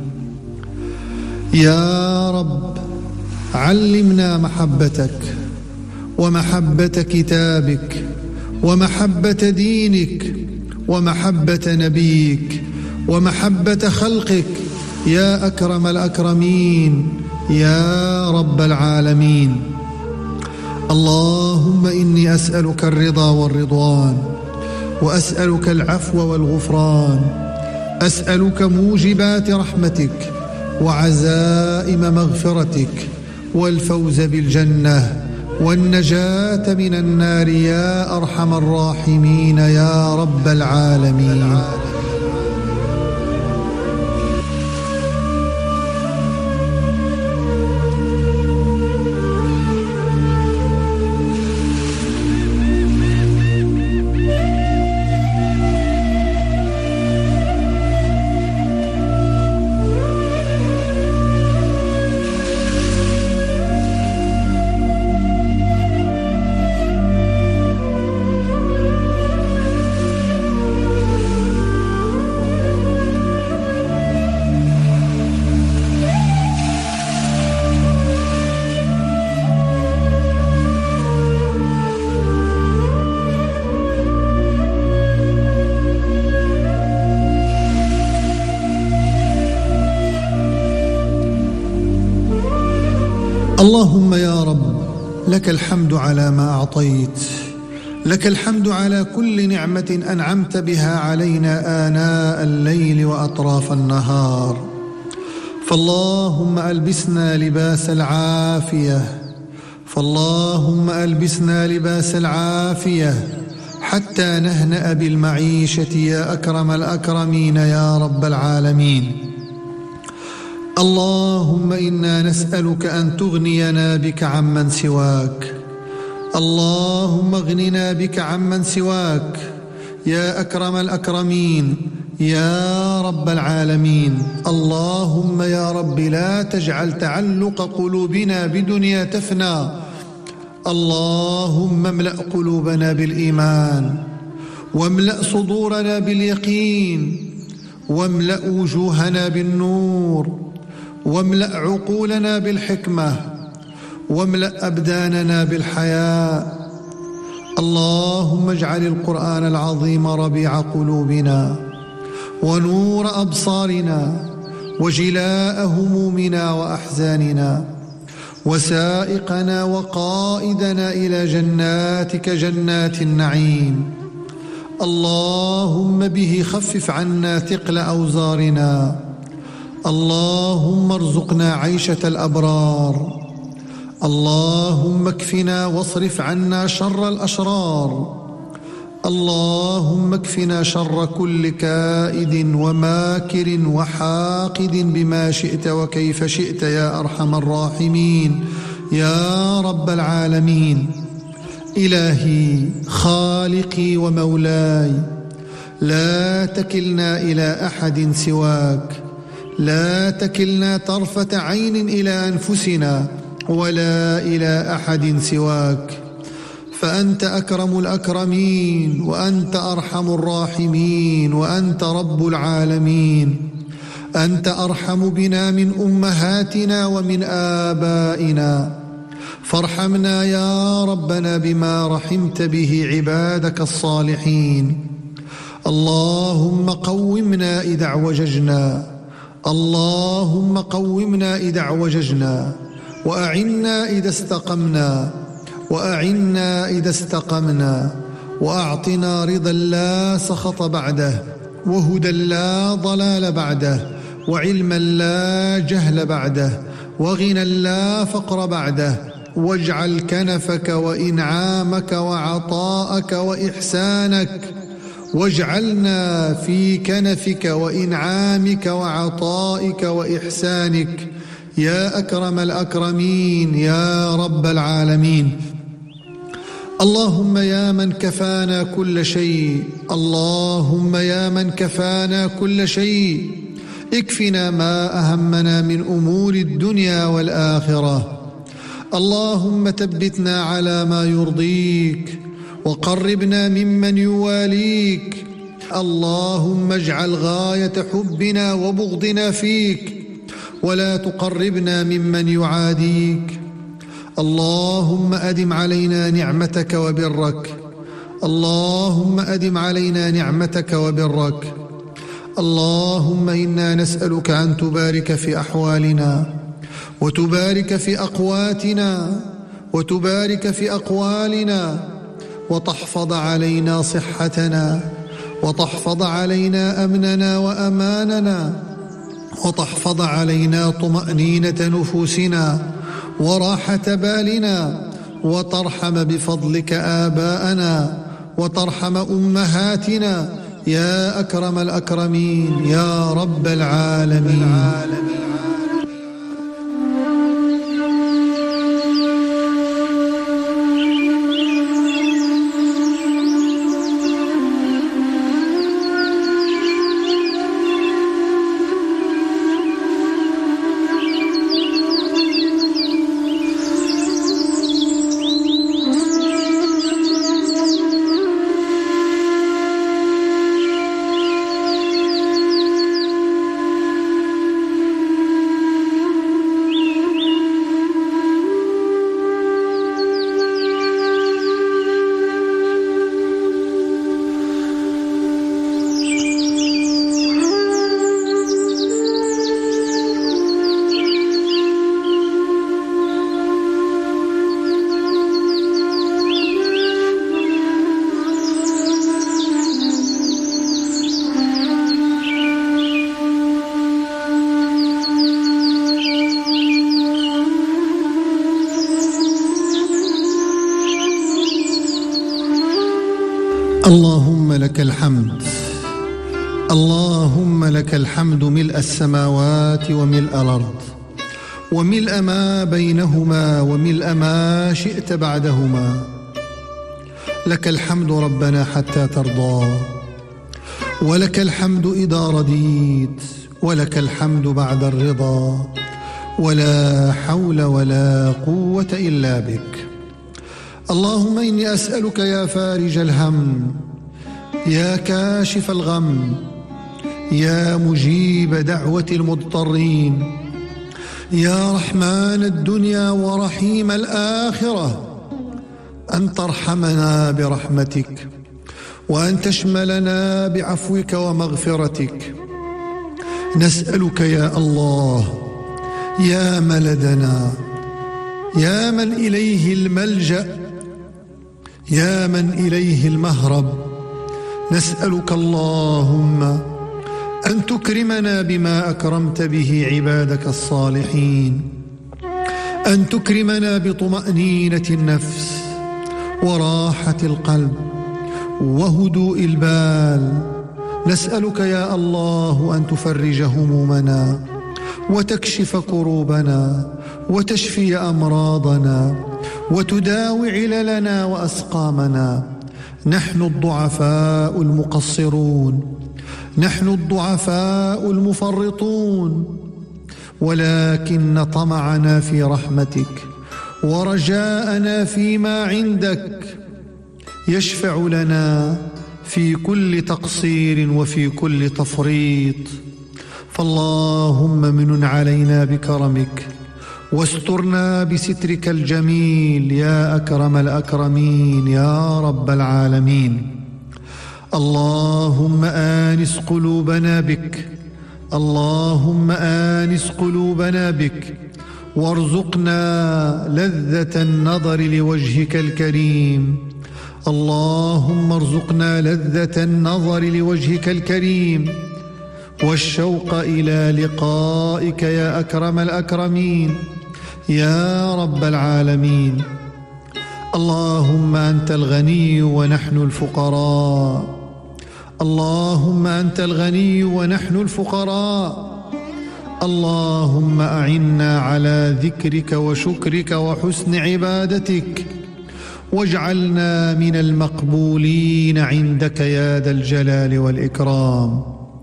يا رب علمنا محبتك ومحبة كتابك ومحبة دينك ومحبة نبيك ومحبة خلقك يا أكرم الأكرمين يا رب العالمين. اللهم إني أسألك الرضا والرضوان، وأسألك العفو والغفران، أسألك موجبات رحمتك وعزائم مغفرتك والفوز بالجنة والنجاة من النار يا أرحم الراحمين يا رب العالمين. اللهم يا رب لك الحمد على ما أعطيت، لك الحمد على كل نعمة أنعمت بها علينا آناء الليل وأطراف النهار، فاللهم ألبسنا لباس العافية، فاللهم ألبسنا لباس العافية حتى نهنأ بالمعيشة يا أكرم الأكرمين يا رب العالمين. اللهم إنا نسألك أن تغنينا بك عمن سواك، اللهم اغننا بك عمن سواك يا أكرم الأكرمين يا رب العالمين. اللهم يا رب لا تجعل تعلق قلوبنا بدنيا تفنى، اللهم املأ قلوبنا بالإيمان، واملأ صدورنا باليقين، واملأ وجوهنا بالنور، واملأ عقولنا بالحكمة، واملأ أبداننا بالحياء. اللهم اجعل القرآن العظيم ربيع قلوبنا ونور أبصارنا وجلاء همومنا وأحزاننا، وسائقنا وقائدنا إلى جناتك جنات النعيم. اللهم به خفف عنا ثقل أوزارنا، اللهم ارزقنا عيشة الأبرار، اللهم اكفنا واصرف عنا شر الأشرار، اللهم اكفنا شر كل كائد وماكر وحاقد بما شئت وكيف شئت يا أرحم الراحمين يا رب العالمين. إلهي خالقي ومولاي، لا تكلنا إلى أحد سواك، لا تكلنا طرفة عين إلى أنفسنا ولا إلى أحد سواك، فأنت أكرم الأكرمين، وأنت أرحم الراحمين، وأنت رب العالمين. أنت أرحم بنا من أمهاتنا ومن آبائنا، فارحمنا يا ربنا بما رحمت به عبادك الصالحين. اللهم قومنا إذا اعوججنا، اللهم قومنا إذا اعوججنا، وأعنا إذا استقمنا، وأعنا إذا استقمنا، وأعطنا رضا لا سخط بعده، وهدى لا ضلال بعده، وعلما لا جهل بعده، وغنى لا فقر بعده، واجعل كنفك وإنعامك وعطاءك وإحسانك، واجعلنا في كنفك وإنعامك وعطائك وإحسانك يا أكرم الأكرمين يا رب العالمين. اللهم يا من كفانا كل شيء، اللهم يا من كفانا كل شيء، اكفنا ما أهمنا من أمور الدنيا والآخرة. اللهم ثبتنا على ما يرضيك، وقربنا ممن يواليك. اللهم اجعل غاية حبنا وبغضنا فيك، ولا تقربنا ممن يعاديك. اللهم أدم علينا نعمتك وبرك، اللهم أدم علينا نعمتك وبرك. اللهم إنا نسألك أن تبارك في أحوالنا، وتبارك في أقواتنا، وتبارك في أقوالنا، وتحفظ علينا صحتنا، وتحفظ علينا أمننا وأماننا، وتحفظ علينا طمأنينة نفوسنا وراحة بالنا، وترحم بفضلك آباءنا وترحم أمهاتنا يا أكرم الأكرمين يا رب العالمين. اللهم لك الحمد، اللهم لك الحمد ملء السماوات وملء الأرض وملء ما بينهما وملء ما شئت بعدهما. لك الحمد ربنا حتى ترضى، ولك الحمد إذا رضيت، ولك الحمد بعد الرضا، ولا حول ولا قوة إلا بك. اللهم إني أسألك يا فارج الهم، يا كاشف الغم، يا مجيب دعوة المضطرين، يا رحمن الدنيا ورحيم الآخرة، أن ترحمنا برحمتك، وأن تشملنا بعفوك ومغفرتك. نسألك يا الله يا ملدنا، يا من إليه الملجأ، يا من إليه المهرب، نسألك اللهم أن تكرمنا بما أكرمت به عبادك الصالحين، أن تكرمنا بطمأنينة النفس وراحة القلب وهدوء البال. نسألك يا الله أن تفرج همومنا وتكشف كروبنا وتشفي أمراضنا وتداوي عللنا وأسقامنا. نحن الضعفاء المقصرون، نحن الضعفاء المفرطون، ولكن طمعنا في رحمتك ورجاءنا فيما عندك يشفع لنا في كل تقصير وفي كل تفريط. فاللهم منن علينا بكرمك واسترنا بسترك الجميل يا أكرم الأكرمين يا رب العالمين. اللهم آنس قلوبنا بك، اللهم آنس قلوبنا بك، وارزقنا لذة النظر لوجهك الكريم. اللهم ارزقنا لذة النظر لوجهك الكريم والشوق إلى لقائك يا أكرم الأكرمين يا رب العالمين. اللهم أنت الغني ونحن الفقراء، اللهم أنت الغني ونحن الفقراء. اللهم أعنا على ذكرك وشكرك وحسن عبادتك، واجعلنا من المقبولين عندك يا ذا الجلال والإكرام.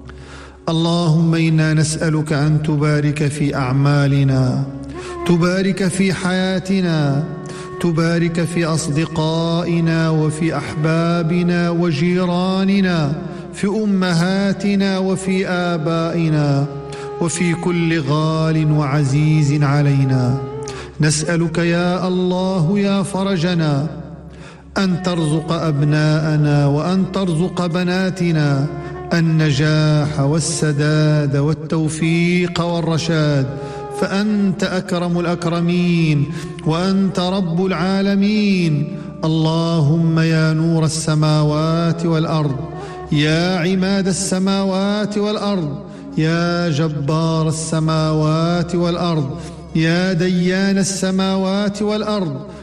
اللهم إنا نسألك أن تبارك في أعمالنا، تبارك في حياتنا، تبارك في أصدقائنا وفي أحبابنا وجيراننا، في أمهاتنا وفي آبائنا، وفي كل غال وعزيز علينا. نسألك يا الله يا فرجنا أن ترزق أبناءنا وأن ترزق بناتنا النجاح والسداد والتوفيق والرشاد، فأنت أكرم الأكرمين وأنت رب العالمين. اللهم يا نور السماوات والأرض، يا عماد السماوات والأرض، يا جبار السماوات والأرض، يا ديان السماوات والأرض،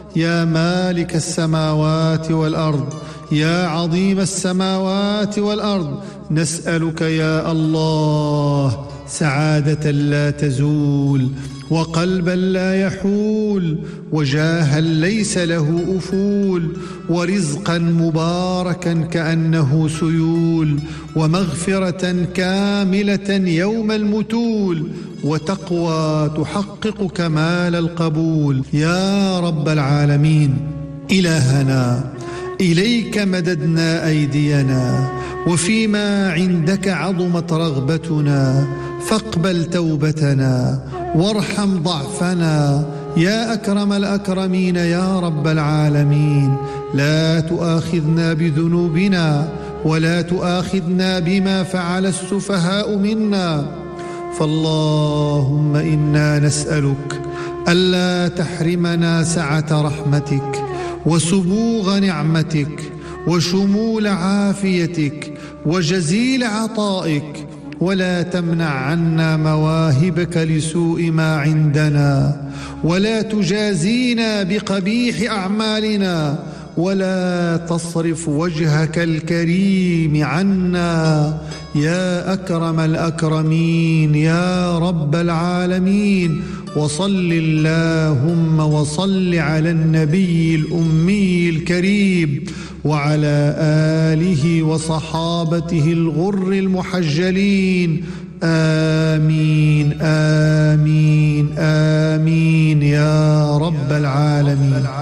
يا مالك السماوات والأرض يا عظيم السماوات والأرض نسألك يا الله سعادة لا تزول وقلبا لا يحول وجاها ليس له أفول ورزقا مباركا كأنه سيول ومغفرة كاملة يوم المتول وتقوى تحقق كمال القبول يا رب العالمين إلهنا إليك مددنا أيدينا وفيما عندك عظمت رغبتنا فاقبل توبتنا وارحم ضعفنا يا أكرم الأكرمين يا رب العالمين لا تؤاخذنا بذنوبنا ولا تؤاخذنا بما فعل السفهاء منا فاللهم إنا نسألك ألا تحرمنا سعة رحمتك وسبوغ نعمتك وشمول عافيتك وجزيل عطائك ولا تمنع عنا مواهبك لسوء ما عندنا ولا تجازينا بقبيح أعمالنا ولا تصرف وجهك الكريم عنا يا أكرم الأكرمين يا رب العالمين وصل اللهم وصل على النبي الأمي الكريم وعلى آله وصحابته الغر المحجلين آمين آمين آمين يا رب العالمين.